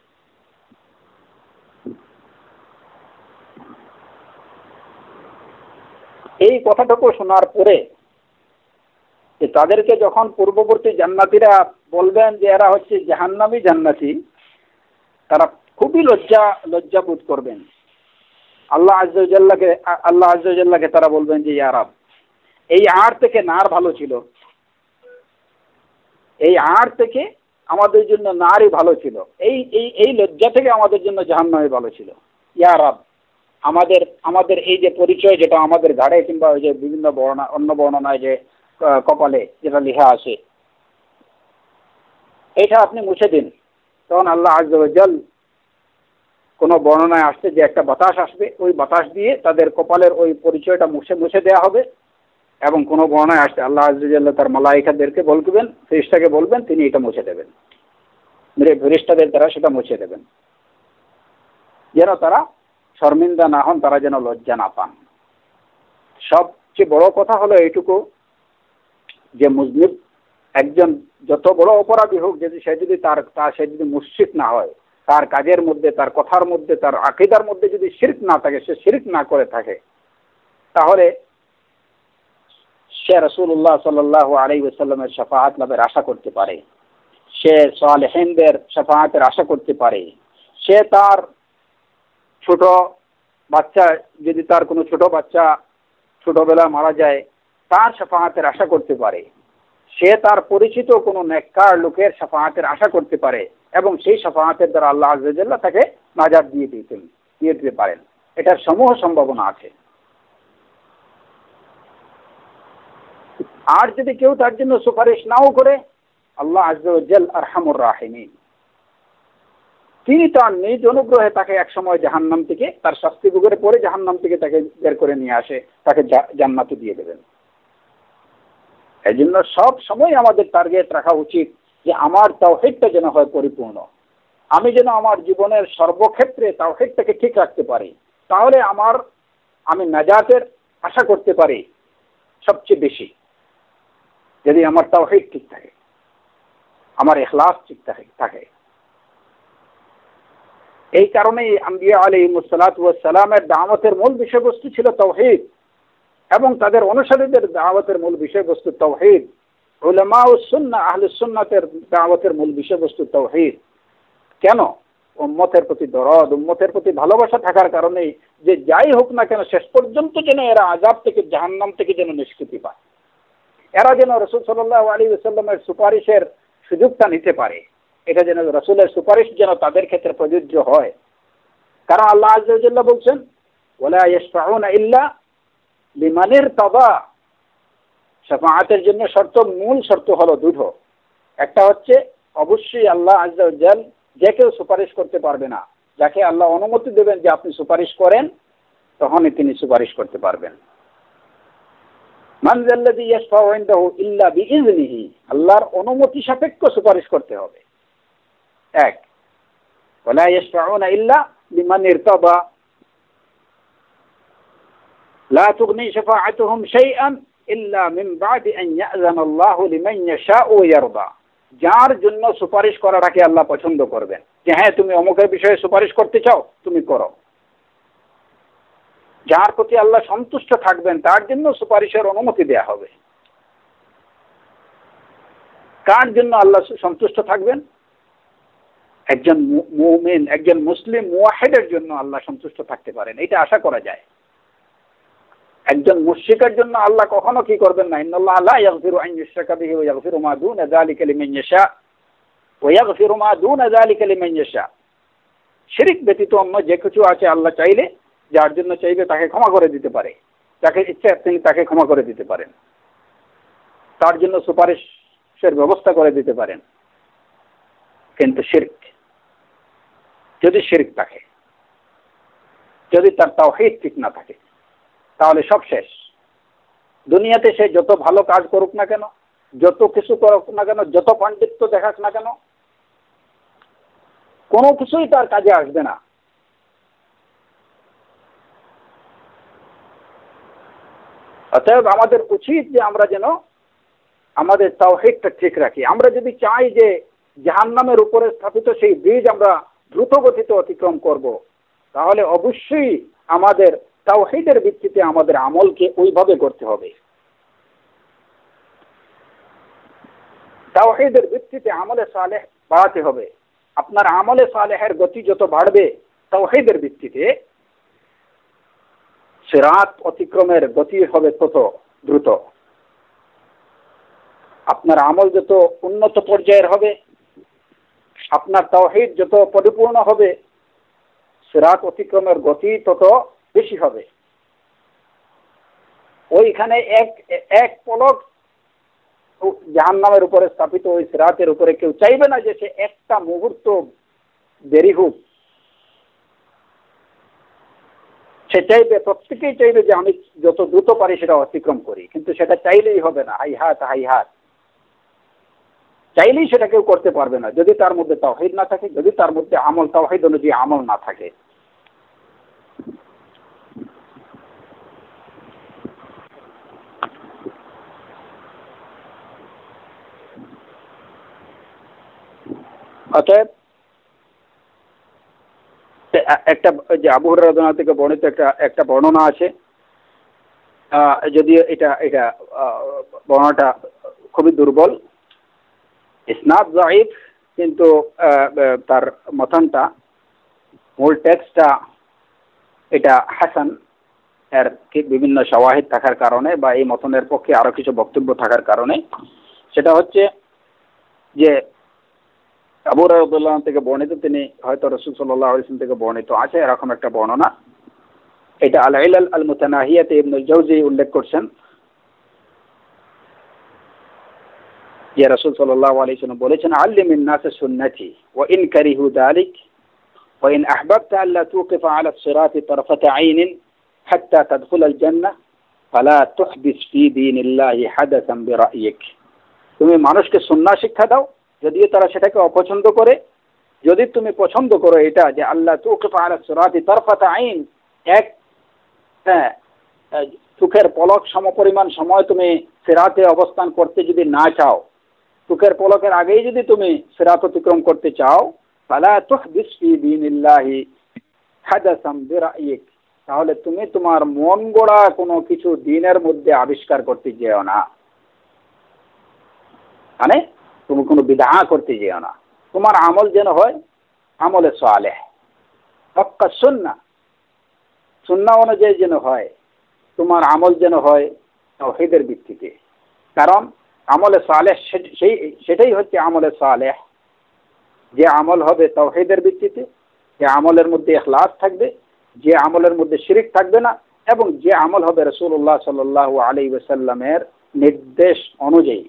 এই কথাটুকু শোনার পরে তাদেরকে যখন পূর্ববর্তী জান্নাতীরা বলবেন যে এরা হচ্ছে জাহান্নামী জান্নাতি, তারা খুবই লজ্জা লজ্জা বোধ করবেন। আল্লাহ আযজা ওয়া জাল্লাকে আল্লাহ আযজা ওয়া জাল্লাকে তারা বলবেন যে ইয়া রাব, এই আর থেকে নার ভালো ছিল, এই আর থেকে আমাদের জন্য নারই ভালো ছিল, এই এই এই লজ্জা থেকে আমাদের জন্য জাহান্নামই ভালো ছিল। ইয়া রাব, আমাদের আমাদের এই যে পরিচয় যেটা আমাদের ঘাড়ে কিংবা ওই যে বিভিন্ন বর্ণনা অন্য বর্ণনায় যে কপালে যেটা লেখা আছে, এটা আপনি মুছে দিন। তখন আল্লাহ আযজা ওয়া জাল কোন বর্ণনায় আসছে যে একটা বাতাস আসবে, ওই বাতাস দিয়ে তাদের কপালের ওই পরিচয়টা মুছে মুছে দেওয়া হবে। এবং কোন বর্ণনায় আসছে আল্লাহ আযজা ওয়া জাল তার মালায়েকাদেরকে বলবেন, ফেরেশতাকে বলবেন, তিনি এটা মুছে দেবেন, মেরে ফেরেশতাদের দ্বারা সেটা মুছে দেবেন, যেন তারা শর্মিন্দা না হন, তারা যেন লজ্জা না পান। সবচেয়ে বড় কথা হলো এইটুকু যে মুজনিব একজন যত বড় অপরাধী হোক, যদি সে যদি তার তার সে যদি মুশরিক না হয়, তার কাজের মধ্যে, তার কথার মধ্যে, তার আকীদার মধ্যে যদি শিরক না থাকে, সে শিরক না করে থাকে, তাহলে সে রাসূলুল্লাহ সাল্লাল্লাহু আলাইহি ওয়াসাল্লামের শাফাআত লাভের আশা করতে পারে, সে সালেহিনদের শাফাআতের আশা করতে পারে, সে তার ছোট বাচ্চা, যদি তার কোনো ছোট বাচ্চা ছোটবেলা মারা যায়, তার শাফাআতের আশা করতে পারে, সে তার পরিচিত কোনো নেককার লোকের শাফাআতের আশা করতে পারে, এবং সেই শাফাআতের দ্বারা আল্লাহ আযজা ওয়া জাল্লা তাকে নাজাত দিয়ে দিতেন দিয়ে দিতে পারেন। এটার সমূহ সম্ভাবনা আছে। আর যদি কেউ তার জন্য সুপারিশ নাও করে, আল্লাহ আযজা ওয়া জাল আরহামুর রাহিমিন, তিনি তার নিজ অনুগ্রহে তাকে এক সময় জাহান্নাম থেকে, তার শাস্তি ভোগের পরে জাহান্নাম থেকে তাকে বের করে নিয়ে আসে, তাকে জান্নাতে দিয়ে দেবেন। এই জন্য সব সময় আমাদের টার্গেট রাখা উচিত যে আমার তাওহীদটা যেন হয় পরিপূর্ণ, আমি যেন আমার জীবনের সর্বক্ষেত্রে তাওহীদটাকে ঠিক রাখতে পারি, তাহলে আমার আমি নাজাতের আশা করতে পারি সবচেয়ে বেশি, যদি আমার তাওহীদ ঠিক থাকে, আমার ইখলাস ঠিক থাকে। এই কারণেই আম্বিয়া আলাইহিমুস সালাতু ওয়াস সালামের দাওয়াতের মূল বিষয়বস্তু ছিল তাওহীদ, এবং তাদের অনুসারীদের দাওয়াতের মূল বিষয়বস্তু তাওহীদ। উলামাউস সুন্নাহ আহলুস সুন্নাতের দাওয়াতের মূল বিষয়বস্তু তাওহীদ। কেন? উম্মতের প্রতি দরদ, উম্মতের প্রতি ভালোবাসা থাকার কারণে যে যাই হোক না কেন শেষ পর্যন্ত যেন এরা আযাব থেকে, জাহান্নাম থেকে যেন নিষ্কৃতি পায়, এরা যেন রাসূল সাল্লাল্লাহু আলাইহি ওয়াসাল্লামের সুপারিশের সুযোগটা নিতে পারে, এটা যেন রাসূলের সুপারিশ যেন তাদের ক্ষেত্রে প্রযোজ্য হয়। কারণ আল্লাহ আযজা ওয়া জাল্লা বলছেন, ওয়ালা ইয়াশফাউনা ইল্লা লিমান ইরতাদা। শাফাআতের জন্য শর্ত, মূল শর্ত হলো দুটো। একটা হচ্ছে অবশ্যই আল্লাহ আযজা ওয়া জাল যে কেউ সুপারিশ করতে পারবে না, যাকে আল্লাহ অনুমতি দেবেন যে আপনি সুপারিশ করেন, তখনই তিনি সুপারিশ করতে পারবেন। মান যাল্লাযী ইয়াশফাউ ইনদাহু ইল্লা বিইযনিহি, আল্লাহর অনুমতি সাপেক্ষ সুপারিশ করতে হবে। এক, ওয়ালা ইয়াশফাউনা ইল্লা লিমান ইরতাদা লা তুগনি শাফাআতুহুম শাইআন ইল্লা মিন বা'দি আন ইয়া'যানা আল্লাহু লিমান ইয়াশাউ ওয়া ইয়ারদা। যার জন্য সুপারিশ করাটাকে আল্লাহ পছন্দ করবেন, যে হ্যাঁ তুমি অমুকের বিষয়ে সুপারিশ করতে চাও, তুমি করো। যার প্রতি আল্লাহ সন্তুষ্ট থাকবেন তার জন্য সুপারিশের অনুমতি দেয়া হবে। কার জন্য আল্লাহ সন্তুষ্ট থাকবেন? একজন মুমিন, একজন মুসলিম মুওয়াহিদের জন্য আল্লাহ সন্তুষ্ট থাকতে পারেন, এটা আশা করা যায়। একজন মুশরিকের জন্য আল্লাহ কখনো কি করবেন না, ইন্নাল্লাহা লা ইয়াগফিরু আন ইউশরাকা বিহি ওয়া ইয়াগফিরু মা দুনা যালিকা লিমান ইয়াশা ওয়া ইয়াগফিরু মা দুনা যালিকা লিমান ইয়াশা। শিরক ব্যতীত অন্য যে কিছু আছে আল্লাহ চাইলে, যার জন্য চাইবে তাকে ক্ষমা করে দিতে পারে, যাকে ইচ্ছা তিনি তাকে ক্ষমা করে দিতে পারেন, তার জন্য সুপারিশের ব্যবস্থা করে দিতে পারেন। কিন্তু শিরক, যদি শিরক থাকে, যদি তার তাওহীদ ঠিক না থাকে, তাহলে সব শেষ। দুনিয়াতে সে যত ভালো কাজ করুক না কেন, যত কিছু করুক না কেন, যত পাণ্ডিত্য দেখাক না কেন, কোনো কিছুই তার কাজে আসবে না। অতএব আমাদের উচিত যে আমরা যেন আমাদের তাওহীদটা ঠিক রাখি। আমরা যদি চাই যে জাহান্নামের উপরে স্থাপিত সেই ব্রিজ আমরা দ্রুত গতিতে অতিক্রম করব, তাহলে অবশ্যই আমাদের তাওহীদের ভিত্তিতে আমাদের আমলকে ওইভাবে করতে হবে। তাওহীদের ভিত্তিতে আমলে সালেহ বাড়াতে হবে। আপনার আমলে সালেহের গতি যত বাড়বে তাওহীদের ভিত্তিতে, সিরাত অতিক্রমের গতি হবে তত দ্রুত। আপনার আমল যত উন্নত পর্যায়ের হবে, আপনার তাওহীদ যত পরিপূর্ণ হবে, সিরাত অতিক্রমের গতি তত বেশি হবে। ওইখানে এক এক পলক জাহান্নামের উপরে স্থাপিত ওই সিরাতের উপরে কেউ চাইবে না যে সে একটা মুহূর্ত দেরি হোক। সে চাইবে, প্রত্যেকেই চাইবে যে আমি যত দ্রুত পারি সেটা অতিক্রম করি, কিন্তু সেটা চাইলেই হবে না। হাই হাত হাই হাত চাইলেই সেটা কেউ করতে পারবে না, যদি তার মধ্যে তাওহীদ না থাকে, যদি তার মধ্যে আমল তাওহীদ অনুযায়ী আমল না থাকে। অতএব একটা যে আবু হুরায়রা রাদিয়াল্লাহু থেকে বর্ণিত একটা একটা বর্ণনা আছে, যদিও এটা এটা বর্ণনাটা খুবই দুর্বল, ইসনাদ যায়ীফ, কিন্তু তার মতনটা, মূল টেক্সটটা এটা হাসান, এর বিভিন্ন শাওয়াহিদ থাকার কারণে বা এই মতনের পক্ষে আরো কিছু বক্তব্য থাকার কারণে, সেটা হচ্ছে যে আবু হুরায়রা রাদিয়াল্লাহু আনহু থেকে বর্ণিত, তিনি হয়তো রাসূল সাল্লাল্লাহু আলাইহি ওয়াসাল্লাম থেকে বর্ণিত আছে এরকম একটা বর্ণনা। এটা আল ইলাল আল মুতানাহিয়াতে ইবনুল জাওজি উল্লেখ করছেন যে রাসূল সাল্লাল্লাহু আলাইহি ওয়াসাল্লাম বলেছেন, আল্লিমিন নাস সুন্নতি ওয়া ইন কারিহু যালিক ওয়া ইন আহবাবতা আল্লা তুকিফা আলা সিরাতি তারফাতা আইনিন হাত্তা তাদখুল আল জান্নাহ ফালা তুহদিস ফি দীনিল্লাহি হাদাসান বিরাইয়িক। তুমি মানুষকে সুন্নাহ শিক্ষা দাও, যদিও তারা সেটাকে অপছন্দ করে। যদি তুমি পছন্দ করো এটা যে আল্লাহ তুকিফা আলা সিরাতি তারফাতা আইন, এক চোখের পলক সমপরিমাণ সময় তুমি সিরাতে অবস্থান করতে যদি না চাও, চোখের পলকের আগেই যদি তুমি সিরাত অতিক্রম করতে চাও, ফালা তুহদিস ফি দীনিল্লাহি হাদাসান বিরাইয়িক, তাহলে তুমি তোমার মন গড়া কোনো কিছু দ্বীনের মধ্যে আবিষ্কার করতে যেও না, মানে তুমি কোনো বিদআ করতে যেও না। তোমার আমল যেন হয় আমলে সালেহ, হক্কা সুন্নাহ, সুন্নাহ অনুযায়ী যেন হয়, তোমার আমল যেন হয় তাওহীদের ভিত্তিতে। কারণ আমলে সালেহ সেই সেটাই হচ্ছে আমলে সালেহ, যে আমল হবে তাওহীদের ভিত্তিতে, যে আমলের মধ্যে ইখলাস থাকবে, যে আমলের মধ্যে শিরক থাকবে না, এবং যে আমল হবে রাসূলুল্লাহ সাল্লাল্লাহু আলাইহি ওয়াসাল্লামের নির্দেশ অনুযায়ী।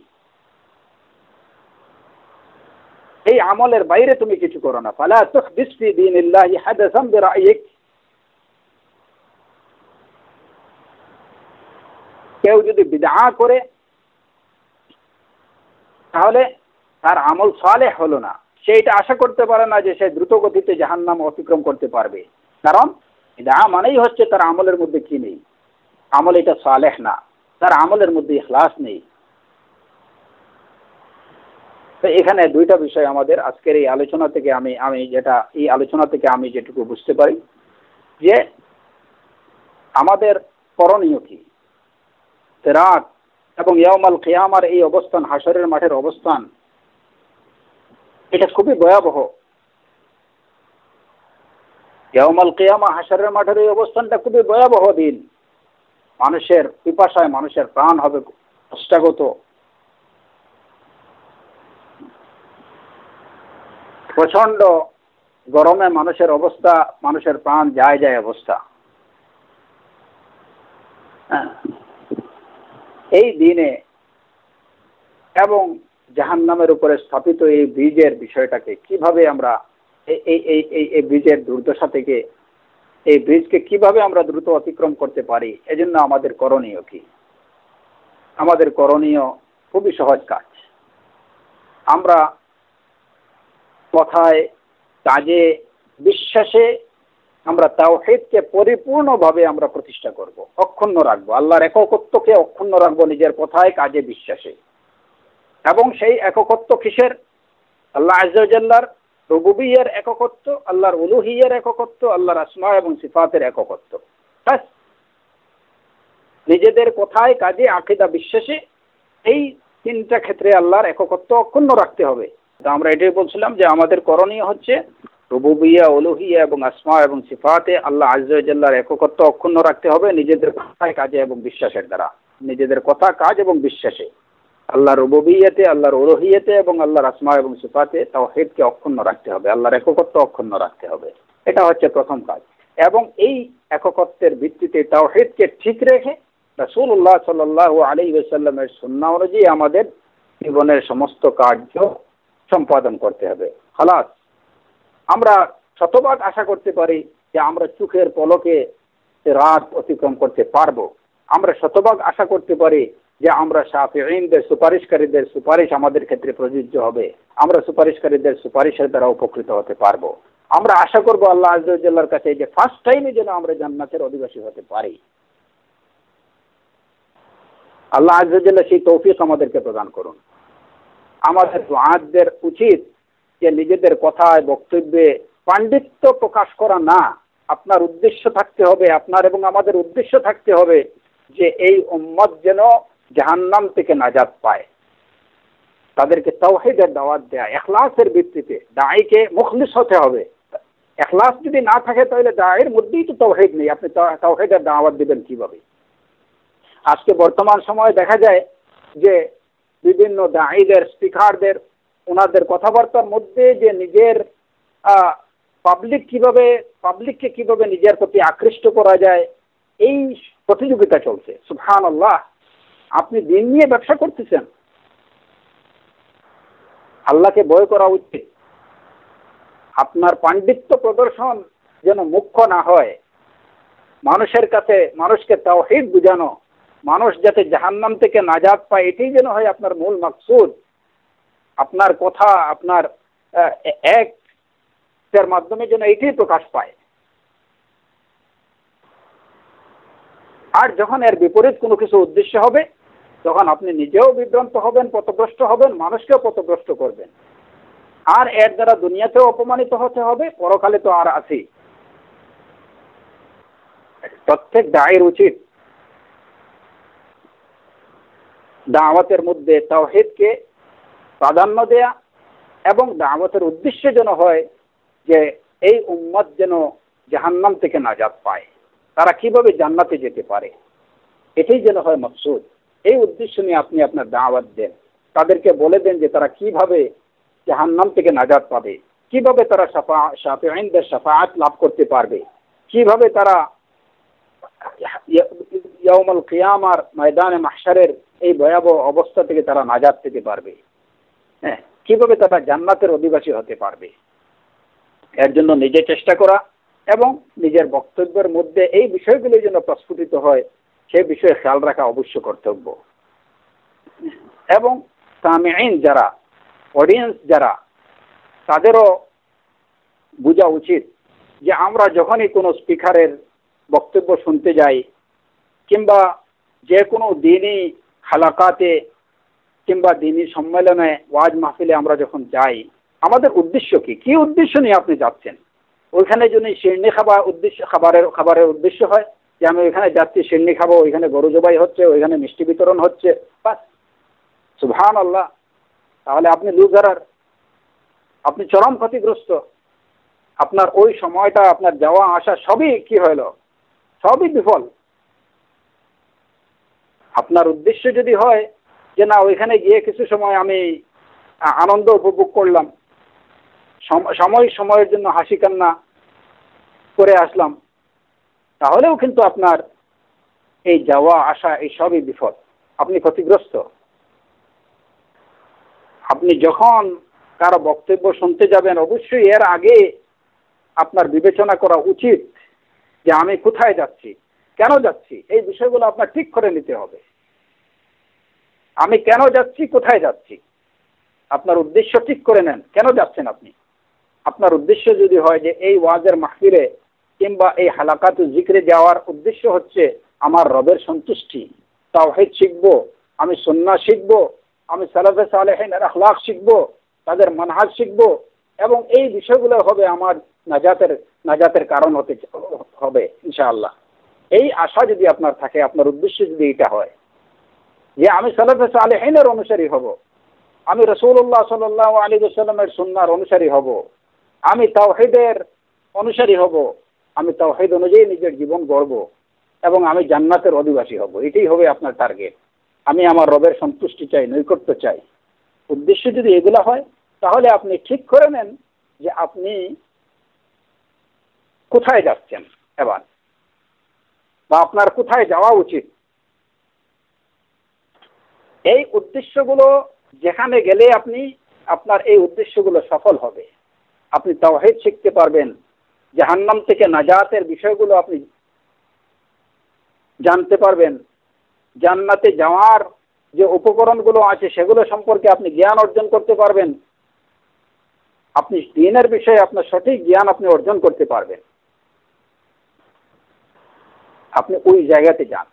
এই আমলের বাইরে তুমি কিছু করো না। ফালা তুহদিস ফি দীনিল্লাহি হাদাসান বিরাইক। কেউ যদি বিদআ করে তাহলে তার আমল সালেহ হলো না। সে এটা আশা করতে পারে না যে সে দ্রুত গতিতে জাহান্নাম অতিক্রম করতে পারবে। কারণ বিদআ মানেই হচ্ছে তার আমলের মধ্যে কি নেই, আমল এটা সালেহ না, তার আমলের মধ্যে ইখলাস নেই। তো এখানে দুইটা বিষয় আমাদের আজকের এই আলোচনা থেকে আমি আমি যেটা এই আলোচনা থেকে আমি যেটুকু বুঝতে পারি, যে আমাদের করণীয় কি। সিরাত এবং ইয়াউমাল কিয়ামার এই অবস্থান, হাসরের মাঠের অবস্থান, এটা খুবই ভয়াবহ। ইয়াউমাল কিয়ামা, হাসরের মাঠের এই অবস্থানটা খুবই ভয়াবহ দিন। মানুষের পিপাসায় মানুষের প্রাণ হবে কষ্টাগত। প্রচন্ড গরমে মানুষের অবস্থা, মানুষের প্রাণ যায় যায় অবস্থা। এই দিনে এবং জাহান্নামের উপরে স্থাপিত এই ব্রিজের বিষয়টাকে কিভাবে আমরা এই এই এই এই ব্রিজের দুর্দশা থেকে, এই ব্রিজকে কিভাবে আমরা দ্রুত অতিক্রম করতে পারি, এজন্য আমাদের করণীয় কি। আমাদের করণীয় খুবই সহজ কাজ। আমরা কথায়, কাজে, বিশ্বাসে আমরা তাওহীদকে পরিপূর্ণভাবে আমরা প্রতিষ্ঠা করব, অক্ষুণ্ণ রাখবো। আল্লাহর একত্বকে অক্ষুণ্ণ রাখবো নিজের কথায়, কাজে, বিশ্বাসে। এবং সেই একত্ব কিসের? আল্লাহ আযজা ওয়া জাল্লার রুবুবিয়্যার একত্ব, আল্লাহর উলুহিয়্যার একত্ব, আল্লাহর আসমা এবং সিফাতের একত্ব। বাস, নিজেদের কথায়, কাজে, আকীদা, বিশ্বাসে এই তিনটা ক্ষেত্রে আল্লাহর একত্ব অক্ষুণ্ণ রাখতে হবে। তো আমরা এটাই বলছিলাম যে আমাদের করণীয় হচ্ছে রুবুবিয়্যা, উলুহিয়্যা এবং আসমা এবং সিফাতে আল্লাহ আযজা ওয়া জাল্লার একত্ব অক্ষুণ্ণ রাখতে হবে নিজেদের কথায়, কাজে এবং বিশ্বাসের দ্বারা। নিজেদের কথা, কাজ এবং বিশ্বাসে আল্লাহর রুবুবিয়্যাতে, আল্লাহর উলুহিয়্যাতে এবং আল্লাহর আসমা এবং সিফাতে তাওহীদকে অক্ষুণ্ণ রাখতে হবে, আল্লাহর একত্ব অক্ষুণ্ণ রাখতে হবে। এটা হচ্ছে প্রথম কাজ। এবং এই একত্বের ভিত্তিতে তাওহীদকে ঠিক রেখে রাসূলুল্লাহ সাল্লাল্লাহু আলাইহি ওয়াসাল্লামের সুন্নাহ অনুযায়ী আমাদের জীবনের সমস্ত কার্য সম্পাদন করতে হবে। খালাস, আমরা শতভাগ আশা করতে পারি যে আমরা চোখের পলকে রাত অতিক্রম করতে পারবো। আমরা শতভাগ আশা করতে পারি যে আমরা শাফিঈনদের, সুপারিশকারীদের সুপারিশ আমাদের ক্ষেত্রে প্রযোজ্য হবে। আমরা সুপারিশকারীদের সুপারিশের দ্বারা উপকৃত হতে পারবো। আমরা আশা করব আল্লাহ আযজা ওয়া জাল্লার কাছে যে ফার্স্ট টাইমে যেন আমরা জান্নাতের অধিবাসী হতে পারি। আল্লাহ আযজা ওয়া জাল্লা সেই তৌফিক আমাদেরকে প্রদান করুন। আমাদের দুআতদের উচিত যে নিজেদের কথায়, বক্তব্যে পাণ্ডিত্য প্রকাশ করা না। আপনার উদ্দেশ্য থাকতে হবে, আপনার এবং আমাদের উদ্দেশ্য থাকতে হবে যে এই উম্মত যেন জাহান্নাম থেকে নাজাত পায়। তাদেরকে তাওহীদের দাওয়াত দেয়া, ইখলাসের ভিত্তিতে। দাঈকে মুখলিস হতে হবে। ইখলাস যদি না থাকে তাহলে দাঈর মধ্যেই তো তাওহীদ নেই, আপনি তাওহীদের দাওয়াত দিবেন কিভাবে? আজকে বর্তমান সময়ে দেখা যায় যে বিভিন্ন দাঈদের, স্পিকারদের, ওনাদের কথাবার্তার মধ্যে যে নিজের পাবলিক কিভাবে পাবলিককে কিভাবে নিজের প্রতি আকৃষ্ট করা যায়, এই প্রতিযোগিতা চলছে। সুবহানাল্লাহ, আপনি দিন নিয়ে ব্যবসা করতেছেন। আল্লাহকে ভয় করা উচিত। আপনার পাণ্ডিত্য প্রদর্শন যেন মুখ্য না হয়। মানুষের কাছে মানুষকে তাওহীদ বুঝানো, মানুষ যাতে জাহান্নাম থেকে নাজাত পায়, এটাই যেন হয় আপনার মূল মাকসুদ। আপনার কথা, আপনার এক এর মাধ্যমে যেন এটাই প্রকাশ পায়। আর যখন এর বিপরীত কোনো কিছু উদ্দেশ্য হবে, তখন আপনি নিজেও বিভ্রান্ত হবেন, পথভ্রষ্ট হবেন, মানুষকেও পথভ্রষ্ট করবেন। আর এর দ্বারা দুনিয়াতেও অপমানিত হতে হবে, পরকালে তো আর আছেই। প্রত্যেক দায়ের উচিত দাওয়াতের মধ্যে তাওহীদকে প্রাধান্য দেয়া এবং দাওয়াতের উদ্দেশ্য যেন হয় যে এই উম্মত যেন জাহান্নাম থেকে নাজাত পায়, তারা কিভাবে জান্নাতে যেতে পারে, এটাই যেন হয় মকসুদ। এই উদ্দেশ্য নিয়ে আপনি আপনার দাওয়াত দেন, তাদেরকে বলে দেন যে তারা কিভাবে জাহান্নাম থেকে নাজাত পাবে, কিভাবে তারা শাফা শাফিঈনদের শাফাআত লাভ করতে পারবে, কিভাবে তারা ইয়াউমুল কিয়ামার ময়দানে মাহশারের এই ভয়াবহ অবস্থা থেকে তারা নাজাত পেতে পারবে, হ্যাঁ, কিভাবে তারা জান্নাতের অধিবাসী হতে পারবে। এর জন্য নিজে চেষ্টা করা এবং নিজের বক্তব্যের মধ্যে এই বিষয়গুলো যেন প্রস্ফুটিত হয়, সে বিষয়ে খেয়াল রাখা অবশ্য কর্তব্য। এবং সামিঈন যারা, অডিয়েন্স যারা, তাদেরও বোঝা উচিত যে আমরা যখনই কোনো স্পিকারের বক্তব্য শুনতে যাই কিংবা যে কোনো দিনই হালাকাতে কিংবা দিনই সম্মেলনে, ওয়াজ মাহফিলে আমরা যখন যাই, আমাদের উদ্দেশ্য কি, কি উদ্দেশ্য নিয়ে আপনি যাচ্ছেন? ওইখানে যদি শিরনি খাবার উদ্দেশ্য, খাবারের খাবারের উদ্দেশ্য হয় যে আমি ওইখানে যাচ্ছি শিরনি খাবো, ওইখানে গরু জবাই হচ্ছে, ওইখানে মিষ্টি বিতরণ হচ্ছে, বাস, সুবহানাল্লাহ, তাহলে আপনি লুজারার, আপনি চরম ক্ষতিগ্রস্ত। আপনার ওই সময়টা, আপনার যাওয়া আসা সবই কি হলো, সবই বিফল। আপনার উদ্দেশ্য যদি হয় যে না, ওইখানে গিয়ে কিছু সময় আমি আনন্দ উপভোগ করলাম, সময় সময়ের জন্য হাসি কান্না করে আসলাম, তাহলেও কিন্তু আপনার এই যাওয়া আসা এই সবই বিফল, আপনি ক্ষতিগ্রস্ত। আপনি যখন কারো বক্তব্য শুনতে যাবেন, অবশ্যই এর আগে আপনার বিবেচনা করা উচিত যে আমি কোথায় যাচ্ছি, কেন যাচ্ছি, এই বিষয়গুলো আপনার ঠিক করে নিতে হবে। আমি কেন যাচ্ছি, কোথায় যাচ্ছি, আপনার উদ্দেশ্য ঠিক করে নেন, কেন যাচ্ছেন আপনি। আপনার উদ্দেশ্য যদি হয় যে এই ওয়াজের মাহফিলে কিংবা এই হালাকাতুল জিকরে যাওয়ার উদ্দেশ্য হচ্ছে আমার রবের সন্তুষ্টি, তাওহীদ শিখবো, আমি সুন্নাহ শিখবো, আমি সালাফে সালেহিনের আখলাক শিখবো, তাদের মানহাজ শিখবো, এবং এই বিষয়গুলো হবে আমার নাজাতের নাজাতের কারণ হতে হবে ইনশাআল্লাহ। এই আশা যদি আপনার থাকে, আপনার উদ্দেশ্য যদি এটা হয় যে আমি সালাফে সালেহিনের অনুসারী হব, আমি রাসূলুল্লাহ সাল্লাল্লাহু আলাইহি ওয়াসাল্লামের সুন্নাহর অনুসারী হব, আমি তাওহীদের অনুসারী হব, আমি তাওহীদ অনুযায়ী নিজের জীবন গড়ব এবং আমি জান্নাতের অধিবাসী হব, এটাই হবে আপনার টার্গেট। আমি আমার রবের সন্তুষ্টি চাই, নৈকট্য চাই। উদ্দেশ্য যদি এগুলো হয়, তাহলে আপনি ঠিক করে নেন যে আপনি কোথায় যাচ্ছেন এবার, বা আপনার কোথায় যাওয়া উচিত। এই উদ্দেশ্যগুলো যেখানে গেলে আপনি আপনার এই উদ্দেশ্যগুলো সফল হবে। আপনি তাওহীদ শিখতে পারবেন, জাহান্নাম থেকে নাজাতের বিষয়গুলো আপনি জানতে পারবেন, জান্নাতে যাওয়ার যে উপকরণগুলো আছে সেগুলো সম্পর্কে আপনি জ্ঞান অর্জন করতে পারবেন, আপনি দ্বীনের বিষয়ে আপনার সঠিক জ্ঞান আপনি অর্জন করতে পারবেন। আপনি ওই জায়গাতে যান।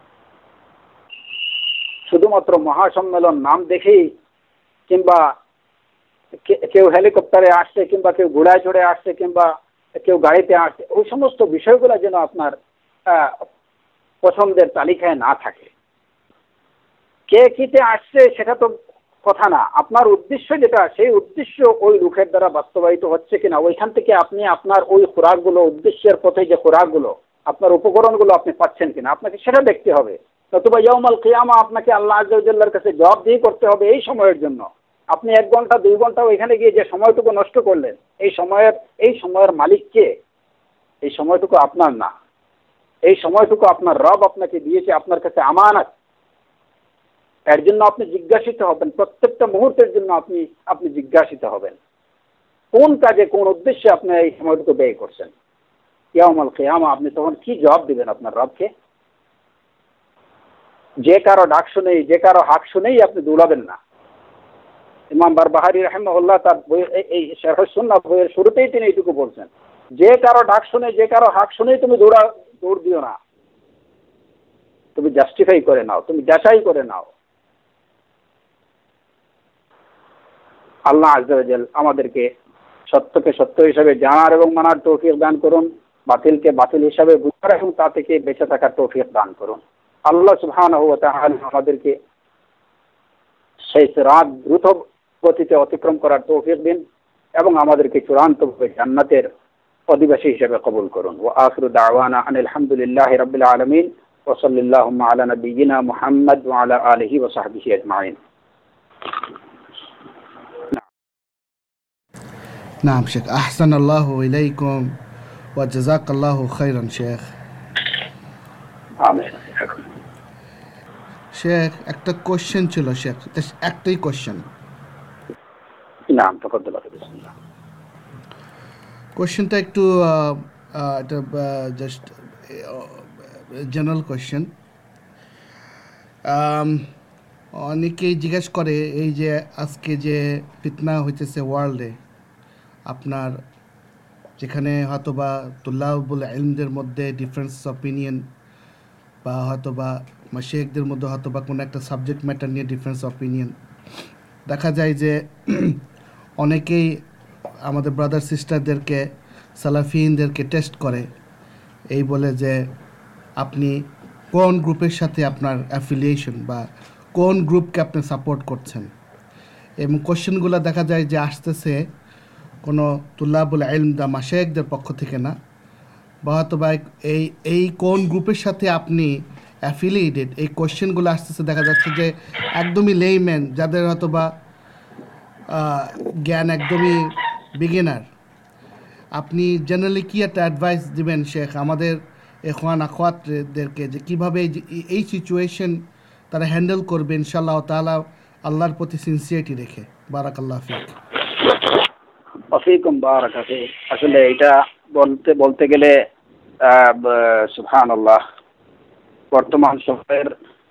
শুধুমাত্র মহাসম্মেলন নাম দেখেই কিংবা কেউ হেলিকপ্টারে আসছে কিংবা কেউ ঘোড়ায় চড়ে আসছে কিংবা কেউ গাড়িতে আসছে, ওই সমস্ত বিষয়গুলো যেন আপনার পছন্দের তালিকায় না থাকে। কে কিতে আসছে সেটা তো কথা না, আপনার উদ্দেশ্য যেটা, সেই উদ্দেশ্য ওই লোকের দ্বারা বাস্তবায়িত হচ্ছে কিনা, ওইখান থেকে আপনি আপনার ওই খোরাকগুলো, উদ্দেশ্যের পথে যে খোরাকগুলো, আপনার উপকরণগুলো আপনি পাচ্ছেন কিনা, আপনাকে সেটা দেখতে হবে। নতুবা ইয়াউমুল কিয়ামা আপনাকে আল্লাহ আযজা ওয়া জাল্লার কাছে জবাবদিহি করতে হবে এই সময়ের জন্য। আপনি এক ঘন্টা দুই ঘন্টা ওইখানে গিয়ে যে সময়টুকু নষ্ট করলেন, এই সময়ের এই সময়ের মালিক কে? এই সময়টুকু আপনার না, এই সময়টুকু আপনার রব আপনাকে দিয়েছে, আপনার কাছে আমানত। এর জন্য আপনি জিজ্ঞাসিত হবেন, প্রত্যেকটা মুহূর্তের জন্য আপনি আপনি জিজ্ঞাসিত হবেন কোন কাজে কোন উদ্দেশ্যে আপনি এই সময়টুকু ব্যয় করছেন। ইয়াউমুল কিয়ামা আপনি তখন কি জবাব দিবেন আপনার রবকে? যে কারো ডাক শুনেই, যে কারো হাক শুনেই আপনি দৌড়াবেন না। ইমাম বারবাহারি রাহিমাহুল্লাহ তার বই এই শারহ সুন্নাহ বইয়ের শুরুতেই তিনি এইটুকু বলছেন, যে কারো ডাক শুনে, যে কারো হাক শুনেই তুমি দৌড়া দৌড় দিও না, তুমি জাস্টিফাই করে নাও, তুমি যাচাই করে নাও। আল্লাহ আযজা ওয়া জাল আমাদেরকে সত্যকে সত্য হিসাবে জানার এবং মানার তৌফিক দান করুন, বাতিলকে বাতিল হিসাবে বুঝার এবং তা থেকে বেঁচে থাকার তৌফিক দান করুন। আল্লাহ সুবহানাহু ওয়া তাআলা আমাদেরকে সেই সিরাত দ্রুত গতিতে অতিক্রম করার তৌফিক দিন এবং আমাদেরকে চূড়ান্তভাবে জান্নাতের অধিবাসী হিসেবে কবুল করুন। ওয়া আখিরু দাওয়ানা আনিল হামদুলিল্লাহি রাব্বিল আলামিন ওয়া সাল্লাল্লাহু আলা নাবিয়িনা মুহাম্মদ ওয়া আলা আলিহি ওয়া সাহবিহি আজমাইন। নাম শেখ, আহসানাল্লাহু ইলাইকুম ওয়া জাযাকাল্লাহু খাইরান শেখ। আমিন। শেখ, একটা কোশ্চেন ছিল শেখ, একটাই কোশ্চেন। নাম তফাদ্দাল বিসমিল্লাহ। কোশ্চেনটা একটু এটা জাস্ট জেনারেল কোশ্চেন। অনেকেই জিজ্ঞেস করে এই যে আজকে যে ফিতনা হইতেছে ওয়ার্ল্ডে, আপনার যেখানে হয়তো বা তুল্লাবুল ইলমদের মধ্যে ডিফারেন্স অপিনিয়ন বা হয়তো বা মাশায়েখদের মধ্যে হয়তো বা কোনো একটা সাবজেক্ট ম্যাটার নিয়ে ডিফারেন্স অপিনিয়ন দেখা যায়, যে অনেকেই আমাদের ব্রাদার সিস্টারদেরকে, সালাফিনদেরকে টেস্ট করে এই বলে যে আপনি কোন গ্রুপের সাথে আপনার অ্যাফিলিয়েশন বা কোন গ্রুপকে আপনি সাপোর্ট করছেন। এবং কোশ্চেনগুলো দেখা যায় যে আসতেছে কোনো তুল্লাবুল ইলম বা মাশায়েখদের পক্ষ থেকে না, বা হয়তো বা এই এই কোন গ্রুপের সাথে আপনি অ্যাফিলিয়েটেড, এই কোশ্চেনগুলো আসতেছে দেখা যাচ্ছে যে একদমই লেইম্যান, যাদের হয়তো বা জ্ঞান একদমই বিগিনার। আপনি জেনারেলি কি একটা অ্যাডভাইস দিবেন শেখ আমাদের ইখওয়ান আখওয়াতদেরকে, যে কীভাবে এই সিচুয়েশন তারা হ্যান্ডেল করবে ইনশাআল্লাহ তাআলা আল্লাহর প্রতি সিনসিয়ারিটি রেখে? বারাকাল্লাহ ফিক। ওয়াফিকুম বারাকা ফিক। আসলে এটা বলতে বলতে গেলে সুবহানাল্লাহ, বর্তমান সময়ের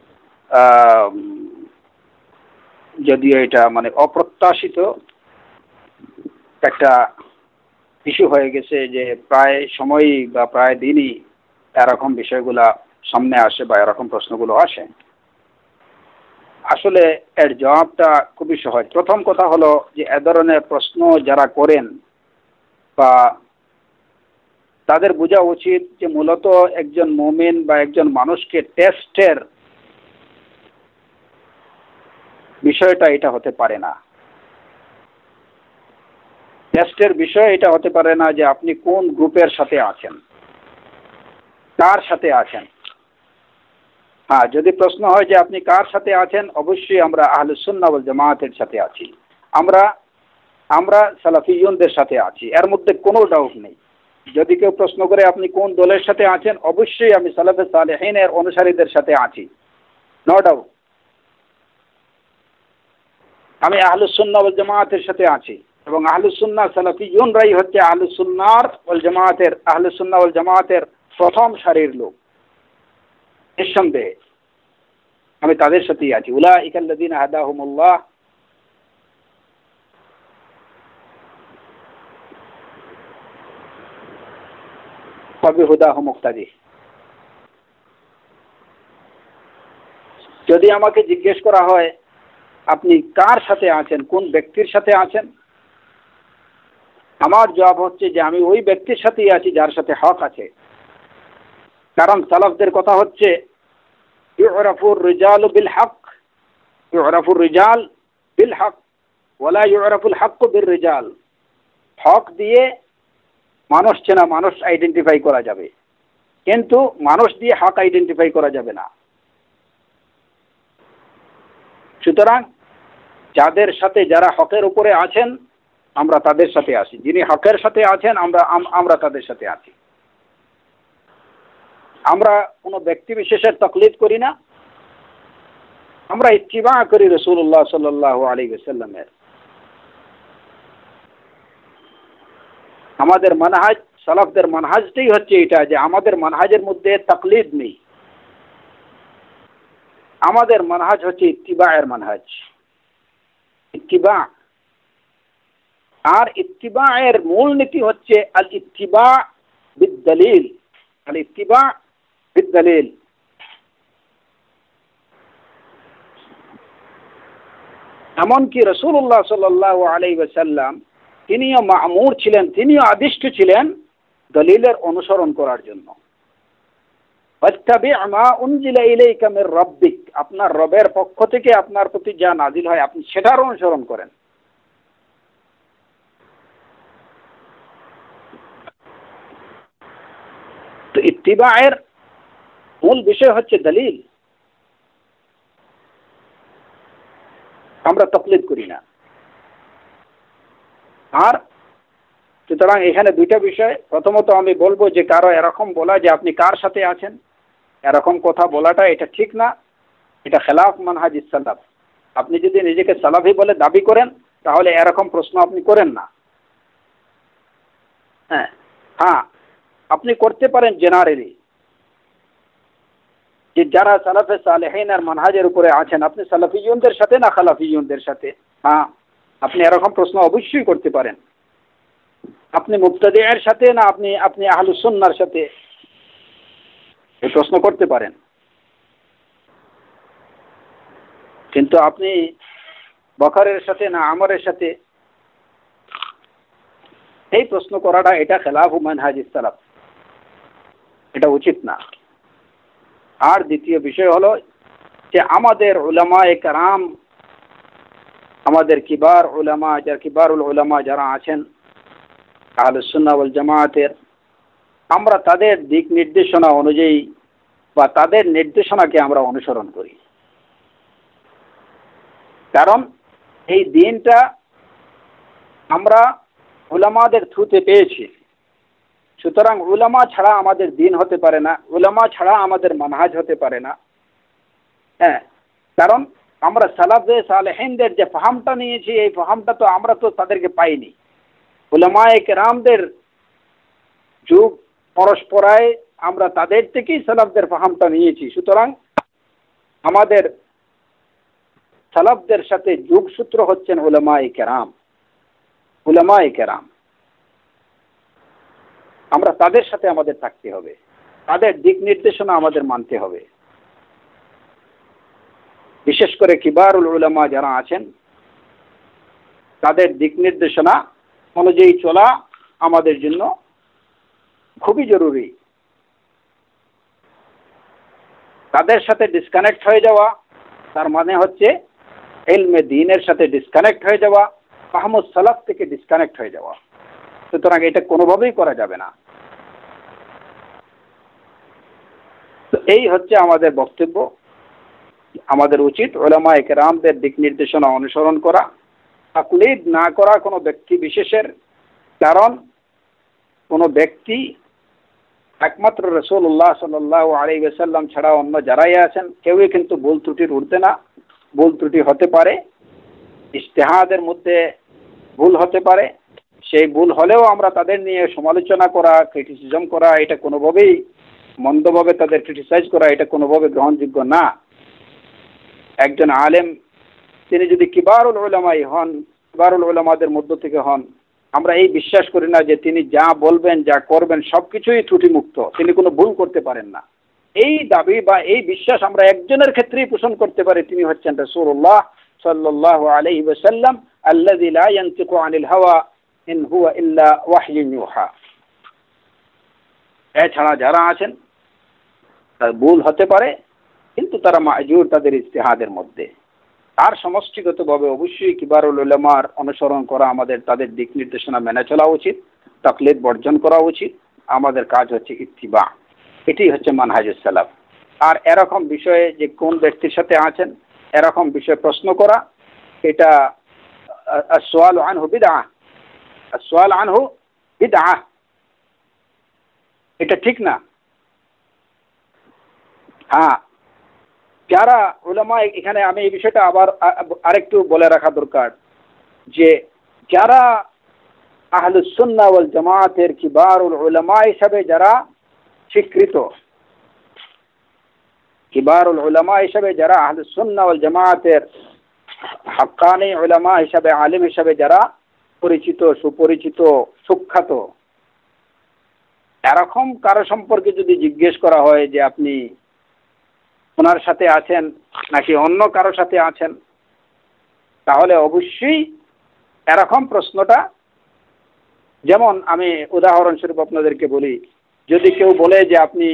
যদিও এটা মানে অপ্রত্যাশিত একটা ইস্যু হয়ে গেছে, যে প্রায় সময়ই বা প্রায় দিনই এরকম বিষয়গুলা সামনে আসে বা এরকম প্রশ্নগুলো আসে। আসলে এর জবাবটা খুবই সহজ। প্রথম কথা হলো যে এ ধরনের প্রশ্ন যারা করেন বা তাদের বোঝা উচিত যে মূলত একজন মুমিন বা একজন মানুষকে টেস্টের বিষয়টা এটা হতে পারে না। টেস্টের বিষয় এটা হতে পারে না যে আপনি কোন গ্রুপের সাথে আছেন, কার সাথে আছেন। হ্যাঁ, যদি প্রশ্ন হয় যে আপনি কার সাথে আছেন, অবশ্যই আমরা আহলুস সুন্নাহ ওয়াল জামাতের সাথে আছি, আমরা আমরা সালাফিয়ুনদের সাথে আছি, এর মধ্যে কোনো ডাউট নেই। যদি কেউ প্রশ্ন করে আপনি কোন দলের সাথে আছেন, অবশ্যই আমি সালাফে সালেহিনের অনুসারীদের সাথে আছি, নো ডাউট। আমি আহলুস সুন্নাহ ওয়াল জামাতের সাথে আছি, এবং আহলুস সুন্নাহ সালাফিয়ুনরাই হচ্ছে আহলুস সুন্নাহ ওয়াল জামাতের আহলুস সুন্নাহ ওয়াল জামাতের প্রথম সারির লোক। নিঃসন্দেহে আমি তাদের সাথেই আছি। উলাইকা আল্লাযীনা হাদাহুমুল্লাহ ফাবিহুদাহু মুক্তাদি। যদি আমাকে জিজ্ঞেস করা হয় আপনি কার সাথে আছেন, কোন ব্যক্তির সাথে আছেন, আমার জবাব হচ্ছে যে আমি ওই ব্যক্তির সাথেই আছি যার সাথে হক আছে। কারণ সালাফদের কথা হচ্ছে ইউরাফুর রিজালু বিল হক, ইউরাফুর রিজাল বিল হক ওয়ালা ইউরাফুল হক বির রিজাল। হক দিয়ে মানুষ চেনা, মানুষ আইডেন্টিফাই করা যাবে, কিন্তু মানুষ দিয়ে হক আইডেন্টিফাই করা যাবে না। সুতরাং যাদের সাথে, যারা হকের উপরে আছেন, আমরা তাদের সাথে আছি। যিনি হকের সাথে আছেন, আমরা আমরা তাদের সাথে আছি। আমরা কোনো ব্যক্তি বিশেষের তাকলিদ করি না, আমরা ইত্তিবা করি রাসূলুল্লাহ সাল্লাল্লাহু আলাইহি ওয়াসাল্লামের। আমাদের মানহাজ, সালাফদের মানহাজটাই হচ্ছে এটা, যে আমাদের মানহাজের মধ্যে তাকলিদ নেই, আমাদের মানহাজ হচ্ছে ইত্তিবায়ের মানহাজ, ইত্তিবা। আর ইত্তিবায়ের মূল নীতি হচ্ছে আল ইত্তিবা বিদ-দলিল, আল ইত্তিবা বিদ-দলিল। এমনকি রাসূলুল্লাহ সাল্লাল্লাহু আলাইহি ওয়াসাল্লাম তিনিও মা'মুর ছিলেন, তিনিও আদিষ্ট ছিলেন দলিলের অনুসরণ করার জন্য। ওয়াত্তাবি' মা উনজিলা ইলাইকা মির রাব্বিক, আপনার রবের পক্ষ থেকে আপনার প্রতি যা নাজিল হয় আপনি সেটার অনুসরণ করেন। তো ইত্তিবায়ের মূল বিষয় হচ্ছে দলিল। আমরা তাকলিদ করি না। আর সুতরাং এখানে দুইটা বিষয়। প্রথমত আমি বলবো যে কারো এরকম বলা যে আপনি কার সাথে আছেন, এরকম কথা বলাটা এটা ঠিক না, এটা খেলাফ মানহাজ সালাফ। আপনি যদি নিজেকে সালাফি বলে দাবি করেন তাহলে এরকম প্রশ্ন আপনি করেন না। হ্যাঁ হ্যাঁ আপনি করতে পারেন জেনারেলি যে যারা সালাফে সালেহিন আর মানহাজের উপরে আছেন আপনি সালাফিয়ুনদের সাথে না খালাফিয়ুনদের সাথে। হ্যাঁ আপনি এরকম প্রশ্ন অবশ্যই করতে পারেন। আপনি মুবতাদিয়ের সাথে না আপনি আপনি আহলুস সুন্নাহর সাথে, এই প্রশ্ন করতে পারেন। কিন্তু আপনি বকরের সাথে না আমরের সাথে এই প্রশ্ন করাটা এটা খেলাফ মানহাজ সালাফ, এটা উচিত না। আর দ্বিতীয় বিষয় হলো যে আমাদের উলামায়ে কেরাম, আমাদের কিবার উলামা, যারা কিবারুল উলামা যারা আছেন আহলুস সুন্নাহ ওয়াল জামাতের, আমরা তাদের দিক নির্দেশনা অনুযায়ী বা তাদের নির্দেশনাকে আমরা অনুসরণ করি। কারণ এই দিনটা আমরা উলামাদের থ্রুতে পেয়েছি। সুতরাং উলামা ছাড়া আমাদের দিন হতে পারে না, উলামা ছাড়া আমাদের মানহাজ হতে পারে না। হ্যাঁ কারণ আমরা সালাফে সালেহিনদের যে ফাহামটা নিয়েছি এই ফাহামটা তো আমরা তো তাদেরকে পাইনি। উলামায়ে কেরামদের যুগ পরস্পরায় আমরা তাদের থেকেই সালাফদের ফাহামটা নিয়েছি। সুতরাং আমাদের সালাফদের সাথে যুগসূত্র হচ্ছেন উলামায়ে কেরাম। উলামায়ে কেরাম আমরা তাদের সাথে আমাদের থাকতে হবে, তাদের দিক নির্দেশনা আমাদের মানতে হবে। বিশেষ করে কিবারুল উলামা যারা আছেন তাদের দিক নির্দেশনা অনুযায়ী চলা আমাদের জন্য খুবই জরুরি। তাদের সাথে ডিসকানেক্ট হয়ে যাওয়া তার মানে হচ্ছে ইলমে দ্বীনের সাথে ডিসকানেক্ট হয়ে যাওয়া, ফাহমুস সালাফ থেকে ডিসকানেক্ট হয়ে যাওয়া। সুতরাং এটা কোনোভাবেই করা যাবে না। তো এই হচ্ছে আমাদের বক্তব্য। আমাদের উচিত উলামায়ে কেরামদের দিক নির্দেশনা অনুসরণ করা, তাকলিদ না করা কোনো ব্যক্তি বিশেষের। কারণ কোনো ব্যক্তি একমাত্র রাসূলুল্লাহ সাল্লাল্লাহু আলাইহি ওয়াসাল্লাম ছাড়া অন্য যারাই আছেন কেউই কিন্তু ভুল ত্রুটির ঊর্ধ্বে না। ভুল ত্রুটি হতে পারে, ইজতিহাদের মধ্যে ভুল হতে পারে। সেই ভুল হলেও আমরা তাদের নিয়ে সমালোচনা করা, ক্রিটিসিজম করা, এটা কোনোভাবেই মন্দভাবে তাদের ক্রিটিসাইজ করা এটা কোনোভাবে গ্রহণযোগ্য না। একজন আলেম তিনি যদি কিবারুল উলামাই হন, কিবারুল উলামাদের মধ্য থেকে হন, আমরা এই বিশ্বাস করি না যে তিনি যা বলবেন যা করবেন সবকিছুই ত্রুটিমুক্ত, তিনি কোনো ভুল করতে পারেন না। এই দাবি বা এই বিশ্বাস আমরা একজনের ক্ষেত্রেই পোষণ করতে পারি, তিনি হচ্ছেন রাসূলুল্লাহ সাল্লাল্লাহু আলাইহি ওয়াসাল্লাম আল্লাযী লা ইয়ানতিকু আনিল হাওয়া ইন হুয়া ইল্লা ওয়াহয়ুন ইউহা। এছাড়া যারা আছেন তার ভুল হতে পারে কিন্তু তারা মাজুর তাদের ইজতিহাদের মধ্যে। আর সমষ্টিগতভাবে অবশ্যই কিবারুল উলামার অনুসরণ করা, আমাদের তাদের দিক নির্দেশনা মেনে চলা উচিত, তাকলিদ বর্জন করা উচিত। আমাদের কাজ হচ্ছে ইত্তিবা, এটাই হচ্ছে মানহাজুস সালাফ। আর এরকম বিষয়ে যে কোন ব্যক্তির সাথে আছেন এরকম বিষয়ে প্রশ্ন করা, এটা আসওয়ালু আনহু বিদআহ, আসওয়াল আনহু বিদআহ, এটা ঠিক না। হ্যাঁ যারা উলামা, এখানে আমি এই বিষয়টা আবার আরেকটু বলে রাখা দরকার যে যারা আহলুস সুন্নাহ ওয়াল জামাতের কিবারুল উলামা হিসাবে যারা স্বীকৃত, কিবারুল উলামা হিসাবে যারা আহলুস সুন্নাহ ওয়াল জামাতের হাক্কানি উলামা হিসাবে, আলেম হিসাবে যারা পরিচিত, সুপরিচিত, সুখ্যাত, এরকম কারো সম্পর্কে যদি জিজ্ঞেস করা হয় যে আপনি ওনার সাথে আছেন নাকি অন্য কারো সাথে আছেন, তাহলে অবশ্যই এরকম প্রশ্নটা, যেমন আমি উদাহরণস্বরূপ আপনাদেরকে বলি, যদি কেউ বলে যে আপনি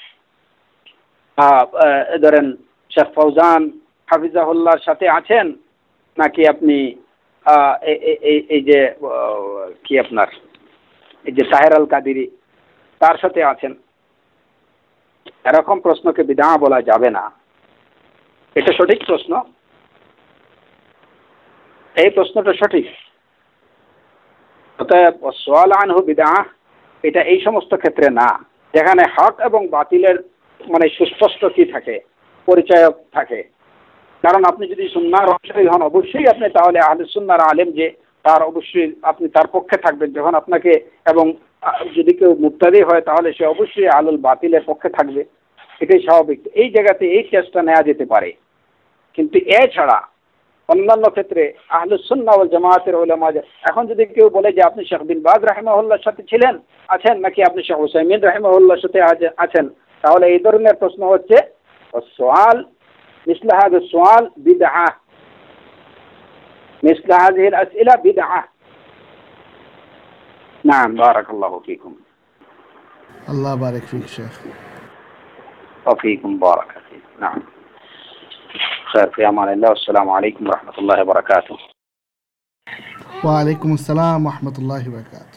ধরেন শেখ ফৌজান হাফিজাহুল্লাহর সাথে আছেন নাকি আপনি এই যে কি আপনার এই যে তাহের আল কাদিরি তার সাথে আছেন, এরকম প্রশ্নকে বিদআ বলা যাবে না। এটা সঠিক প্রশ্ন, এই প্রশ্নটা সঠিক। অতএব ওয়াসওয়াল আনহু বিদআ এটা এই সমস্ত ক্ষেত্রে না, যেখানে হক এবং বাতিলের মানে সুস্পষ্ট কি থাকে, পরিচয় থাকে। কারণ আপনি যদি সুন্নাহর অনুসারী হন অবশ্যই আপনি তাহলে আহলে সুন্নাহর আলেম, যে তার অবশ্যই আপনি তার পক্ষে থাকবেন যখন আপনাকে, এবং যদি কেউ মুবতাদি হয় তাহলে সে অবশ্যই আহলুল বাতিলের পক্ষে থাকবে, এটাই স্বাভাবিক। এই জায়গাতে এই চেষ্টা নেওয়া যেতে পারে, কিন্তু এছাড়া অন্যান্য ক্ষেত্রে আহলুস সুন্নাহ ওয়াল জামাতের উলামা, এখন যদি কেউ বলে যে আপনি শেখ বিন বাজ রাহিমাহুল্লাহর সাথে ছিলেন আছেন নাকি আপনি শেখ উসাইমিন রাহিমাহুল্লাহর সাথে আছেন, তাহলে এই ধরনের প্রশ্ন হচ্ছে সোয়াল মিসল হাযা সোয়াল বিদআ, মিসল হাযিহিল আসইলা বিদআ। নাম বারাকাল্লাহু ফীকুম। আল্লাহ বারিক ফিক শেখ। وفيكم بارك فيكم. نعم. خير في أمان الله والسلام عليكم ورحمة الله وبركاته. وعليكم السلام ورحمة الله وبركاته.